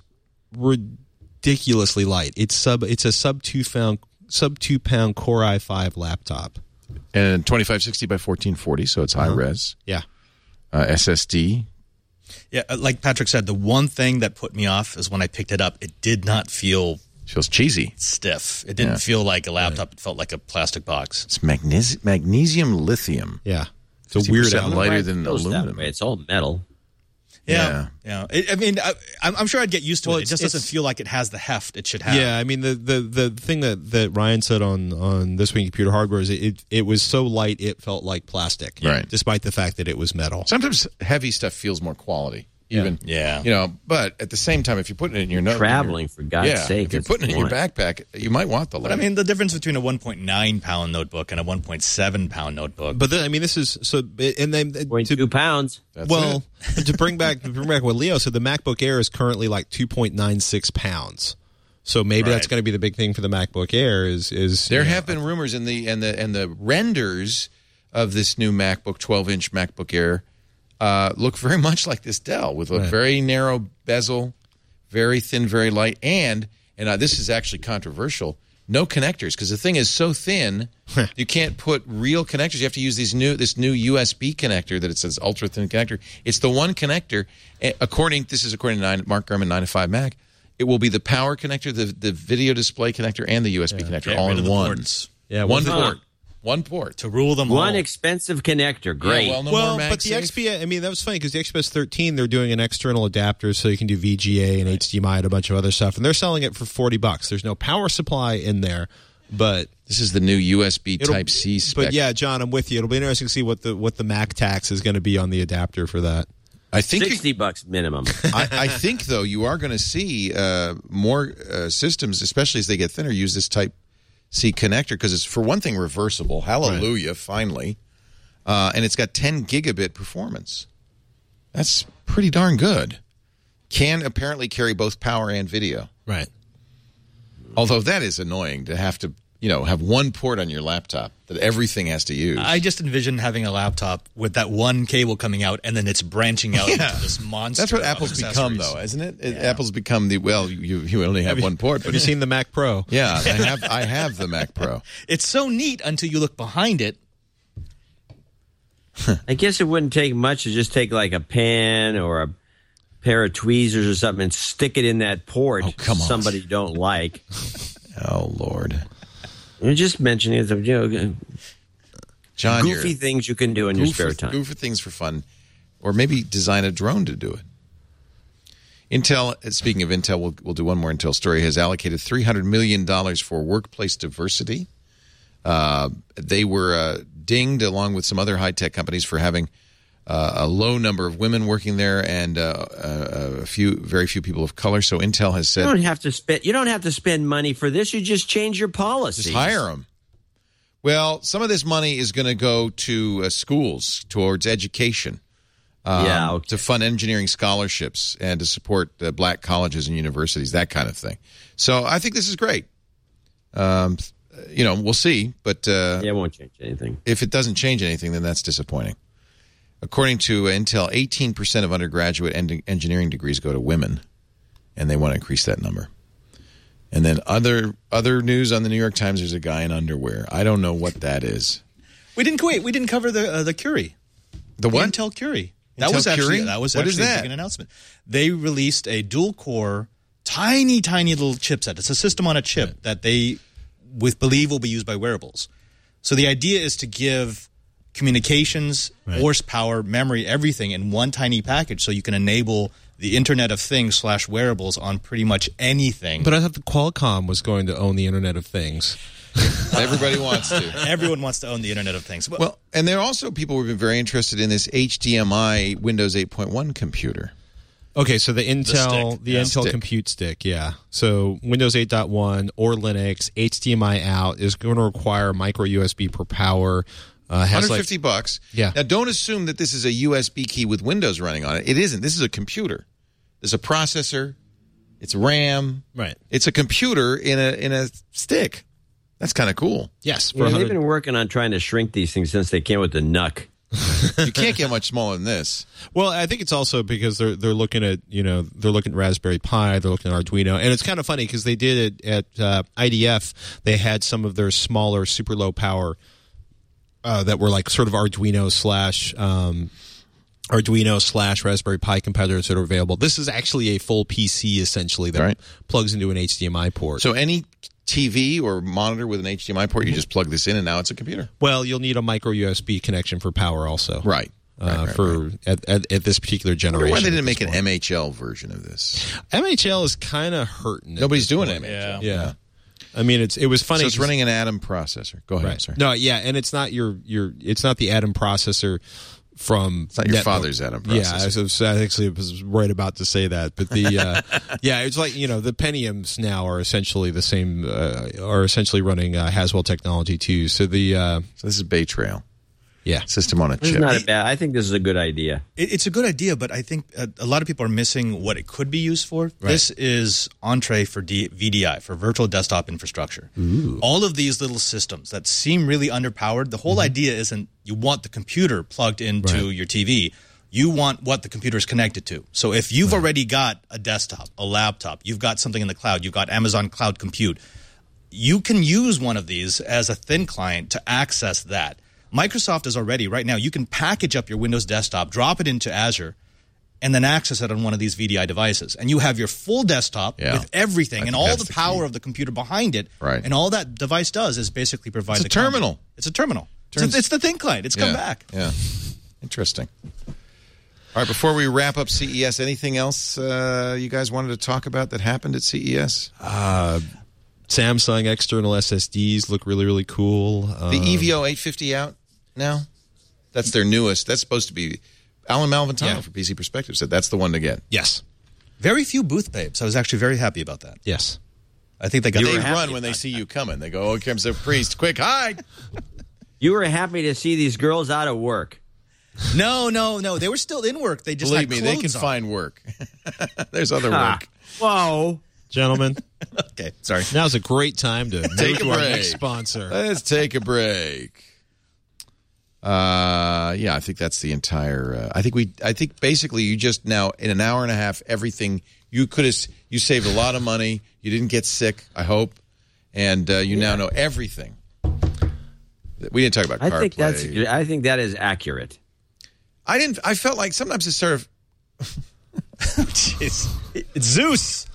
ridiculously light. It's sub it's a sub two pound sub two pound Core i five laptop. and twenty-five sixty by fourteen forty, so it's high res. Yeah, Uh, S S D. Yeah, uh, like Patrick said, the one thing that put me off is when I picked it up, it did not feel Feels cheesy. stiff. It didn't Yeah. feel like a laptop. It felt like a plastic box. It's magnesi- magnesium lithium. yeah. It's a weird fifty percent element. lighter Right, than it goes that aluminum. way. It's all metal. Yeah, yeah. It, I mean, I, I'm, I'm sure I'd get used to Well, it. It it's- just doesn't it's- feel like it has the heft it should have. Yeah, I mean the, the, the thing that, that Ryan said on, on This Week in Computer Hardware is it, it it was so light it felt like plastic, Right. despite the fact that it was metal. Sometimes heavy stuff feels more quality. Even Yeah. you know, but at the same time, if you're putting it in your note, Traveling, for God's yeah, sake. if you're that's putting it in your the point. backpack, you might want the. But I mean, the difference between a one point nine pound notebook and a one point seven pound notebook. But then, I mean, this is so, and then Point to, two pounds. That's well, it. to bring back to bring back what Leo said, the MacBook Air is currently like two point nine six pounds. So maybe that's Right. going to be the big thing for the MacBook Air. Is is There you know, have been rumors in the and the and the renders of this new MacBook, twelve inch MacBook Air, uh, look very much like this Dell with a Right. very narrow bezel, very thin, very light, and and uh, this is actually controversial. No connectors because the thing is so thin, you can't put real connectors. You have to use these new this new U S B connector that it says ultra thin connector. It's the one connector. eh, According this is according to nine, Mark Gurman nine to five Mac. It will be the power connector, the the video display connector, and the U S B connector Get all rid in of the one. ports. Yeah, one one- port. One port. To rule them One all. expensive connector. Great. Yeah, well, no well, more but the MagSafe. X P, I mean, that was funny because the X P S thirteen, they're doing an external adapter so you can do V G A and H D M I and a bunch of other stuff, and they're selling it for forty bucks. There's no power supply in there, but This is the new U S B it'll- Type C spec. But yeah, John, I'm with you. It'll be interesting to see what the what the Mac tax is going to be on the adapter for that. I think Sixty bucks minimum. I, I think though you are going to see uh, more uh, systems, especially as they get thinner, use this Type C connector because it's for one thing reversible. Hallelujah! Finally, uh, and it's got ten gigabit performance. That's pretty darn good. can apparently carry both power and video. Right. Although that is annoying to have to, you know, have one port on your laptop that everything has to use. I just envision having a laptop with that one cable coming out, and then it's branching out Yeah. into this monster. That's what of Apple's become, accessories. though, isn't it? it Yeah. Apple's become the, well, you, you only have, Have you- one port. But Have you seen the Mac Pro? Yeah, I have, I have the Mac Pro. It's so neat until you look behind it. I guess it wouldn't take much to just take like a pen or a pair of tweezers or something and stick it in that port. Oh, come on. Somebody you don't like. Oh, Lord. You're just mentioning it, you know, John, goofy you're, things you can do in your goof spare for, time. Goof for things for fun. Or maybe design a drone to do it. Intel, speaking of Intel, we'll, we'll do one more Intel story, has allocated three hundred million dollars for workplace diversity. Uh, they were uh, dinged, along with some other high-tech companies, for having uh, a low number of women working there and uh, a, a few, very few people of color. So Intel has You said, don't have to spend. You don't have to spend money for this. You just change your policy. just hire them. Well, some of this money is going to go to uh, schools, towards education. Um, Yeah, okay. to fund engineering scholarships and to support uh, black colleges and universities, that kind of thing. So I think this is great. Um, you know, we'll see, but uh, Yeah, it won't change anything. if it doesn't change anything, then that's disappointing. According to Intel, eighteen percent of undergraduate en- engineering degrees go to women, and they want to increase that number. And then other other news on the New York Times, there's a guy in underwear. I don't know what that is. We didn't wait. We didn't cover the uh, the Curie. The what? Intel Curie. That Intel was actually Curie? that was What is actually that? a big announcement. They released a dual core, tiny, tiny little chipset. It's a system on a chip Right. that they with believe will be used by wearables. So the idea is to give communications, Right. horsepower, memory, everything in one tiny package, so you can enable the Internet of Things slash wearables on pretty much anything. But I thought the Qualcomm was going to own the Internet of Things. Everybody wants to. Everyone wants to own the Internet of Things. But Well, and there are also people who have been very interested in this H D M I Windows eight point one computer. Okay, so the Intel, stick, the, yeah. Intel Stick. Compute Stick, yeah. So Windows eight point one or Linux, H D M I out is going to require micro U S B per power. Uh, has one hundred like- fifty bucks. Yeah. Now, don't assume that this is a U S B key with Windows running on it. It isn't. This is a computer. There's a processor. It's RAM. Right. It's a computer in a in a stick. That's kind of cool. Yes, for Yeah, they've 100 been working on trying to shrink these things since they came with the N U C. You can't get much smaller than this. Well, I think it's also because they're they're looking at you know they're looking at Raspberry Pi, they're looking at Arduino, and it's kind of funny because they did it at uh, I D F. They had some of their smaller, super low power uh, that were like sort of Arduino slash um, Arduino slash Raspberry Pi competitors that are available. This is actually a full P C essentially that Right. plugs into an H D M I port. So any T V or monitor with an H D M I port, you just plug this in, and now it's a computer. well, you'll need a micro U S B connection for power also. Right. Uh, Right, right, for right. At, at, at this particular I generation. wonder why they at didn't this make an point. M H L version of this. M H L is kind of hurting. at Nobody's this doing point. M H L. Yeah. I mean, it's it was funny. So it's 'cause- running an Atom processor. Go ahead. right. Sorry. No, yeah, and it's not your your it's not the Atom processor from It's not your netbook. father's Atom Yeah, processor. I was, I actually was right about to say that, but the uh, yeah, it's like you know the Pentiums now are essentially the same uh, are essentially running uh, Haswell technology too. So the uh, So this is Bay Trail yeah. system on a This is chip. not a bad. I think this is a good idea. It, it's a good idea, but I think a, a lot of people are missing what it could be used for. This is entree for D, V D I, for virtual desktop infrastructure. All of these little systems that seem really underpowered, the whole idea isn't you want the computer plugged into Right. your T V. You want what the computer is connected to. So if you've already got a desktop, a laptop, you've got something in the cloud, you've got Amazon Cloud Compute, you can use one of these as a thin client to access that. Microsoft is already, right now, you can package up your Windows desktop, drop it into Azure, and then access it on one of these V D I devices. And you have your full desktop Yeah. with everything I and think all that's the the power key. of the computer behind it. Right. And all that device does is basically provide It's a the content. terminal. It's a terminal. Turns- It's, it's the thin client. It's come yeah. back. Yeah. Interesting. All right, before we wrap up C E S, anything else uh, you guys wanted to talk about that happened at C E S? Samsung external S S Ds look really really cool. The Um, E V O eight fifty out now? That's their newest. That's supposed to be Alan Malventano Yeah. for P C Perspective said that's the one to get. yes, Very few booth babes. I was actually very happy about that. yes. I think they got They the- run when they see you coming. They go, "Oh, here comes the priest! Quick, hide!" You were happy to see these girls out of work. No, no, no. They were still in work. They just Believe had me, they can clothes on. find work. There's other Ah, work. whoa. Gentlemen, Okay, sorry. now's a great time to move Take a to our break. next sponsor. Let's take a break. Uh, yeah, I think that's the entire. Uh, I think we. I think basically you just now in an hour and a half, everything you could have. You saved a lot of money. You didn't get sick. I hope, and uh, you now know everything. We didn't talk about I CarPlay. think that's. I think that is accurate. I didn't. I felt like sometimes it's sort of. Jeez. It's Zeus.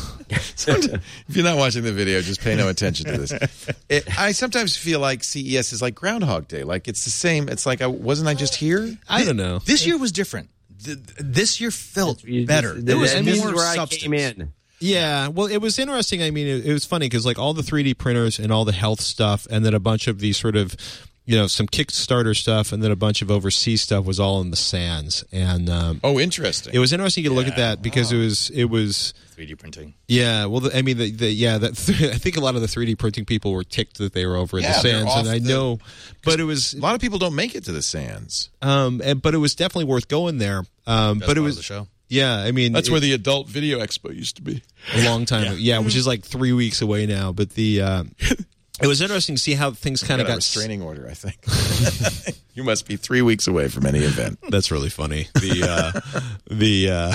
If you're not watching the video, just pay no attention to this. It, I sometimes feel like C E S is like Groundhog Day. Like it's the same. It's like I wasn't I just here? I don't know. This year was different. Th- This year felt You- better. This, There was this is more where substance. I came in. Yeah, well, it was interesting. I mean, it, it was funny because like all the three D printers and all the health stuff, and then a bunch of these sort of, you know, some Kickstarter stuff, and then a bunch of overseas stuff was all in the Sands. And um, Oh, interesting. it was interesting to look at that because it was it was. three D printing. Yeah, well, the, I mean, the, the yeah, that I think a lot of the three D printing people were ticked that they were over in Yeah, the they're Sands, off and I the- know, but it was, A lot of people don't make it to the Sands. um, and but it was definitely worth going there. Um, Best but it part was of the show. Yeah, I mean, That's it- where the Adult Video Expo used to be. a long time, yeah. which is like three weeks away now. But the uh, it was interesting to see how things kind Got of a got. restraining order, I think. You must be three weeks away from any event. That's really funny. The uh, the uh,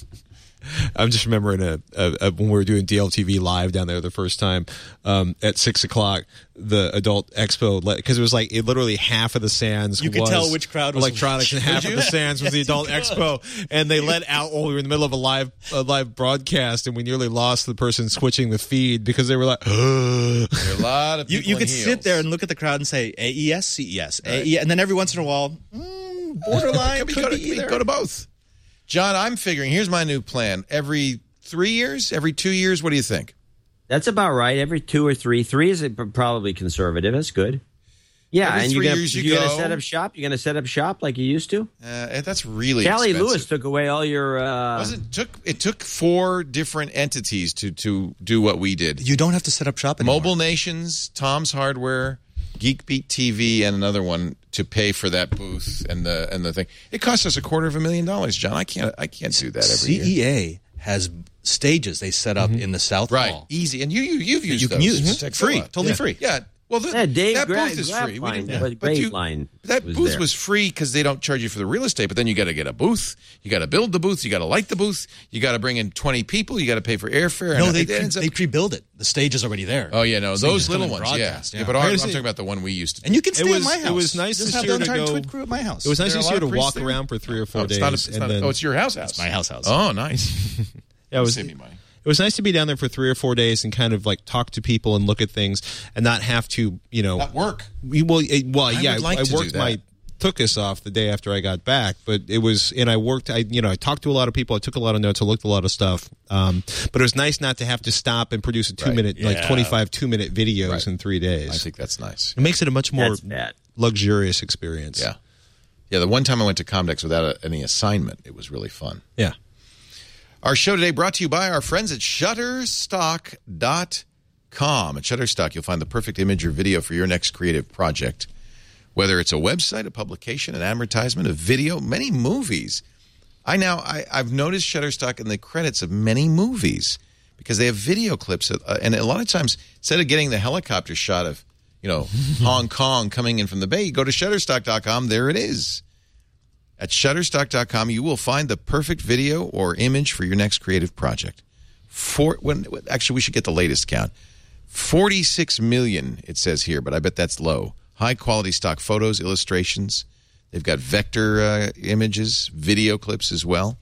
I'm just remembering a, a, a, when we were doing D L T V live down there the first time um, at six o'clock. The Adult Expo, because it was like it literally half of the Sands. You could was tell which crowd was electronics, and half of the Sands was the Adult Expo. And they let out while we were in the middle of a live a live broadcast, and we nearly lost the person switching the feed because they were like, There are a lot of You, people you in could heels. sit there and look at the crowd and say A E S, C E S, A E S, and then every once in a while, mm, borderline Could be- could go, to, be either. go to both. John, I'm figuring, here's my new plan. Every three years, every two years, what do you think? That's about right. Every two or three. Three is probably conservative. That's good. Yeah, Every and three you're gonna, years you you're gonna go. set up shop. You're gonna set up shop like you used to. Uh, that's really Callie expensive. Lewis took away all your. Uh, Wasn't, took, it took four different entities to, to do what we did. You don't have to set up shop anymore. Mobile Nations, Tom's Hardware, Geekbeat T V, and another one to pay for that booth and the and the thing. It cost us a quarter of a million dollars, John. I can't I can't do that every year. C E A has stages they set up in the South Right, Hall. easy, and you, you you've used You can those. use Tech free, Villa. totally Yeah. free. Yeah, well, the, Yeah, Dave that Gra- booth is free. We Grapevine, didn't, but but you, Grapevine that was booth there. was free because they don't charge you for the real estate. But then you got to get a booth, you got to build the booth, you got to light the booth, you got to bring in twenty people, you got to pay for airfare. No, and they it ends pre- up- they pre-build it. The stage is already there. Oh yeah, no, So you those just come little and ones, yeah. broadcast, yeah. yeah. But our, Where I'm is talking it? about the one we used to. Do. And you can stay It was- at my house. it was nice Just this have year the to entire go- Twit crew at my house. It was nice There are this a year lot to of priests walk there? around for three or four Oh, it's days, not a- it's and not- then oh, it's your house house. It's my house house. Oh, nice. yeah, it was Save me money. it was nice to be down there for three or four days and kind of like talk to people and look at things and not have to, you know, Not work. We, well, it, well, I yeah, would like I to do worked that. my took us off the day after I got back, but it was, and I worked, I, you know, I talked to a lot of people, I took a lot of notes, I looked at a lot of stuff, um, but it was nice not to have to stop and produce a two Right. minute, like Yeah. twenty-five two minute videos Right. in three days. I think that's nice. It makes it a much more That's bad. luxurious experience. Yeah, yeah. The one time I went to Comdex without a, any assignment, it was really fun. Yeah. Our show today brought to you by our friends at Shutterstock dot com. At Shutterstock, you'll find the perfect image or video for your next creative project. Whether it's a website, a publication, an advertisement, a video, many movies. I now, I, I've noticed Shutterstock in the credits of many movies because they have video clips. Of, uh, and a lot of times, instead of getting the helicopter shot of, you know, Hong Kong coming in from the bay, you go to Shutterstock dot com, there it is. At Shutterstock dot com, you will find the perfect video or image for your next creative project. For, when, actually, we should get the latest count. forty-six million, it says here, but I bet that's low. High-quality stock photos, illustrations. They've got vector uh, images, video clips as well.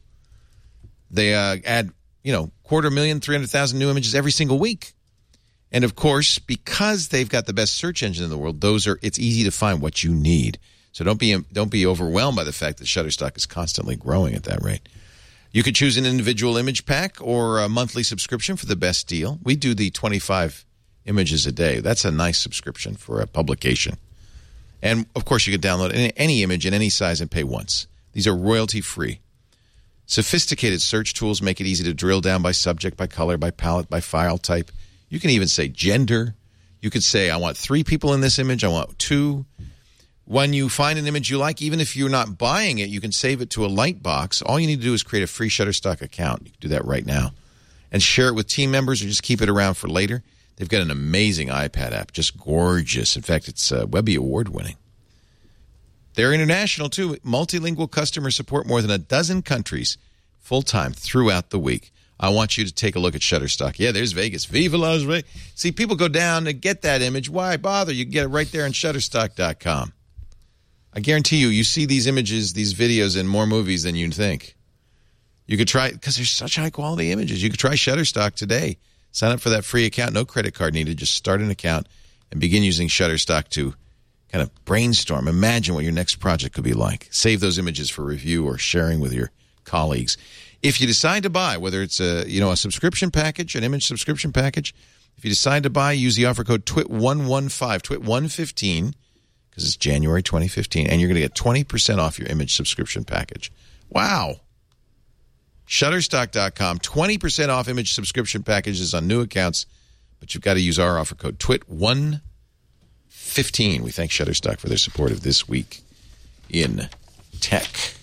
They uh, add, you know, quarter million, three hundred thousand new images every single week. And, of course, because they've got the best search engine in the world, those are it's easy to find what you need. So don't be don't be overwhelmed by the fact that Shutterstock is constantly growing at that rate. You could choose an individual image pack or a monthly subscription for the best deal. We do the twenty-five images a day. That's a nice subscription for a publication. And, of course, you can download any, any image in any size and pay once. These are royalty-free. Sophisticated search tools make it easy to drill down by subject, by color, by palette, by file type. You can even say gender. You could say, I want three people in this image. I want two. When you find an image you like, even if you're not buying it, you can save it to a Lightbox. All you need to do is create a free Shutterstock account. You can do that right now. And share it with team members or just keep it around for later. They've got an amazing iPad app, just gorgeous. In fact, it's uh, Webby Award-winning. They're international, too. Multilingual customer support, more than a dozen countries, full-time, throughout the week. I want you to take a look at Shutterstock. Yeah, there's Vegas. Viva Las Vegas. See, people go down to get that image. Why bother? You can get it right there on Shutterstock dot com. I guarantee you, you see these images, these videos in more movies than you'd think. You could try, because there's such high-quality images. You could try Shutterstock today. Sign up for that free account. No credit card needed. Just start an account and begin using Shutterstock to kind of brainstorm. Imagine what your next project could be like. Save those images for review or sharing with your colleagues. If you decide to buy, whether it's a you know a subscription package, an image subscription package, if you decide to buy, use the offer code T W I T one fifteen, T W I T one fifteen, because it's January twenty fifteen, and you're going to get twenty percent off your image subscription package. Wow. Shutterstock dot com, twenty percent off image subscription packages on new accounts, but you've got to use our offer code T W I T one fifteen. We thank Shutterstock for their support of This Week in Tech.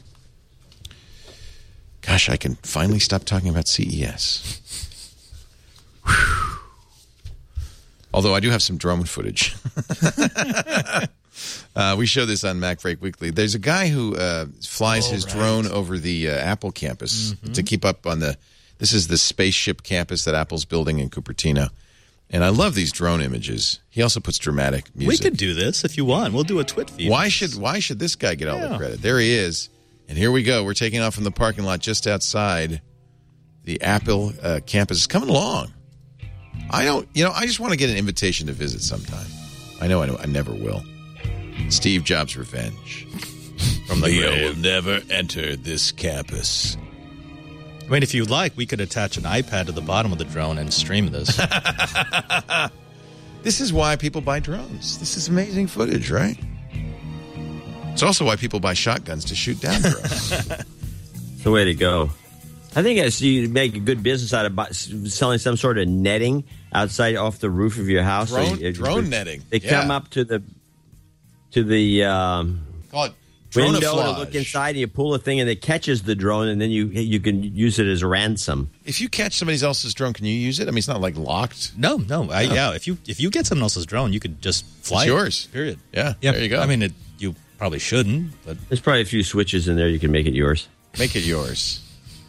Gosh, I can finally stop talking about C E S. Whew. Although I do have some drone footage. uh, we show this on MacBreak Weekly. There's a guy who uh, flies oh, his right. drone over the uh, Apple campus mm-hmm. to keep up on the... This is the spaceship campus that Apple's building in Cupertino. And I love these drone images. He also puts dramatic music. We could do this if you want. We'll do a twit feed. Why should Why should this guy get all yeah. the credit? There he is. And here we go. We're taking off from the parking lot just outside the Apple uh, campus. It's coming along. I don't, you know, I just want to get an invitation to visit sometime. I know I, know, I never will. Steve Jobs' revenge. From the Leo grave. Will never enter this campus. I mean, if you like, we could attach an iPad to the bottom of the drone and stream this. This is why people buy drones. This is amazing footage, right? It's also why people buy shotguns to shoot down drones. It's the way to go. I think as you make a good business out of buy, selling some sort of netting outside off the roof of your house. Drone, so you, drone you, netting. They yeah. come up to the to the um, Call it window dronaflage. to look inside, and you pull a thing, and it catches the drone, and then you you can use it as ransom. If you catch somebody else's drone, can you use it? I mean, it's not like locked. No, no. I, yeah, if you if you get someone else's drone, you could just fly it's it. yours. Period. Yeah, yep. There you go. I mean, it, you probably shouldn't, but there's probably a few switches in there you can make it yours. Make it yours.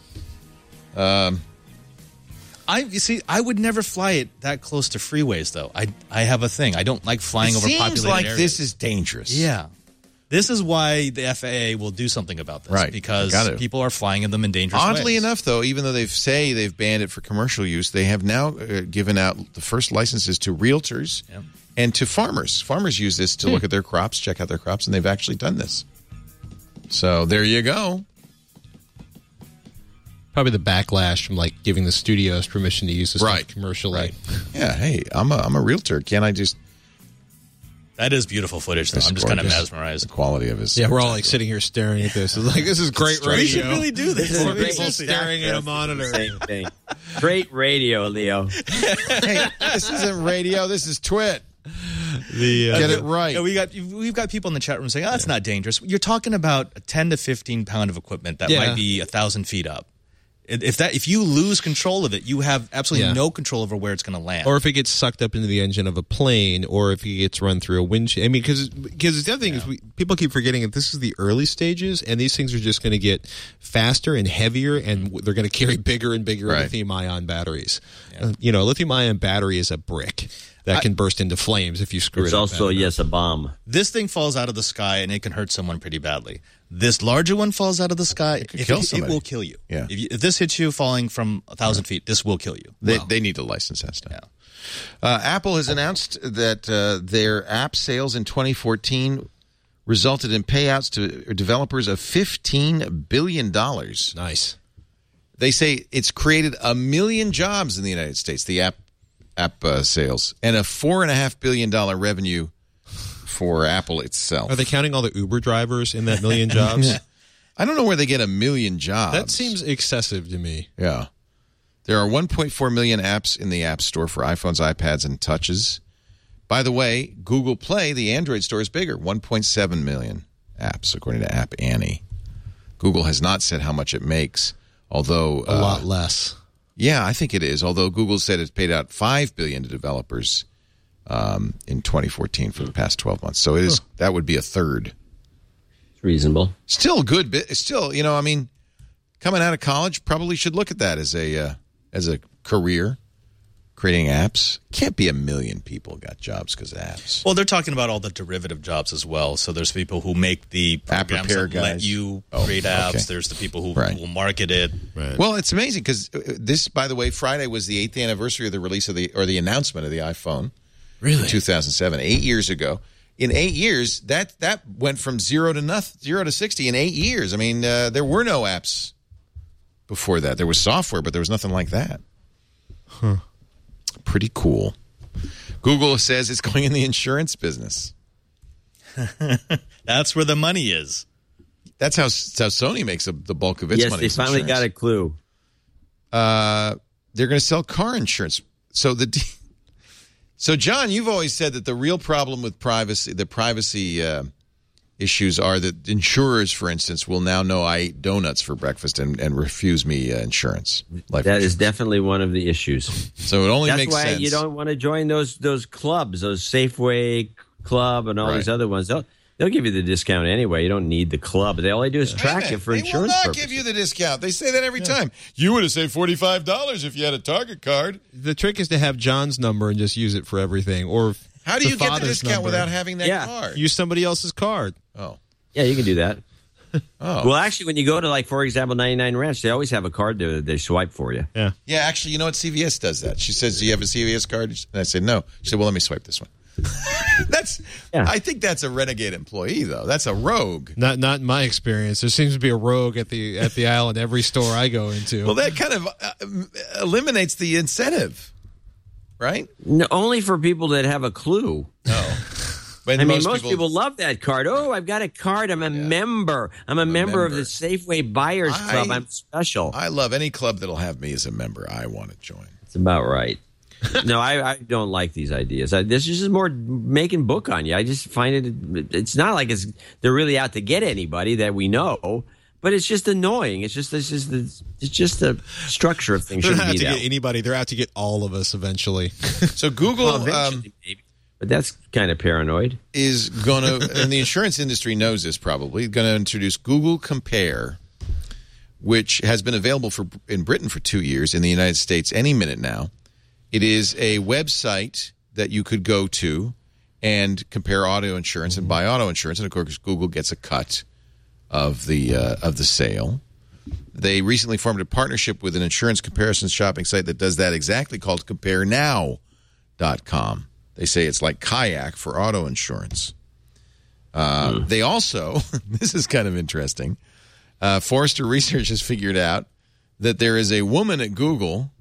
Um, I you see, I would never fly it that close to freeways, though. I I have a thing. I don't like flying it over populated seems like areas. This is dangerous. Yeah, this is why the F A A will do something about this, right? Because people are flying in them in dangerous Oddly ways. enough, though, even though they say they've banned it for commercial use, they have now uh, given out the first licenses to realtors yep. and to farmers. Farmers use this to hmm. look at their crops, check out their crops, and they've actually done this. So there you go. Probably the backlash from like giving the studios permission to use this right. stuff commercially. Right. Yeah, hey, I'm a I'm a realtor. Can't I just? That is beautiful footage, though. I'm just kind of mesmerized. The quality of his. Yeah, we're all like sitting here staring at this. It's like this is great radio. We should really do this. This is great. People staring at a monitor. Same thing. Great radio, Leo. Hey, this isn't radio. This is Twit. The, uh, Get it right. Yeah, we got we've got people in the chat room saying, "Oh, that's yeah. not dangerous." You're talking about a ten to fifteen pound of equipment that yeah. might be a thousand feet up. If that, if you lose control of it, you have absolutely yeah. no control over where it's going to land. Or if it gets sucked up into the engine of a plane, or if it gets run through a windshield. I mean, because because the other thing yeah. is, we, people keep forgetting that this is the early stages, and these things are just going to get faster and heavier, and they're going to carry bigger and bigger right. lithium-ion batteries. Yeah. Uh, you know, a lithium-ion battery is a brick that I, can burst into flames if you screw it's it up. It's also, yes, a bomb. This thing falls out of the sky, and it can hurt someone pretty badly. This larger one falls out of the sky, it, could kill it, somebody. It will kill you. Yeah. If, you, if this hits you falling from a thousand feet, this will kill you. They, wow. they need to license that stuff. Yeah. Uh, Apple has announced that uh, their app sales in twenty fourteen resulted in payouts to developers of fifteen billion dollars. Nice. They say it's created a million jobs in the United States, the app app uh, sales, and a four and a half billion dollar revenue for Apple itself. Are they counting all the Uber drivers in that million jobs? I don't know where they get a million jobs. That seems excessive to me. Yeah. There are one point four million apps in the App Store for iPhones, iPads, and Touches. By the way, Google Play, the Android store, is bigger, one point seven million apps, according to App Annie. Google has not said how much it makes, although... A uh, lot less. Yeah, I think it is, although Google said it's paid out five billion dollars to developers um, in twenty fourteen for the past twelve months. So it is, huh. that would be a third. It's reasonable. Still good. Bit, still, you know, I mean, coming out of college, probably should look at that as a uh, as a career. Creating apps. Can't be a million people got jobs because of apps. Well, they're talking about all the derivative jobs as well. So there's people who make the programs repair that guys. let you Oh, create apps. okay. There's the people who Right. will market it. Right. Well, it's amazing because this, by the way, Friday was the eighth anniversary of the release of the or the announcement of the iPhone. Really? In two thousand seven, eight years ago. In eight years, that that went from zero to nothing, zero to sixty in eight years. I mean, uh, there were no apps before that. There was software, but there was nothing like that. Huh. Pretty cool. Google says it's going in the insurance business. That's where the money is. That's how, that's how Sony makes a, the bulk of its yes, money. they is finally insurance. got a clue. Uh, they're going to sell car insurance. So the so John, you've always said that the real problem with privacy, the privacy uh, issues, are that insurers, for instance, will now know I ate donuts for breakfast and, and refuse me uh, insurance. Life That insurance. is definitely one of the issues. So it only That's makes why sense. you don't want to join those those clubs, those Safeway Club and all Right. these other ones. They'll they'll give you the discount anyway. You don't need the club. They all they do is track Wait a it for minute. insurance They will not purposes. give you the discount. They say that every time. You would have saved forty-five dollars if you had a Target card. The trick is to have John's number and just use it for everything. Or How do the you get the father's discount number. without having that Yeah. card? Use somebody else's card. oh. Yeah, you can do that. Oh. Well, actually, when you go to, like, for example, ninety-nine Ranch, they always have a card there that they swipe for you. Yeah. Yeah, actually, you know what? C V S does that. She says, do you have a C V S card? And I said, no. She said, well, let me swipe this one. that's. Yeah. I think that's a renegade employee, though. That's a rogue. Not not in my experience. There seems to be a rogue at the at the aisle in every store I go into. Well, that kind of uh, eliminates the incentive, right? No, only for people that have a clue. No. But I mean, most people, love that card. Oh, I've got a card. I'm a Yeah. member. I'm a, member, of member. the Safeway Buyers I- Club. I'm special. I love any club that'll have me as a member. I want to join. It's about right. No, I, I don't like these ideas. I, this is just more making book on you. I just find it. It's not like it's they're really out to get anybody that we know, but it's just annoying. It's just this is the it's just the structure of things They're shouldn't not out be to that. get anybody. They're out to get all of us eventually. So Google Well, um, eventually, maybe. But that's kind of paranoid. is going to, and the insurance industry knows this probably, going to introduce Google Compare, which has been available for in Britain for two years, in the United States any minute now. It is a website that you could go to and compare auto insurance and buy auto insurance, and of course Google gets a cut of the uh, of the sale. They recently formed a partnership with an insurance comparison shopping site that does that exactly, called compare now dot com. They say it's like Kayak for auto insurance. Uh, mm. They also, this is kind of interesting, uh, Forrester Research has figured out that there is a woman at Google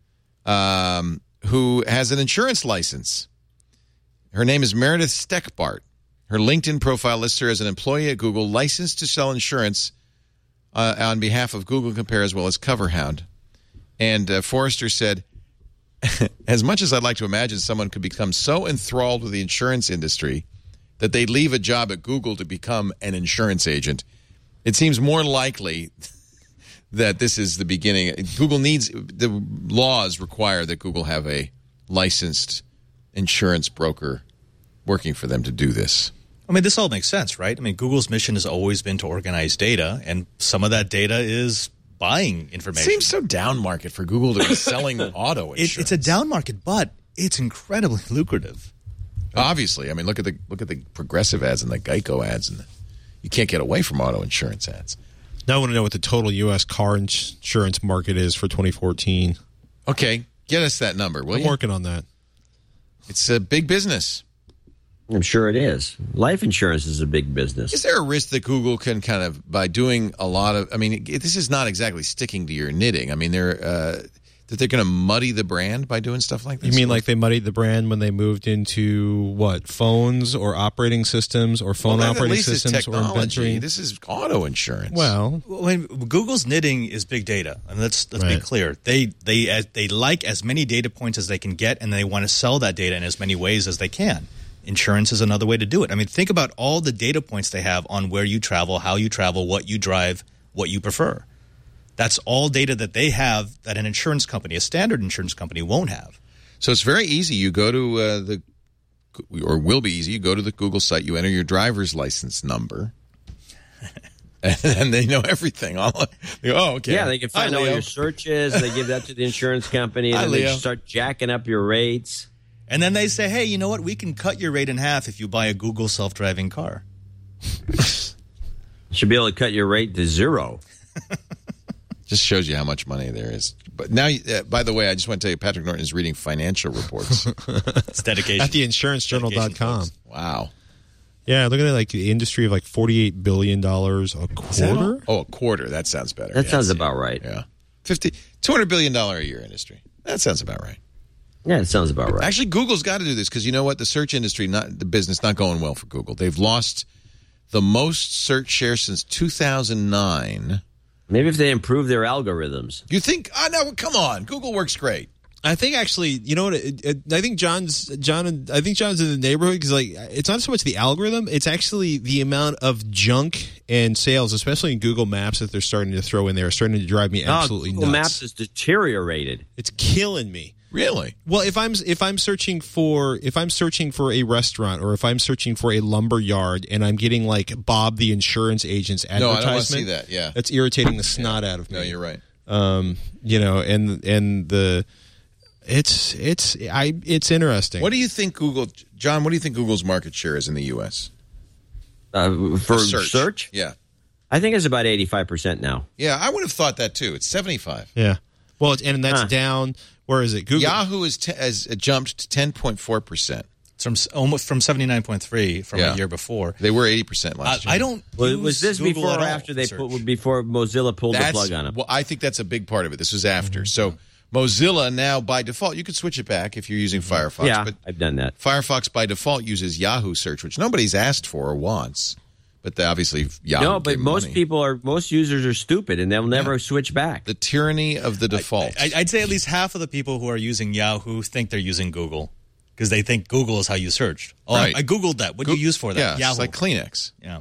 um, who has an insurance license. Her name is Meredith Steckbart. Her LinkedIn profile lists her as an employee at Google, licensed to sell insurance uh, on behalf of Google Compare as well as CoverHound. And uh, Forrester said, as much as I'd like to imagine someone could become so enthralled with the insurance industry that they'd leave a job at Google to become an insurance agent, it seems more likely that this is the beginning. Google needs, the laws require that Google have a licensed insurance broker working for them to do this. I mean, this all makes sense, right? I mean, Google's mission has always been to organize data, and some of that data is buying information. Seems so down market for Google to be selling auto insurance. It, it's a down market, but it's incredibly lucrative. Obviously, I mean, look at the look at the Progressive ads and the Geico ads, and the, you can't get away from auto insurance ads. Now I want to know what the total U S car insurance market is for twenty fourteen. Okay, get us that number, will I'm you? working on that. It's a big business. I'm sure it is. Life insurance is a big business. Is there a risk that Google can kind of, by doing a lot of, I mean, this is not exactly sticking to your knitting. I mean, there uh, That they're going to muddy the brand by doing stuff like this? You mean like they muddied the brand when they moved into what, phones or operating systems or phone well, operating at least systems it's or technology. inventory? This is auto insurance. Well, When Google's knitting is big data, and let's let's Right. be clear. They they as, they like as many data points as they can get, and they want to sell that data in as many ways as they can. Insurance is another way to do it. I mean, think about all the data points they have on where you travel, how you travel, what you drive, what you prefer. That's all data that they have that an insurance company, a standard insurance company, won't have. So it's very easy. You go to uh, the, or will be easy, you go to the Google site, you enter your driver's license number, and then they know everything. All, they go, oh, okay. Yeah, they can find Hi, all Leo. your searches. They give that to the insurance company, and Hi, then they Leo. just start jacking up your rates. And then they say, hey, you know what? We can cut your rate in half if you buy a Google self-driving car. Should be able to cut your rate to zero. Just shows you how much money there is. But now, uh, by the way, I just want to tell you, Patrick Norton is reading financial reports. It's dedication. at the insurance journal dot com. Wow. Yeah, look at that, like the industry of like forty-eight billion dollars a quarter. Oh, a quarter. That sounds better. That Yeah, sounds see. about right. Yeah. fifty, two hundred billion dollars a year industry. That sounds about right. Yeah, it sounds about right. Actually, Google's got to do this because you know what? The search industry, not the business, not going well for Google. They've lost the most search share since two thousand nine. Maybe if they improve their algorithms. You think? Oh, no, come on. Google works great. I think actually, you know what? It, it, I think John's John. I think John's in the neighborhood because like it's not so much the algorithm; it's actually the amount of junk and sales, especially in Google Maps, that they're starting to throw in there, are starting to drive me absolutely oh, Google nuts. Maps is deteriorated. It's killing me. Really? Well, if I'm if I'm searching for if I'm searching for a restaurant or if I'm searching for a lumber yard and I'm getting like Bob the insurance agent's No, I don't advertisement, want to see that. Yeah. that's irritating the snot out of me. No, you're right. Um, you know, and and the it's it's I it's interesting. What do you think Google, John? What do you think Google's market share is in the U S Uh, for search? search? Yeah. I think it's about eighty-five percent now. Yeah, I would have thought that too. It's seventy-five. Yeah. Well, it's, and that's Huh. down. Where is it? Google. Yahoo is te- has jumped to ten point four percent. It's from s- almost from seventy-nine point three from Yeah. a year before. They were eighty percent I, last year. I don't. Well, use was this Google before at or all after they for put, search. before Mozilla pulled That's, the plug on them? Well, I think that's a big part of it. This was after. So Mozilla now, by default, you could switch it back if you're using Firefox. yeah, But I've done that. Firefox, by default, uses Yahoo search, which nobody's asked for or wants. But they obviously, Yahoo No, gave but them most money. people are most users are stupid and they'll never switch back. The tyranny of the default. I, I'd say at least half of the people who are using Yahoo think they're using Google because they think Google is how you searched. Oh, Right. I, I Googled that. What do you use for that? Yeah, Yahoo. it's like Kleenex. Yeah.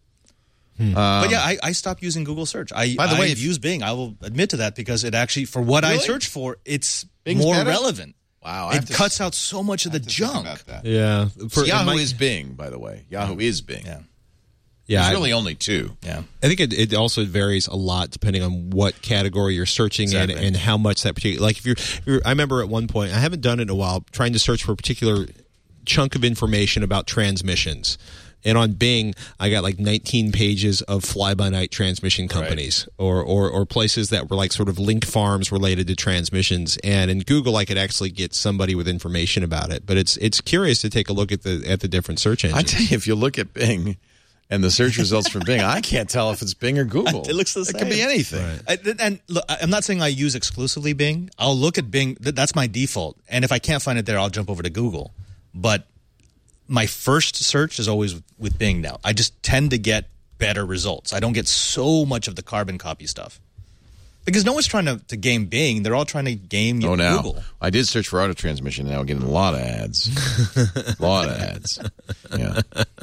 but yeah, I, I stopped using Google search. I, By the I way, if- use Bing. I will admit to that because it actually, for what I Really? search for, it's Bing's more better? relevant. Wow. I have It to- cuts out so much of the to think junk. about that. Yeah. So For- Yahoo my- is Bing, by the way. Yahoo is Bing. Yeah. Yeah. There's I- really only two. Yeah. I think it, it also varies a lot depending on what category you're searching in Exactly. and how much that particular. Like if you're, if you're, I remember at one point, I haven't done it in a while, trying to search for a particular chunk of information about transmissions. And on Bing, I got like nineteen pages of fly-by-night transmission companies or, or or places that were like sort of link farms related to transmissions. And in Google, I could actually get somebody with information about it. But it's it's curious to take a look at the at the different search engines. I tell you, if you look at Bing and the search results from Bing, I can't tell if it's Bing or Google. It looks the It could be same. anything. I, and look, I'm not saying I use exclusively Bing. I'll look at Bing. th- That's my default. And if I can't find it there, I'll jump over to Google. But my first search is always with, with Bing now. I just tend to get better results. I don't get so much of the carbon copy stuff. Because no one's trying to, to game Bing. They're all trying to game Oh, now Google. I did search for auto transmission. Now I'm getting a lot of ads. A lot of ads. Yeah.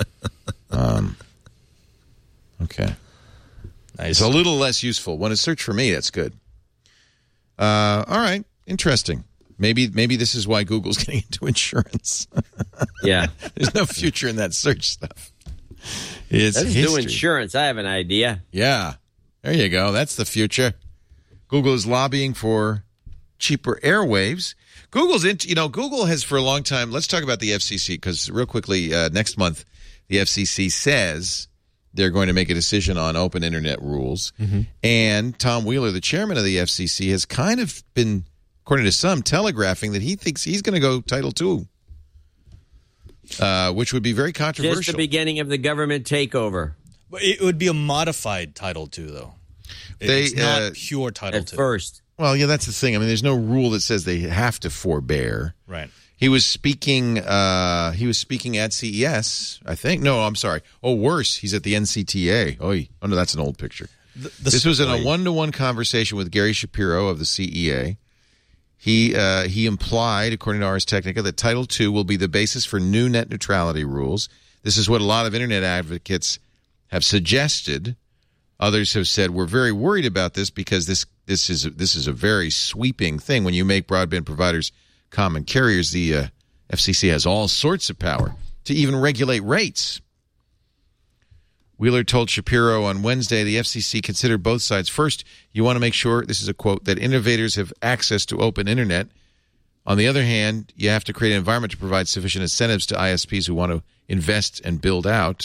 Um. Okay. Nice. It's a little less useful. When it's search for me, that's good. Uh. All right. Interesting. Maybe maybe this is why Google's getting into insurance. Yeah. There's no future in that search stuff. It's Let's do history. insurance. I have an idea. Yeah. There you go. That's the future. Google is lobbying for cheaper airwaves. Google's, in, you know, Google has for a long time. Let's talk about the F C C because real quickly, uh, next month, the F C C says they're going to make a decision on open internet rules. Mm-hmm. And Tom Wheeler, the chairman of the F C C, has kind of been, according to some, telegraphing that he thinks he's going to go Title two, uh, which would be very controversial. Just the beginning of the government takeover. But it would be a modified Title two, though. They, It's not uh, pure Title At two. first. Well, yeah, that's the thing. I mean, there's no rule that says they have to forbear. Right. He was speaking. Uh, he was speaking at C E S, I think. No, I'm sorry. Oh, worse, he's at the N C T A. Oh, oh no, that's an old picture. The, the this was in a one-to-one conversation with Gary Shapiro of the C E A. He uh, he implied, according to Ars Technica, that Title two will be the basis for new net neutrality rules. This is what a lot of Internet advocates have suggested. Others have said we're very worried about this because this this is this is a very sweeping thing. When you make broadband providers common carriers, the uh, F C C has all sorts of power to even regulate rates. Wheeler told Shapiro on Wednesday the F C C considered both sides. First, you want to make sure, this is a quote, that innovators have access to open Internet. On the other hand, you have to create an environment to provide sufficient incentives to I S Ps who want to invest and build out.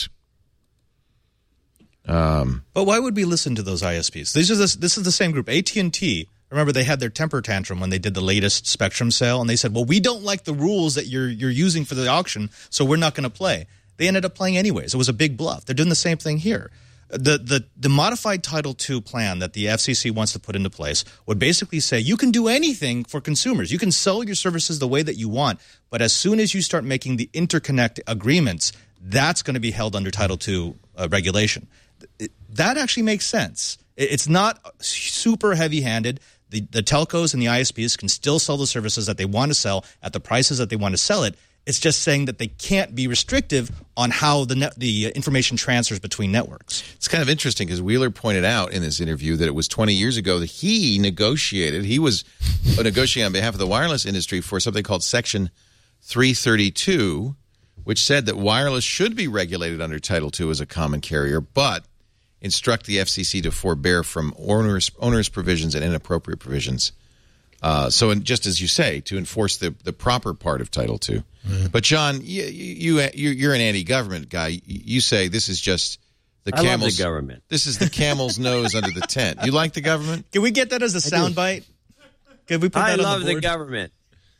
Um, but why would we listen to those I S Ps? These are this, this is the same group. A T and T, remember, they had their temper tantrum when they did the latest Spectrum sale, and they said, well, we don't like the rules that you're you're using for the auction, so we're not going to play. They ended up playing anyways. It was a big bluff. They're doing the same thing here. The, the, the modified Title two plan that the F C C wants to put into place would basically say you can do anything for consumers. You can sell your services the way that you want, but as soon as you start making the interconnect agreements, that's going to be held under Title two uh, regulation. It, that actually makes sense. It, it's not super heavy-handed. The, the telcos and the I S Ps can still sell the services that they want to sell at the prices that they want to sell it. It's just saying that they can't be restrictive on how the net, the information transfers between networks. It's kind of interesting because Wheeler pointed out in this interview that it was twenty years ago that he negotiated, he was negotiating on behalf of the wireless industry for something called Section three thirty-two, which said that wireless should be regulated under Title two as a common carrier, but instruct the F C C to forbear from onerous, onerous provisions and inappropriate provisions. Uh, so, in, just as you say, to enforce the, the proper part of Title two. Mm-hmm. But, John, you, you, you, you're an anti-government guy. You say this is just the I camel's... love the government. This is the camel's nose under the tent. You like the government? Can we get that as a soundbite? Can we put I that on love the the board? government.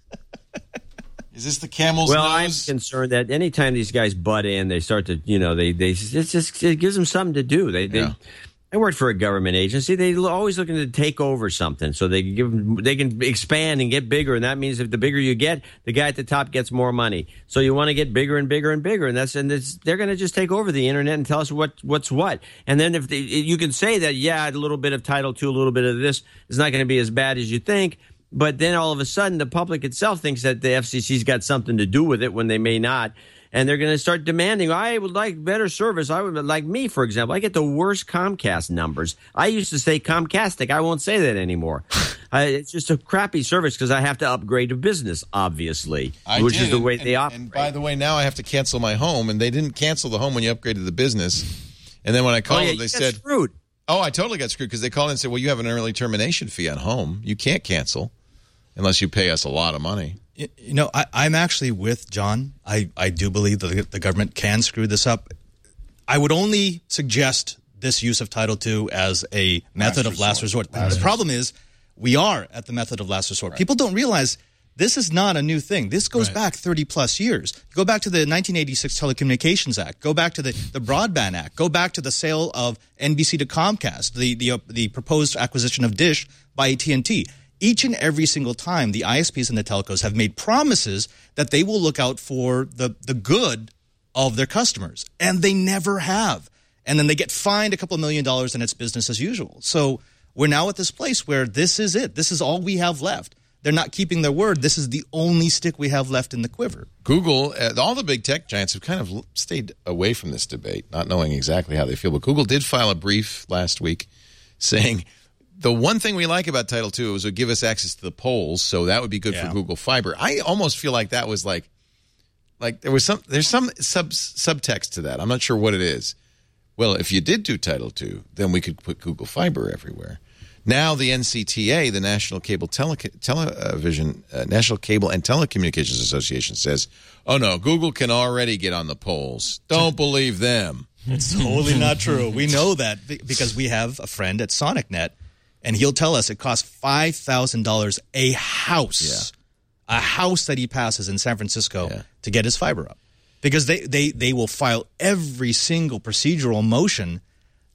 Is this the camel's well, nose? I'm concerned that anytime these guys butt in, they start to, you know, they, they it's just, it gives them something to do. They, they, Yeah. I worked for a government agency. They're always looking to take over something so they can give, they can expand and get bigger. And that means if the bigger you get, the guy at the top gets more money. So you want to get bigger and bigger and bigger. And that's, and it's, they're going to just take over the internet and tell us what, what's what. And then if they, you can say that, yeah, a little bit of Title two, a little bit of this is not going to be as bad as you think. But then all of a sudden, the public itself thinks that the F C C's got something to do with it when they may not. And they're going to start demanding, I would like better service. I would like me, for example. I get the worst Comcast numbers. I used to say Comcastic. I won't say that anymore. I, it's just a crappy service because I have to upgrade to business, obviously, I which did, is the way and, they and, operate. And by the way, now I have to cancel my home. And they didn't cancel the home when you upgraded the business. And then when I called oh, yeah, them, they you got said, screwed. oh, I totally got screwed because they called in and said, well, you have an early termination fee on home. You can't cancel unless you pay us a lot of money. You know, I, I'm actually with John. I, I do believe that the government can screw this up. I would only suggest this use of Title two as a method last of last resort. resort. Last the problem is we are at the method of last resort. Right. People don't realize this is not a new thing. This goes right. back thirty plus years. Go back to the nineteen eighty-six Telecommunications Act. Go back to the, the Broadband Act. Go back to the sale of N B C to Comcast, the, the, uh, the proposed acquisition of Dish by A T and T. Each and every single time, the I S Ps and the telcos have made promises that they will look out for the, the good of their customers, and they never have. And then they get fined a couple of million dollars, and it's business as usual. So we're now at this place where this is it. This is all we have left. They're not keeping their word. This is the only stick we have left in the quiver. Google, uh, all the big tech giants have kind of stayed away from this debate, not knowing exactly how they feel. But Google did file a brief last week saying the one thing we like about Title two is it would give us access to the polls, so that would be good yeah. for Google Fiber. I almost feel like that was like, like there was some, there's some sub subtext to that. I'm not sure what it is. Well, if you did do Title two, then we could put Google Fiber everywhere. Now the N C T A, the National Cable Tele Television, uh, National Cable and Telecommunications Association, says, "Oh no, Google can already get on the polls. Don't believe them." It's totally not true. We know that because we have a friend at SonicNet. And he'll tell us it costs five thousand dollars a house, yeah. a house that he passes in San Francisco yeah. to get his fiber up. Because they, they, they will file every single procedural motion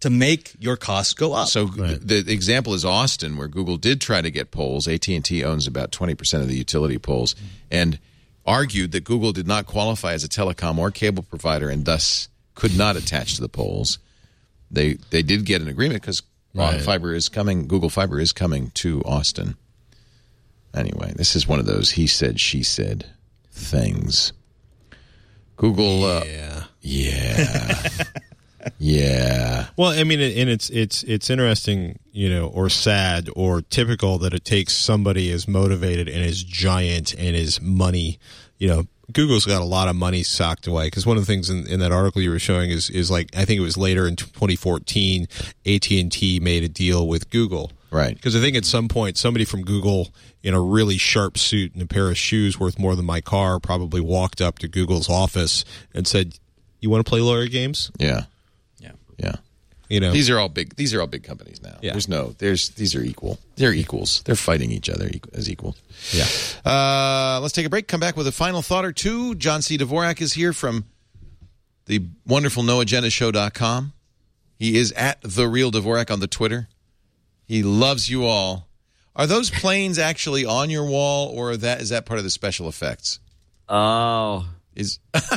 to make your costs go up. So the example is Austin, where Google did try to get poles. A T and T owns about twenty percent of the utility poles, and argued that Google did not qualify as a telecom or cable provider and thus could not attach to the poles. They they did get an agreement because right. fiber is coming. Google Fiber is coming to Austin. Anyway, this is one of those he said, she said things. Google, uh, yeah, yeah, yeah. Well, I mean, and it's it's it's interesting, you know, or sad or typical that it takes somebody as motivated and as giant and as money, you know. Google's got a lot of money socked away because one of the things in, in that article you were showing is is like I think it was later in twenty fourteen, A T and T made a deal with Google. Right. Because I think at some point somebody from Google in a really sharp suit and a pair of shoes worth more than my car probably walked up to Google's office and said, "You want to play lawyer games?" Yeah. Yeah. Yeah. You know, these are all big. These are all big companies now. Yeah. There's no. There's. These are equal. They're equals. They're fighting each other as equal. Yeah. Uh, let's take a break. Come back with a final thought or two. John C. Dvorak is here from the wonderful no agenda show dot com. He is at The Real Dvorak on the Twitter. He loves you all. Are those planes actually on your wall, or that is that part of the special effects? Oh. Is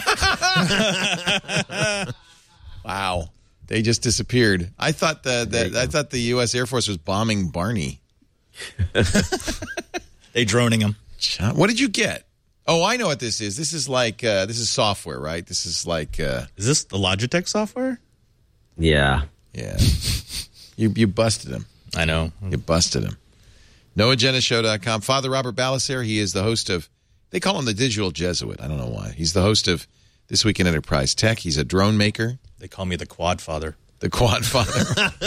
wow. They just disappeared. I thought the, the I thought the U S Air Force was bombing Barney. They droning him. John, what did you get? Oh, I know what this is. This is like uh, this is software, right? This is like uh, is this the Logitech software? Yeah, yeah. you you busted him. I know. You busted him. no agenda show dot com. Father Robert Balaser. He is the host of. They call him the Digital Jesuit. I don't know why. He's the host of This Week in Enterprise Tech. He's a drone maker. They call me the Quad Father. The Quad Father.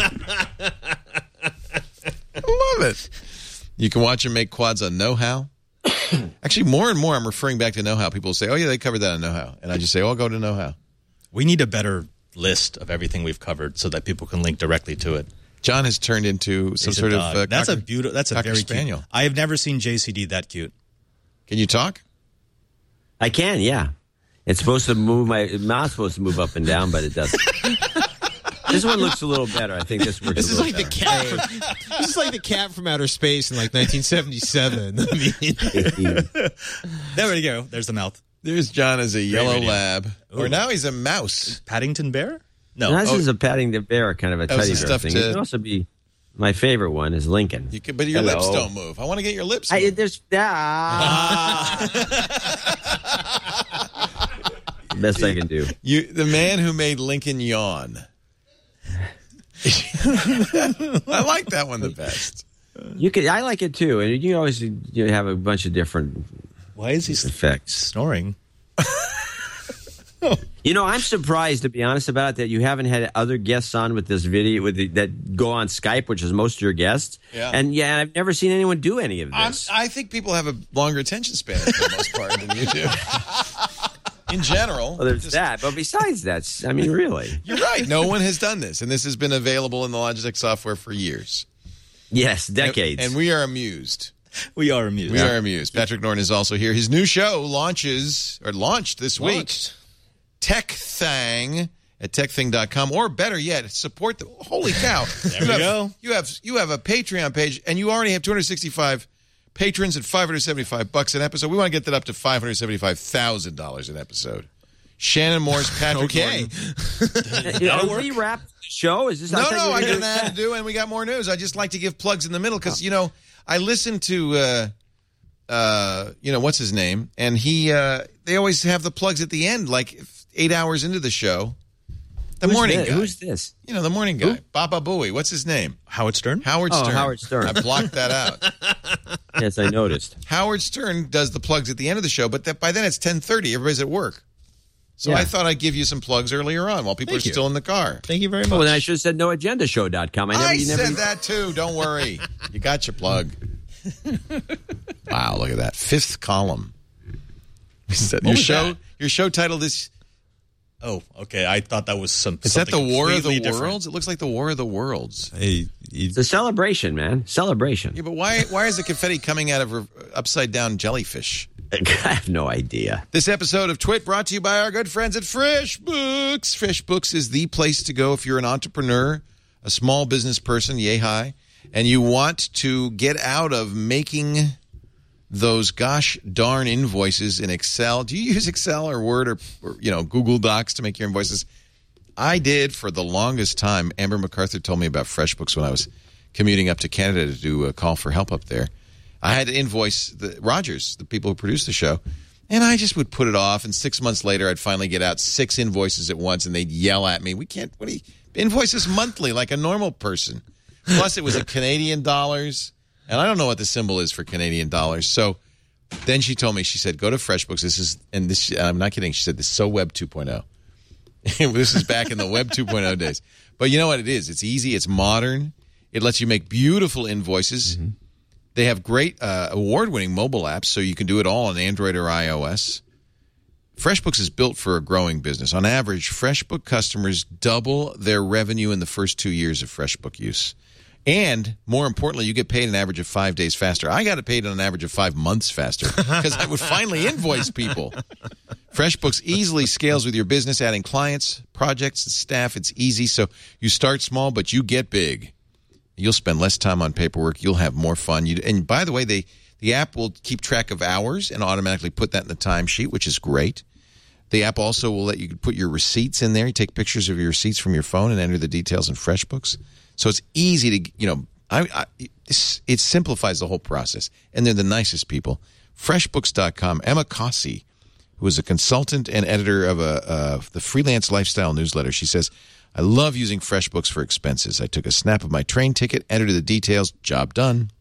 I love it. You can watch him make quads on Know How. Actually, more and more I'm referring back to Know How. People say, oh, yeah, they covered that on Know How. And I just say, oh, I'll go to Know How. We need a better list of everything we've covered so that people can link directly to it. John has turned into some He's sort a of... Uh, that's cocker, a beautiful. That's a cocker very spaniel. cute. I have never seen J C D that cute. Can you talk? I can. Yeah, it's supposed to move. My mouth's supposed to move up and down, but it doesn't. This one looks a little better. I think this works. This a is like better. the cat. From, this is like the cat from outer space in like nineteen seventy-seven. I mean, there we go. There's the mouth. There's John as a yellow radio. lab. Ooh. Or now he's a mouse. Paddington Bear? No. Now, this Oh. is a patting the bear kind of a That was teddy the bear stuff thing. to- It can also be my favorite one is Lincoln. You can, but your Hello. lips don't move. I want to get your lips I, moving. there's ah. Best I can do. You, the man who made Lincoln yawn. I like that one the best. You could. I like it too, and you always you have a bunch of different Why is he effects. snoring? You know, I'm surprised, to be honest about it, that you haven't had other guests on with this video with the, that go on Skype, which is most of your guests. Yeah. And yeah, I've never seen anyone do any of I'm, this. I think people have a longer attention span for the most part than you do. In general. well, there's just- that, but besides that, I mean, really, You're right. No one has done this, and this has been available in the Logitech software for years. yes, decades. And, and we are amused. We are amused. We are amused. Patrick Norton is also here. His new show launches, or launched this week. Launched. Tech Thing at tech thing dot com, or better yet, support the holy cow. There you we have, go. You have you have a Patreon page, and you already have two hundred sixty-five patrons at five hundred seventy-five bucks an episode. We want to get that up to five hundred seventy-five thousand dollars an episode. Shannon Moore's Patrick Okay. Norton. Are we wrapped the show? Is this? No, thought you no, were I got gonna- an ad to do, and we got more news. I just like to give plugs in the middle because, you know, I listen to, uh, uh, you know, what's his name? And he, uh, they always have the plugs at the end, like eight hours into the show. The Who's morning this? guy. Who's this? You know, the morning guy. Baba Booey. What's his name? Howard Stern? Howard Oh, Stern. Howard Stern. I blocked that out. Yes, I noticed. Howard Stern does the plugs at the end of the show, but that, by then it's ten thirty. Everybody's at work. So Yeah. I thought I'd give you some plugs earlier on while people Thank are you. still in the car. Thank you very much. Oh, then I should have said no agenda show dot com. I never. I you never said that too. Don't worry. You got your plug. Wow, look at that. Fifth column. Is that- your was show that? your show title is Oh, okay. I thought that was some. Is that the something War of the completely different. Worlds? It looks like the War of the Worlds. Hey, It's a celebration, man. Celebration. Yeah, but why why is the confetti coming out of a upside down jellyfish? I have no idea. This episode of Twit brought to you by our good friends at FreshBooks. FreshBooks is the place to go if you're an entrepreneur, a small business person, yay hi, and you want to get out of making those gosh darn invoices in Excel. Do you use Excel or Word or, or you know Google Docs to make your invoices? I did for the longest time. Amber MacArthur told me about FreshBooks when I was commuting up to Canada to do a call for help up there. I had to invoice the Rogers, the people who produced the show, and I just would put it off. And six months later, I'd finally get out six invoices at once, and they'd yell at me, "We can't. What do you invoice us monthly like a normal person?" Plus, it was in Canadian dollars. And I don't know what the symbol is for Canadian dollars. So then she told me, she said, go to FreshBooks. This is, and this, I'm not kidding. She said, this is so Web two point oh. This is back in the Web two point oh days. But you know what it is? It's easy. It's modern. It lets you make beautiful invoices. Mm-hmm. They have great uh, award-winning mobile apps, so you can do it all on Android or iOS. FreshBooks is built for a growing business. On average, FreshBooks customers double their revenue in the first two years of FreshBooks use. And, more importantly, you get paid an average of five days faster. I got it paid on an average of five months faster because I would finally invoice people. FreshBooks easily scales with your business, adding clients, projects, and staff. It's easy, so you start small, but you get big. You'll spend less time on paperwork. You'll have more fun. You, and, by the way, they, the app will keep track of hours and automatically put that in the timesheet, which is great. The app also will let you put your receipts in there. You take pictures of your receipts from your phone and enter the details in FreshBooks. So it's easy to, you know, I, I, it simplifies the whole process. And they're the nicest people. FreshBooks dot com. Emma Cossie, who is a consultant and editor of a, uh, the Freelance Lifestyle newsletter, she says, I love using FreshBooks for expenses. I took a snap of my train ticket, entered the details, job done.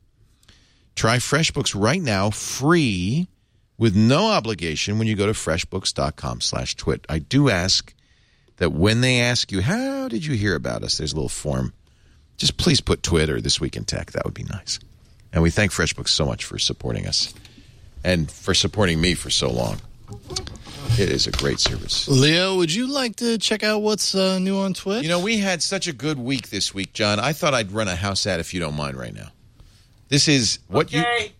Try FreshBooks right now, free, with no obligation when you go to FreshBooks dot com slash twit. I do ask that when they ask you, how did you hear about us? There's a little form. Just please put Twit or This Week in Tech. That would be nice. And we thank FreshBooks so much for supporting us and for supporting me for so long. It is a great service. Leo, would you like to check out what's uh, new on Twitch? You know, we had such a good week this week, John. I thought I'd run a house ad if you don't mind right now. This is what okay.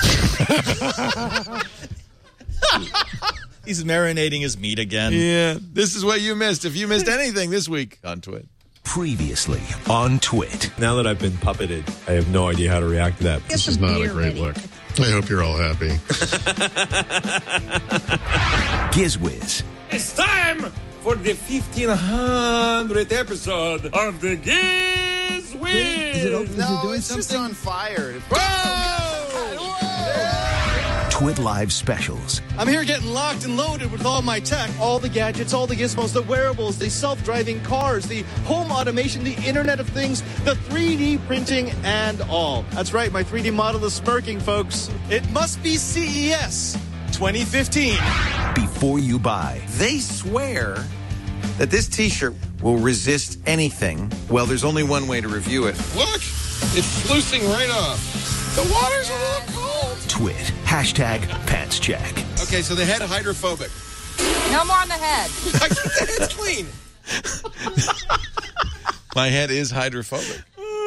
you... He's marinating his meat again. Yeah, this is what you missed. If you missed anything this week on Twit. Previously on Twit. Now that I've been puppeted, I have no idea how to react to that. This is not a great look. I hope you're all happy. Gizwiz. It's time for the fifteen hundredth episode of the Gizwiz. Is it, is no, it doing it's something? just on fire. Twit Live specials. I'm here getting locked and loaded with all my tech. All the gadgets, all the gizmos, the wearables, the self-driving cars, the home automation, the Internet of Things, the three D printing, and all. That's right, my three D model is smirking, folks. It must be C E S twenty fifteen. Before you buy. They swear that this T-shirt will resist anything. Well, there's only one way to review it. Look, it's sluicing right off. The water's a little cold. Twit. Hashtag pants check. Okay, so the head hydrophobic. No more on the head. The head's clean. My head is hydrophobic.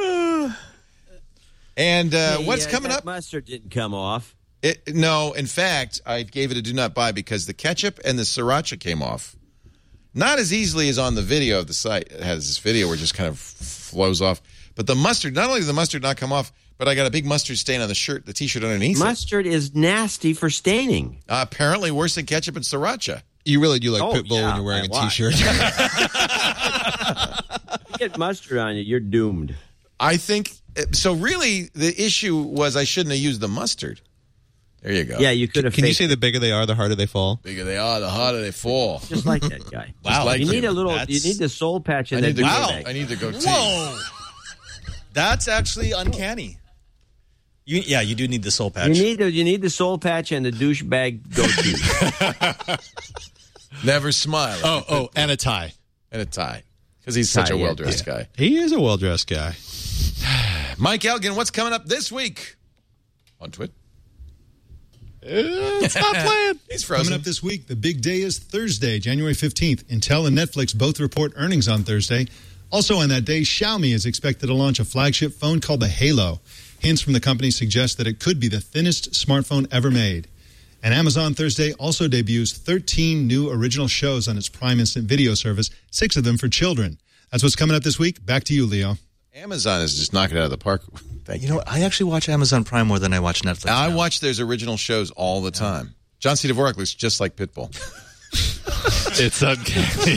And uh, Hey, what's uh, coming that up? Mustard didn't come off. It, no, in fact, I gave it a do not buy because the ketchup and the sriracha came off. Not as easily as on the video of the site. It has this video where it just kind of flows off. But the mustard, not only did the mustard not come off, but I got a big mustard stain on the shirt, the T-shirt underneath Mustard it. is nasty for staining. Uh, apparently worse than ketchup and sriracha. You really do like Oh, Pitbull yeah, when you're wearing a why? T-shirt. You get mustard on you, you're doomed. I think, so really the issue was I shouldn't have used the mustard. There you go. Yeah, you could have Can you faked say the bigger they are, the harder they fall? The bigger they are, the harder they fall. just like that guy. Wow. You need him. a little, you That's- need the soul patch in I that need, to douche go, bag. I need to go too. Whoa! That's actually uncanny. You, yeah, you do need the soul patch. You need the, you need the soul patch and the douchebag goatee. Never smile. Oh, oh, and a tie. And a tie. Because he's such Tie, a yeah, well-dressed guy. He is a well-dressed guy. Mike Elgin, what's coming up this week on Twit? It's not planned. He's frozen. Coming up this week, the big day is Thursday, January fifteenth. Intel and Netflix both report earnings on Thursday. Also on that day, Xiaomi is expected to launch a flagship phone called the Halo. Hints from the company suggest that it could be the thinnest smartphone ever made. And Amazon Thursday also debuts thirteen new original shows on its Prime Instant Video service, six of them for children. That's what's coming up this week. Back to you, Leo. Amazon is just knocking it out of the park. Thank you know what? I actually watch Amazon Prime more than I watch Netflix. I now. watch those original shows all the time. John C. Dvorak looks just like Pitbull. It's uncanny.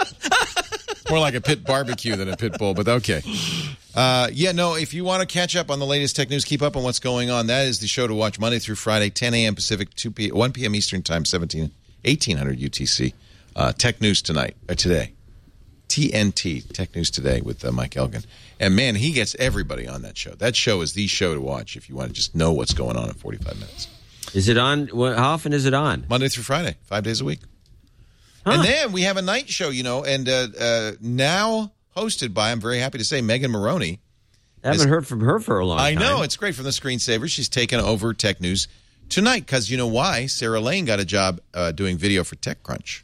More like a pit barbecue than a pit bull, but okay. Uh, yeah, no, if you want to catch up on the latest tech news, keep up on what's going on, that is the show to watch Monday through Friday, ten a.m. Pacific, two p.m., one p.m. Eastern Time, seventeen, eighteen hundred U T C. Uh, Tech News tonight, uh, today. T N T, Tech News Today with uh, Mike Elgin. And, man, he gets everybody on that show. That show is the show to watch if you want to just know what's going on in forty-five minutes. Is it on? How often is it on? Monday through Friday, five days a week. Huh. And then we have a night show, you know, and uh, uh, now hosted by, I'm very happy to say, Megan Maroney. I haven't is, heard from her for a long I time. I know. It's great from the Screensaver. She's taken over Tech News tonight because you know why? Sarah Lane got a job uh, doing video for TechCrunch.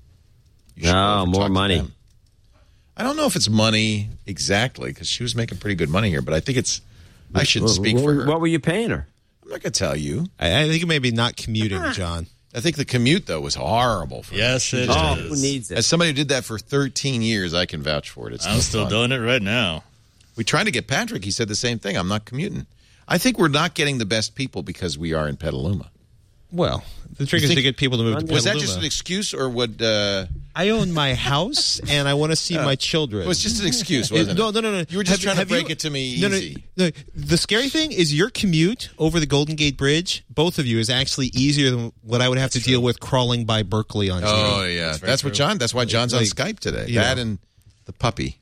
Oh, more money. I don't know if it's money exactly because she was making pretty good money here, but I think it's, I shouldn't speak what, for her. What were you paying her? I'm not going to tell you. I, I think it may be not commuting, John. I think the commute, though, was horrible for yes, her. it oh, is. Who needs it? As somebody who did that for thirteen years, I can vouch for it. It's I'm no still fun. doing it right now. We tried to get Patrick. He said the same thing. I'm not commuting. I think we're not getting the best people because we are in Petaluma. Well, the trick is to get people to move to Petaluma. Was that just an excuse, or would... Uh... I own my house, and I want to see uh, my children. It was just an excuse, wasn't it? No, no, no, no. You were just have, trying to have break you, it to me no, easy. No, no. The scary thing is your commute over the Golden Gate Bridge, both of you, is actually easier than what I would have that's to deal true. with crawling by Berkeley on T V. Oh, yeah. That's, that's what John... That's why John's like, on Skype today. That know. And the puppy.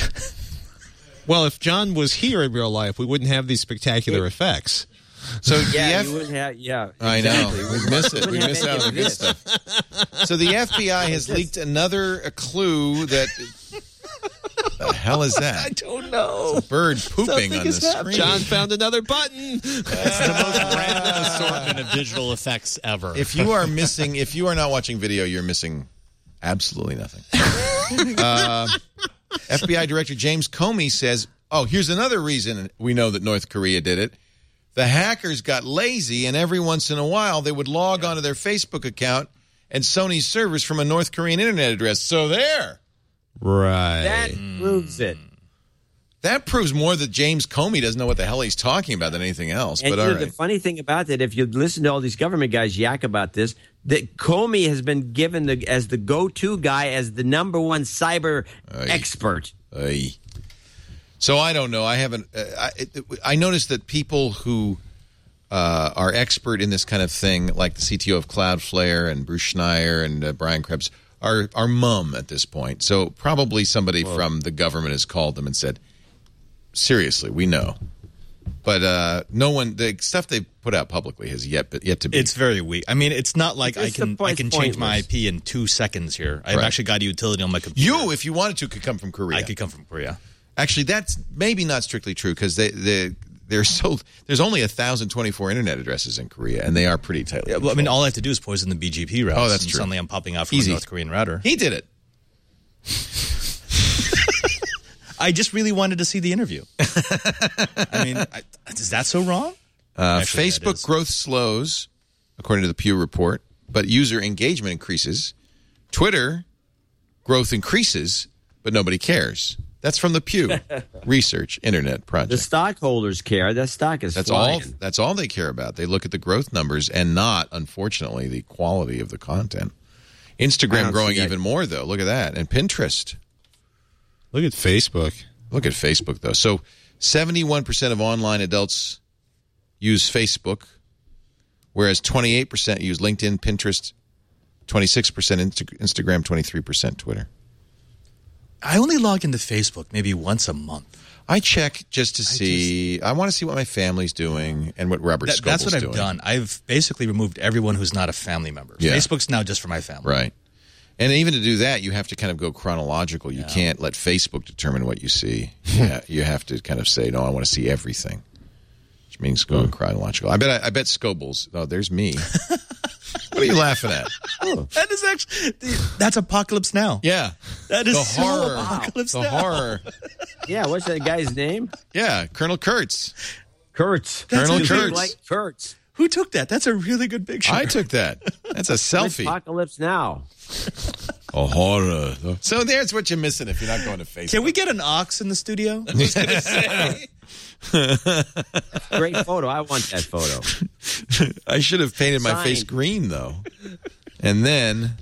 Well, if John was here in real life, we wouldn't have these spectacular effects. So yeah, F- you wouldn't have, yeah, exactly. I know. We miss it. We miss out on the good stuff. So the F B I has leaked another a clue that. The hell is that? I don't know. It's a bird pooping on the screen. John found another button. It's the most random assortment of digital effects ever. If you are missing, if you are not watching video, you're missing absolutely nothing. uh, F B I Director James Comey says, "Oh, here's another reason we know that North Korea did it. The hackers got lazy, and every once in a while they would log onto their Facebook account and Sony's servers from a North Korean internet address. So there. Right. That proves it. That proves more that James Comey doesn't know what the hell he's talking about than anything else. And but you all know, right. the funny thing about that, if you listen to all these government guys yak about this, that Comey has been given the, as the go-to guy, as the number one cyber Aye. expert. Aye. So I don't know. I haven't. Uh, I, it, I noticed that people who uh, are expert in this kind of thing, like the C T O of Cloudflare and Bruce Schneier and uh, Brian Krebs, are are mum at this point. So probably somebody Whoa. from the government has called them and said, "Seriously, we know." But uh, no one, the stuff they put out publicly has yet yet to be. It's very weak. I mean, it's not like It's I can point, I can change pointless. my I P in two seconds here. I've Right. actually got a utility on my computer. You, if you wanted to, could come from Korea. I could come from Korea. Actually, that's maybe not strictly true because they they there's so there's only one thousand twenty-four internet addresses in Korea, and they are pretty tightly. Yeah, well, I mean, all I have to do is poison the B G P routes. Oh, that's and true. Suddenly, I'm popping out from Easy. a North Korean router. He did it. I just really wanted to see the interview. I mean, I, is that so wrong? Uh, Actually, that Facebook is. growth slows, according to the Pew report, but user engagement increases. Twitter growth increases, but nobody cares. That's from the Pew Research Internet Project. The stockholders care. That stock is That's flying. all. That's all they care about. They look at the growth numbers and not, unfortunately, the quality of the content. I Instagram don't growing see that. even more, though. Look at that, and Pinterest. Look at Facebook. Look at Facebook, though. So, seventy-one percent of online adults use Facebook, whereas twenty-eight percent use LinkedIn, Pinterest, twenty-six percent Insta- Instagram, twenty-three percent Twitter. I only log into Facebook maybe once a month. I check just to see. I, just, I want to see what my family's doing and what Robert That, Scoble's that's what I've doing. done. I've basically removed everyone who's not a family member. Yeah. Facebook's now just for my family. Right. And even to do that, you have to kind of go chronological. You Yeah. can't let Facebook determine what you see. Yeah, you have to kind of say, no, I want to see everything, which means going chronological. I bet I, I bet Scobles, oh, there's me. What are you laughing at? That is actually, that's Apocalypse Now. Yeah. That is the so horror. Apocalypse The Now. horror. Yeah, what's that guy's name? Yeah, Colonel Kurtz. Kurtz. That's Colonel a- Kurtz. Like Kurtz. Who took that? That's a really good picture. I took that. That's a selfie. Apocalypse Now. A horror. So there's what you're missing if you're not going to Facebook. Can we get an ox in the studio? I was gonna say. Great photo. I want that photo. I should have painted my Signed. face green though, and then,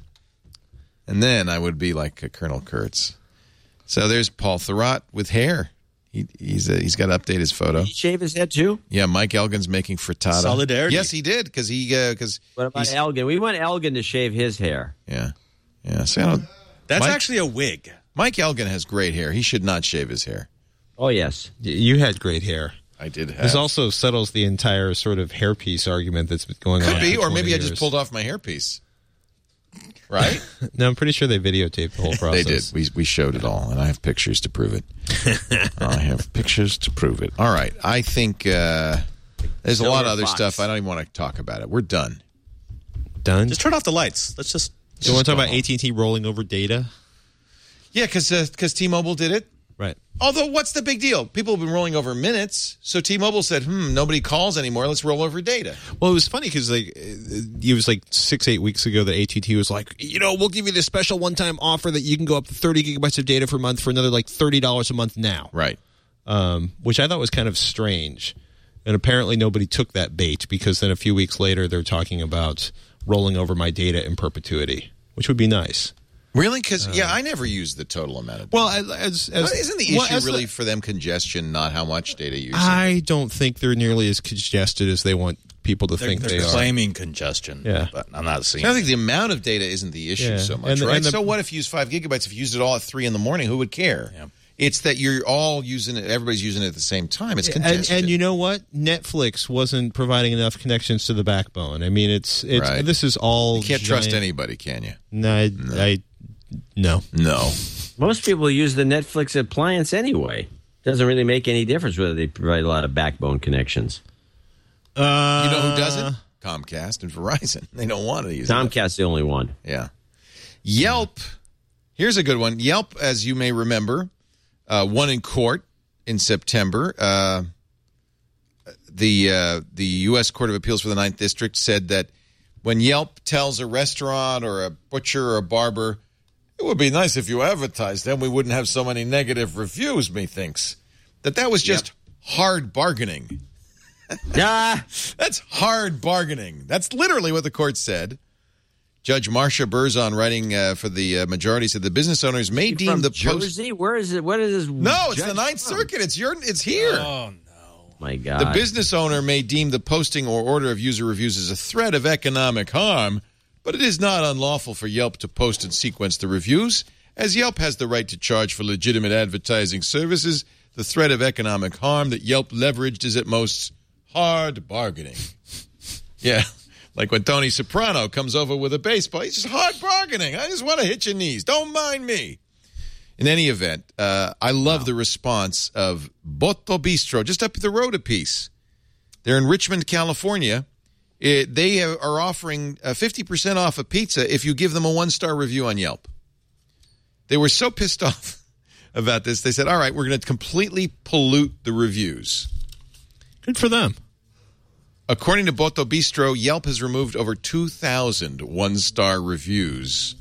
and then I would be like a Colonel Kurtz. So there's Paul Thurrott with hair. He, he's uh, he's got to update his photo. Did he shave his head too? Yeah, Mike Elgin's making frittata. Solidarity. Yes, he did because he because What about Elgin? We want Elgin to shave his hair. yeah yeah. So I don't, That's Mike, actually a wig. Mike Elgin has great hair. He should not shave his hair. Oh yes. Y- You had great hair. I did have. This also settles the entire sort of hairpiece argument that's been going on. Could be, for or maybe twenty I just years. pulled off my hairpiece. Right? No, I'm pretty sure they videotaped the whole process. They did. We we showed it all, and I have pictures to prove it. I have pictures to prove it. All right. I think uh, there's a lot of Silver other fox. stuff. I don't even want to talk about it. We're done. Done. Just turn off the lights. Let's just. you want to talk go about A T and T rolling over data? Yeah, because because T-Mobile did it. Right. Although, what's the big deal? People have been rolling over minutes, so T-Mobile said, "Hmm, nobody calls anymore. Let's roll over data." Well, it was funny because like it was like six, eight weeks ago that A T and T was like, you know, we'll give you this special one-time offer that you can go up to thirty gigabytes of data per month for another like thirty dollars a month now. Right. Um, which I thought was kind of strange, and apparently nobody took that bait because then a few weeks later they're talking about rolling over my data in perpetuity, which would be nice. Really? Because yeah, I never used the total amount of data. Well, as, as, But isn't the issue well, as really the- for them congestion, not how much data you're using? I don't think they're nearly as congested as they want people to They're, think they're they are. claiming congestion. Yeah. But I'm not seeing I think the amount of data isn't the issue Yeah. so much, And the- right? and the- so what if you use five gigabytes? If you used it all at three in the morning, who would care? Yeah. It's that you're all using it. Everybody's using it at the same time. It's And, congested. and you know what? Netflix wasn't providing enough connections to the backbone. I mean, it's it's Right. this is all. You can't giant- trust anybody, can you? No, I, I no. No. Most people use the Netflix appliance anyway. Doesn't really make any difference whether they provide a lot of backbone connections. Uh, You know who doesn't? Comcast and Verizon. They don't want to use it. Comcast's the only one. Yeah. Yelp. Here's a good one. Yelp, as you may remember, uh, won in court in September. Uh, the uh, the U S Court of Appeals for the Ninth District said that when Yelp tells a restaurant or a butcher or a barber, it would be nice if you advertised, then we wouldn't have so many negative reviews, methinks, that that was just hard bargaining. Ah, That's hard bargaining. That's literally what the court said. Judge Marcia Berzon, writing uh, for the uh, majority, said the business owners may deem from the post. Jersey? Where is it? What is this? No, it's the judge Ninth from? Circuit. It's your. It's here. Oh, My God. The business owner may deem the posting or order of user reviews as a threat of economic harm, but it is not unlawful for Yelp to post and sequence the reviews, as Yelp has the right to charge for legitimate advertising services. The threat of economic harm that Yelp leveraged is at most hard bargaining. Yeah, like when Tony Soprano comes over with a baseball, he's just hard bargaining. I just want to hit your knees. Don't mind me. In any event, uh, I love the response of Botto Bistro, just up the road a piece. They're in Richmond, California. It, they are offering uh, fifty percent off a pizza if you give them a one-star review on Yelp. They were so pissed off about this, they said, all right, we're going to completely pollute the reviews. Good for them. According to Botto Bistro, Yelp has removed over two thousand one-star reviews.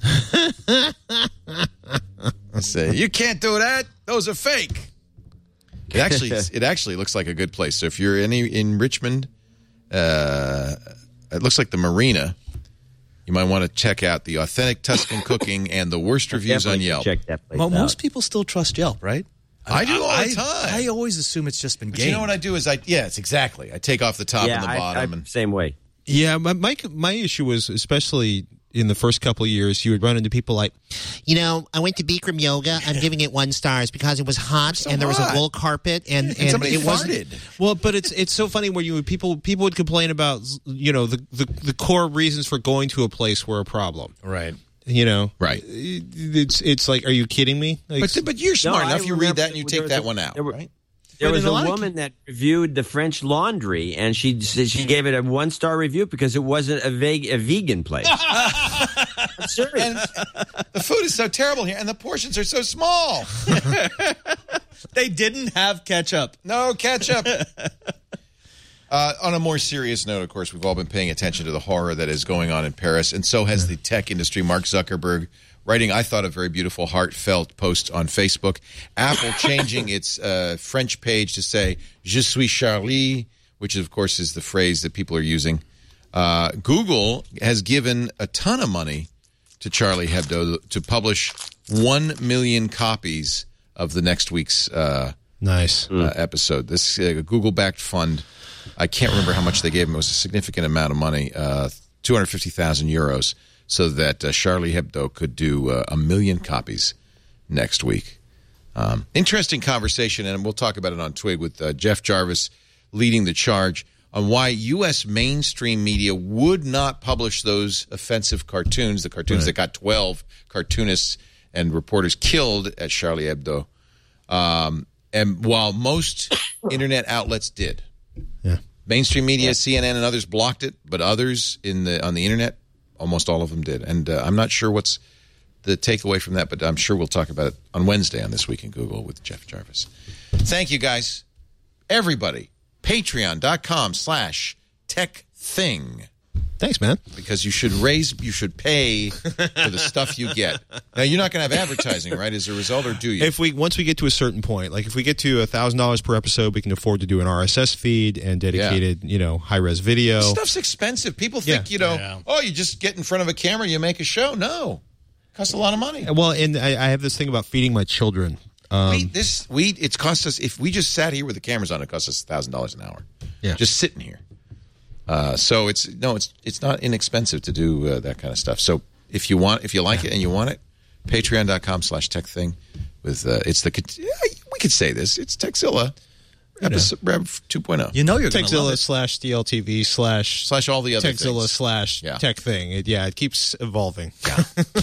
I say, you can't do that. Those are fake. It actually, it actually looks like a good place. So if you're any in Richmond, uh, it looks like the marina. You might want to check out the authentic Tuscan cooking and the worst reviews on Definitely Yelp. Check that place Well, out. most people still trust Yelp, right? I do all I, the time. I always assume it's just been But gamed. you know what I do is I, yeah, it's exactly. I take off the top yeah, and the I- bottom. I, and same way. Yeah, my, my my issue was especially in the first couple of years, you would run into people like, You know, I went to Bikram Yoga. I'm giving it one stars because it was hot so and there was hot. a wool carpet and, And and somebody it wasn't. farted. well, but it's it's so funny when you people people would complain about you know the, the the core reasons for going to a place were a problem, Right. you know, Right. It's it's like, are you kidding me? Like, But, but you're smart No, enough. I You read remember that and you there take was that a- one out, there were- right? There But was in a a lot of woman that reviewed the French Laundry, and she she gave it a one star review because it wasn't a, veg, a vegan place. I'm serious. And the food is so terrible here, and the portions are so small. They didn't have ketchup. No ketchup. Uh, on a more serious note, of course, we've all been paying attention to the horror that is going on in Paris, and so has the tech industry. Mark Zuckerberg writing, I thought, a very beautiful, heartfelt post on Facebook. Apple changing its uh, French page to say, Je suis Charlie, which, of course, is the phrase that people are using. Uh, Google has given a ton of money to Charlie Hebdo to publish one million copies of the next week's uh, nice uh, episode. This uh, Google-backed fund, I can't remember how much they gave him. It was a significant amount of money, uh, two hundred fifty thousand euros, so that uh, Charlie Hebdo could do uh, a million copies next week. Um, interesting conversation, and we'll talk about it on Twig with uh, Jeff Jarvis leading the charge on why U S mainstream media would not publish those offensive cartoons, the cartoons right. that got twelve cartoonists and reporters killed at Charlie Hebdo, um, and while most internet outlets did. Yeah. Mainstream media, C N N and others blocked it, but others in the on the internet, almost all of them did. And uh, I'm not sure what's the takeaway from that, but I'm sure we'll talk about it on Wednesday on This Week in Google with Jeff Jarvis. Thank you, guys. Everybody, patreon.com slash tech thing. Thanks, man. Because you should raise, you should pay for the stuff you get. Now, you're not going to have advertising, right, as a result, or do you? If we Once we get to a certain point, like if we get to one thousand dollars per episode, we can afford to do an R S S feed and dedicated, yeah. you know, high-res video. This stuff's expensive. People think, yeah. you know, yeah. oh, you just get in front of a camera, you make a show. No. It costs a lot of money. Well, and I, I have this thing about feeding my children. Um, we, this, we, it's cost us, if we just sat here with the cameras on, it costs us one thousand dollars an hour. Yeah. Just sitting here. Uh, so it's no, it's it's not inexpensive to do uh, that kind of stuff. So if you want, if you like yeah. it and you want it, patreon.com slash tech thing. With uh, it's the we could say this. It's Techzilla, episode Rev two point oh. You know you're going to love Techzilla it. slash D L T V slash slash all the other Techzilla things. slash yeah. tech thing. It, yeah, it keeps evolving. Yeah.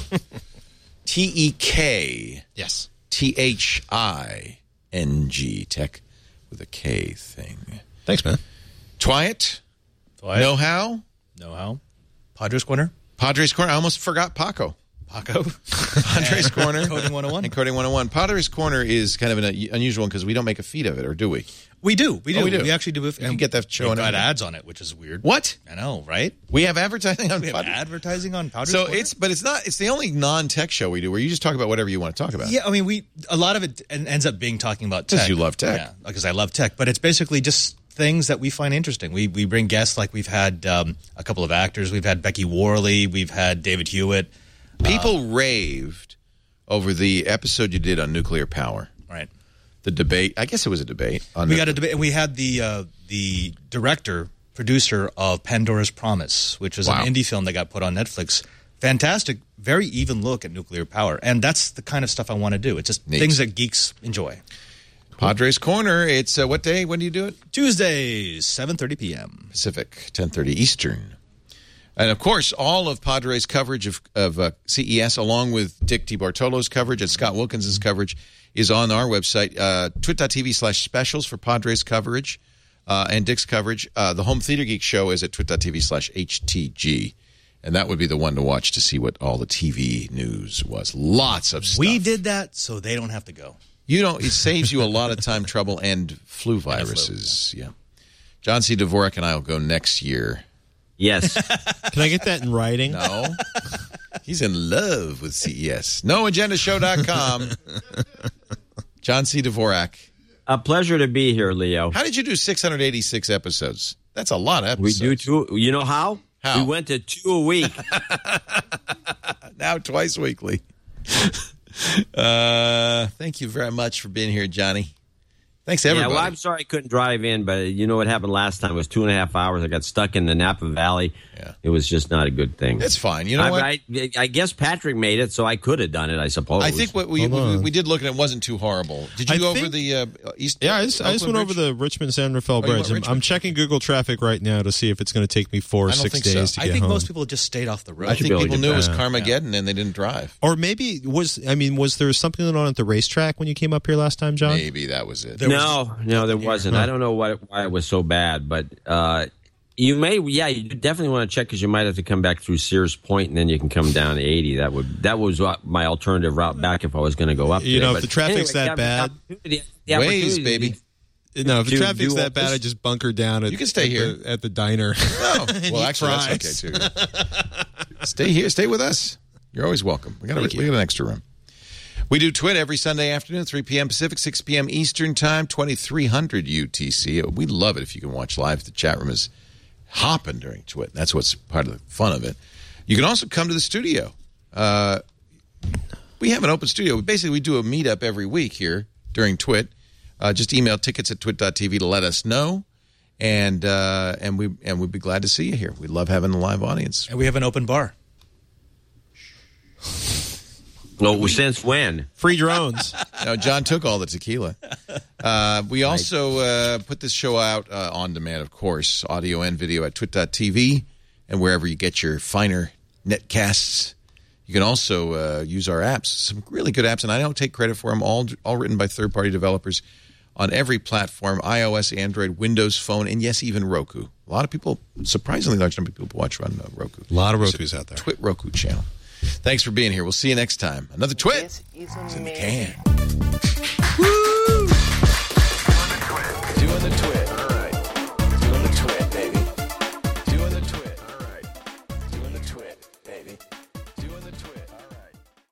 T E K. Yes. T H I N G. Tech with a K thing. Thanks, man. Twiet. Know how? Know how? Padres Corner? Padres Corner. I almost forgot Paco. Paco? Padres Corner. Coding one oh one. And Coding one oh one. Padres Corner is kind of an unusual one because we don't make a feed of it, or do we? We do. We do. Oh, we do. We actually do. We can get that show. We've got ads on it, which is weird. What? I know, right? We have advertising on we have Padres. advertising on Padres So Corner? it's, but it's not, it's the only non-tech show we do where you just talk about whatever you want to talk about. Yeah, I mean, we, a lot of it ends up being talking about tech. Because you love tech. Yeah, because I love tech. But it's basically just things that we find interesting. We we bring guests, like we've had um, a couple of actors. We've had Becky Worley. We've had David Hewitt. People uh, raved over the episode you did on nuclear power. Right. The debate. I guess it was a debate. On we the, got a debate, and we had the uh, the director, producer of Pandora's Promise, which is wow. an indie film that got put on Netflix. Fantastic, very even look at nuclear power, and that's the kind of stuff I want to do. It's just Neat. things that geeks enjoy. Padres Corner. It's uh, what day? When do you do it? Tuesdays, seven thirty p.m. Pacific, ten thirty Eastern. And, of course, all of Padres' coverage of, of uh, C E S, along with Dick DiBartolo's coverage and Scott Wilkins' coverage, is on our website, uh, twit.tv slash specials for Padres coverage uh, and Dick's coverage. Uh, the Home Theater Geek show is at twit.tv slash HTG. And that would be the one to watch to see what all the T V news was. Lots of stuff. We did that so they don't have to go. You don't. It saves you a lot of time, trouble, and flu viruses. Flu, yeah. yeah. John C. Dvorak and I will go next year. Yes. Can I get that in writing? No. He's in love with C E S. no agenda show dot com. John C. Dvorak. A pleasure to be here, Leo. How did you do six hundred eighty-six episodes? That's a lot of episodes. We do two. You know how? How? We went to two a week. Now twice weekly. Uh, thank you very much for being here, Johnny. Thanks, everybody. Yeah, well, I'm sorry I couldn't drive in, but you know what happened last time? It was two and a half hours. I got stuck in the Napa Valley. Yeah. It was just not a good thing. It's fine. You know I, what? I, I guess Patrick made it, so I could have done it, I suppose. I think what we we, we did look at it wasn't too horrible. Did you I go think, over the uh, East? Yeah, I just, I just went Bridge? over the Richmond San Rafael Oh, Bridge. I'm, I'm checking Google traffic right now to see if it's going to take me four or I don't six think days so. to I get think home. most people just stayed off the road. I think people knew it was that. Carmageddon and they didn't drive. Or maybe was I mean was there something going on at the racetrack when you came up here last time, John? Maybe that was it. There No, no, there wasn't. I don't know what, why it was so bad, but uh, you may, yeah, you definitely want to check because you might have to come back through Sears Point and then you can come down to eighty. That would that was my alternative route back if I was going to go up. You today. know, But if the traffic's anyway, that bad, the, the Waze, baby. No, if the to traffic's do that bad, this- I just bunker down at, You can stay at here. the, at the diner. Oh, well, Eat actually, fries. that's okay, too. Stay here. Stay with us. You're always welcome. We got, a, we got an extra room. We do Twit every Sunday afternoon, three p.m. Pacific, six p.m. Eastern Time, twenty-three hundred U T C. We love it if you can watch live. The chat room is hopping during Twit. That's what's part of the fun of it. You can also come to the studio. Uh, we have an open studio. Basically, we do a meetup every week here during Twit. Uh, just email tickets at twit dot t v to let us know. And uh, and we and we'd be glad to see you here. We love having a live audience. And we have an open bar. Well, since when? Free drones. No, John took all the tequila. Uh, we also uh, put this show out uh, on demand, of course, audio and video at twit dot t v and wherever you get your finer netcasts. You can also uh, use our apps, some really good apps, and I don't take credit for them, all, all written by third-party developers on every platform, iOS, Android, Windows Phone, and yes, even Roku. A lot of people, surprisingly large number of people watch on uh, Roku. A lot of Rokus out there. Twit Roku channel. Thanks for being here. We'll see you next time. Another Twit. It's in the can. Woo!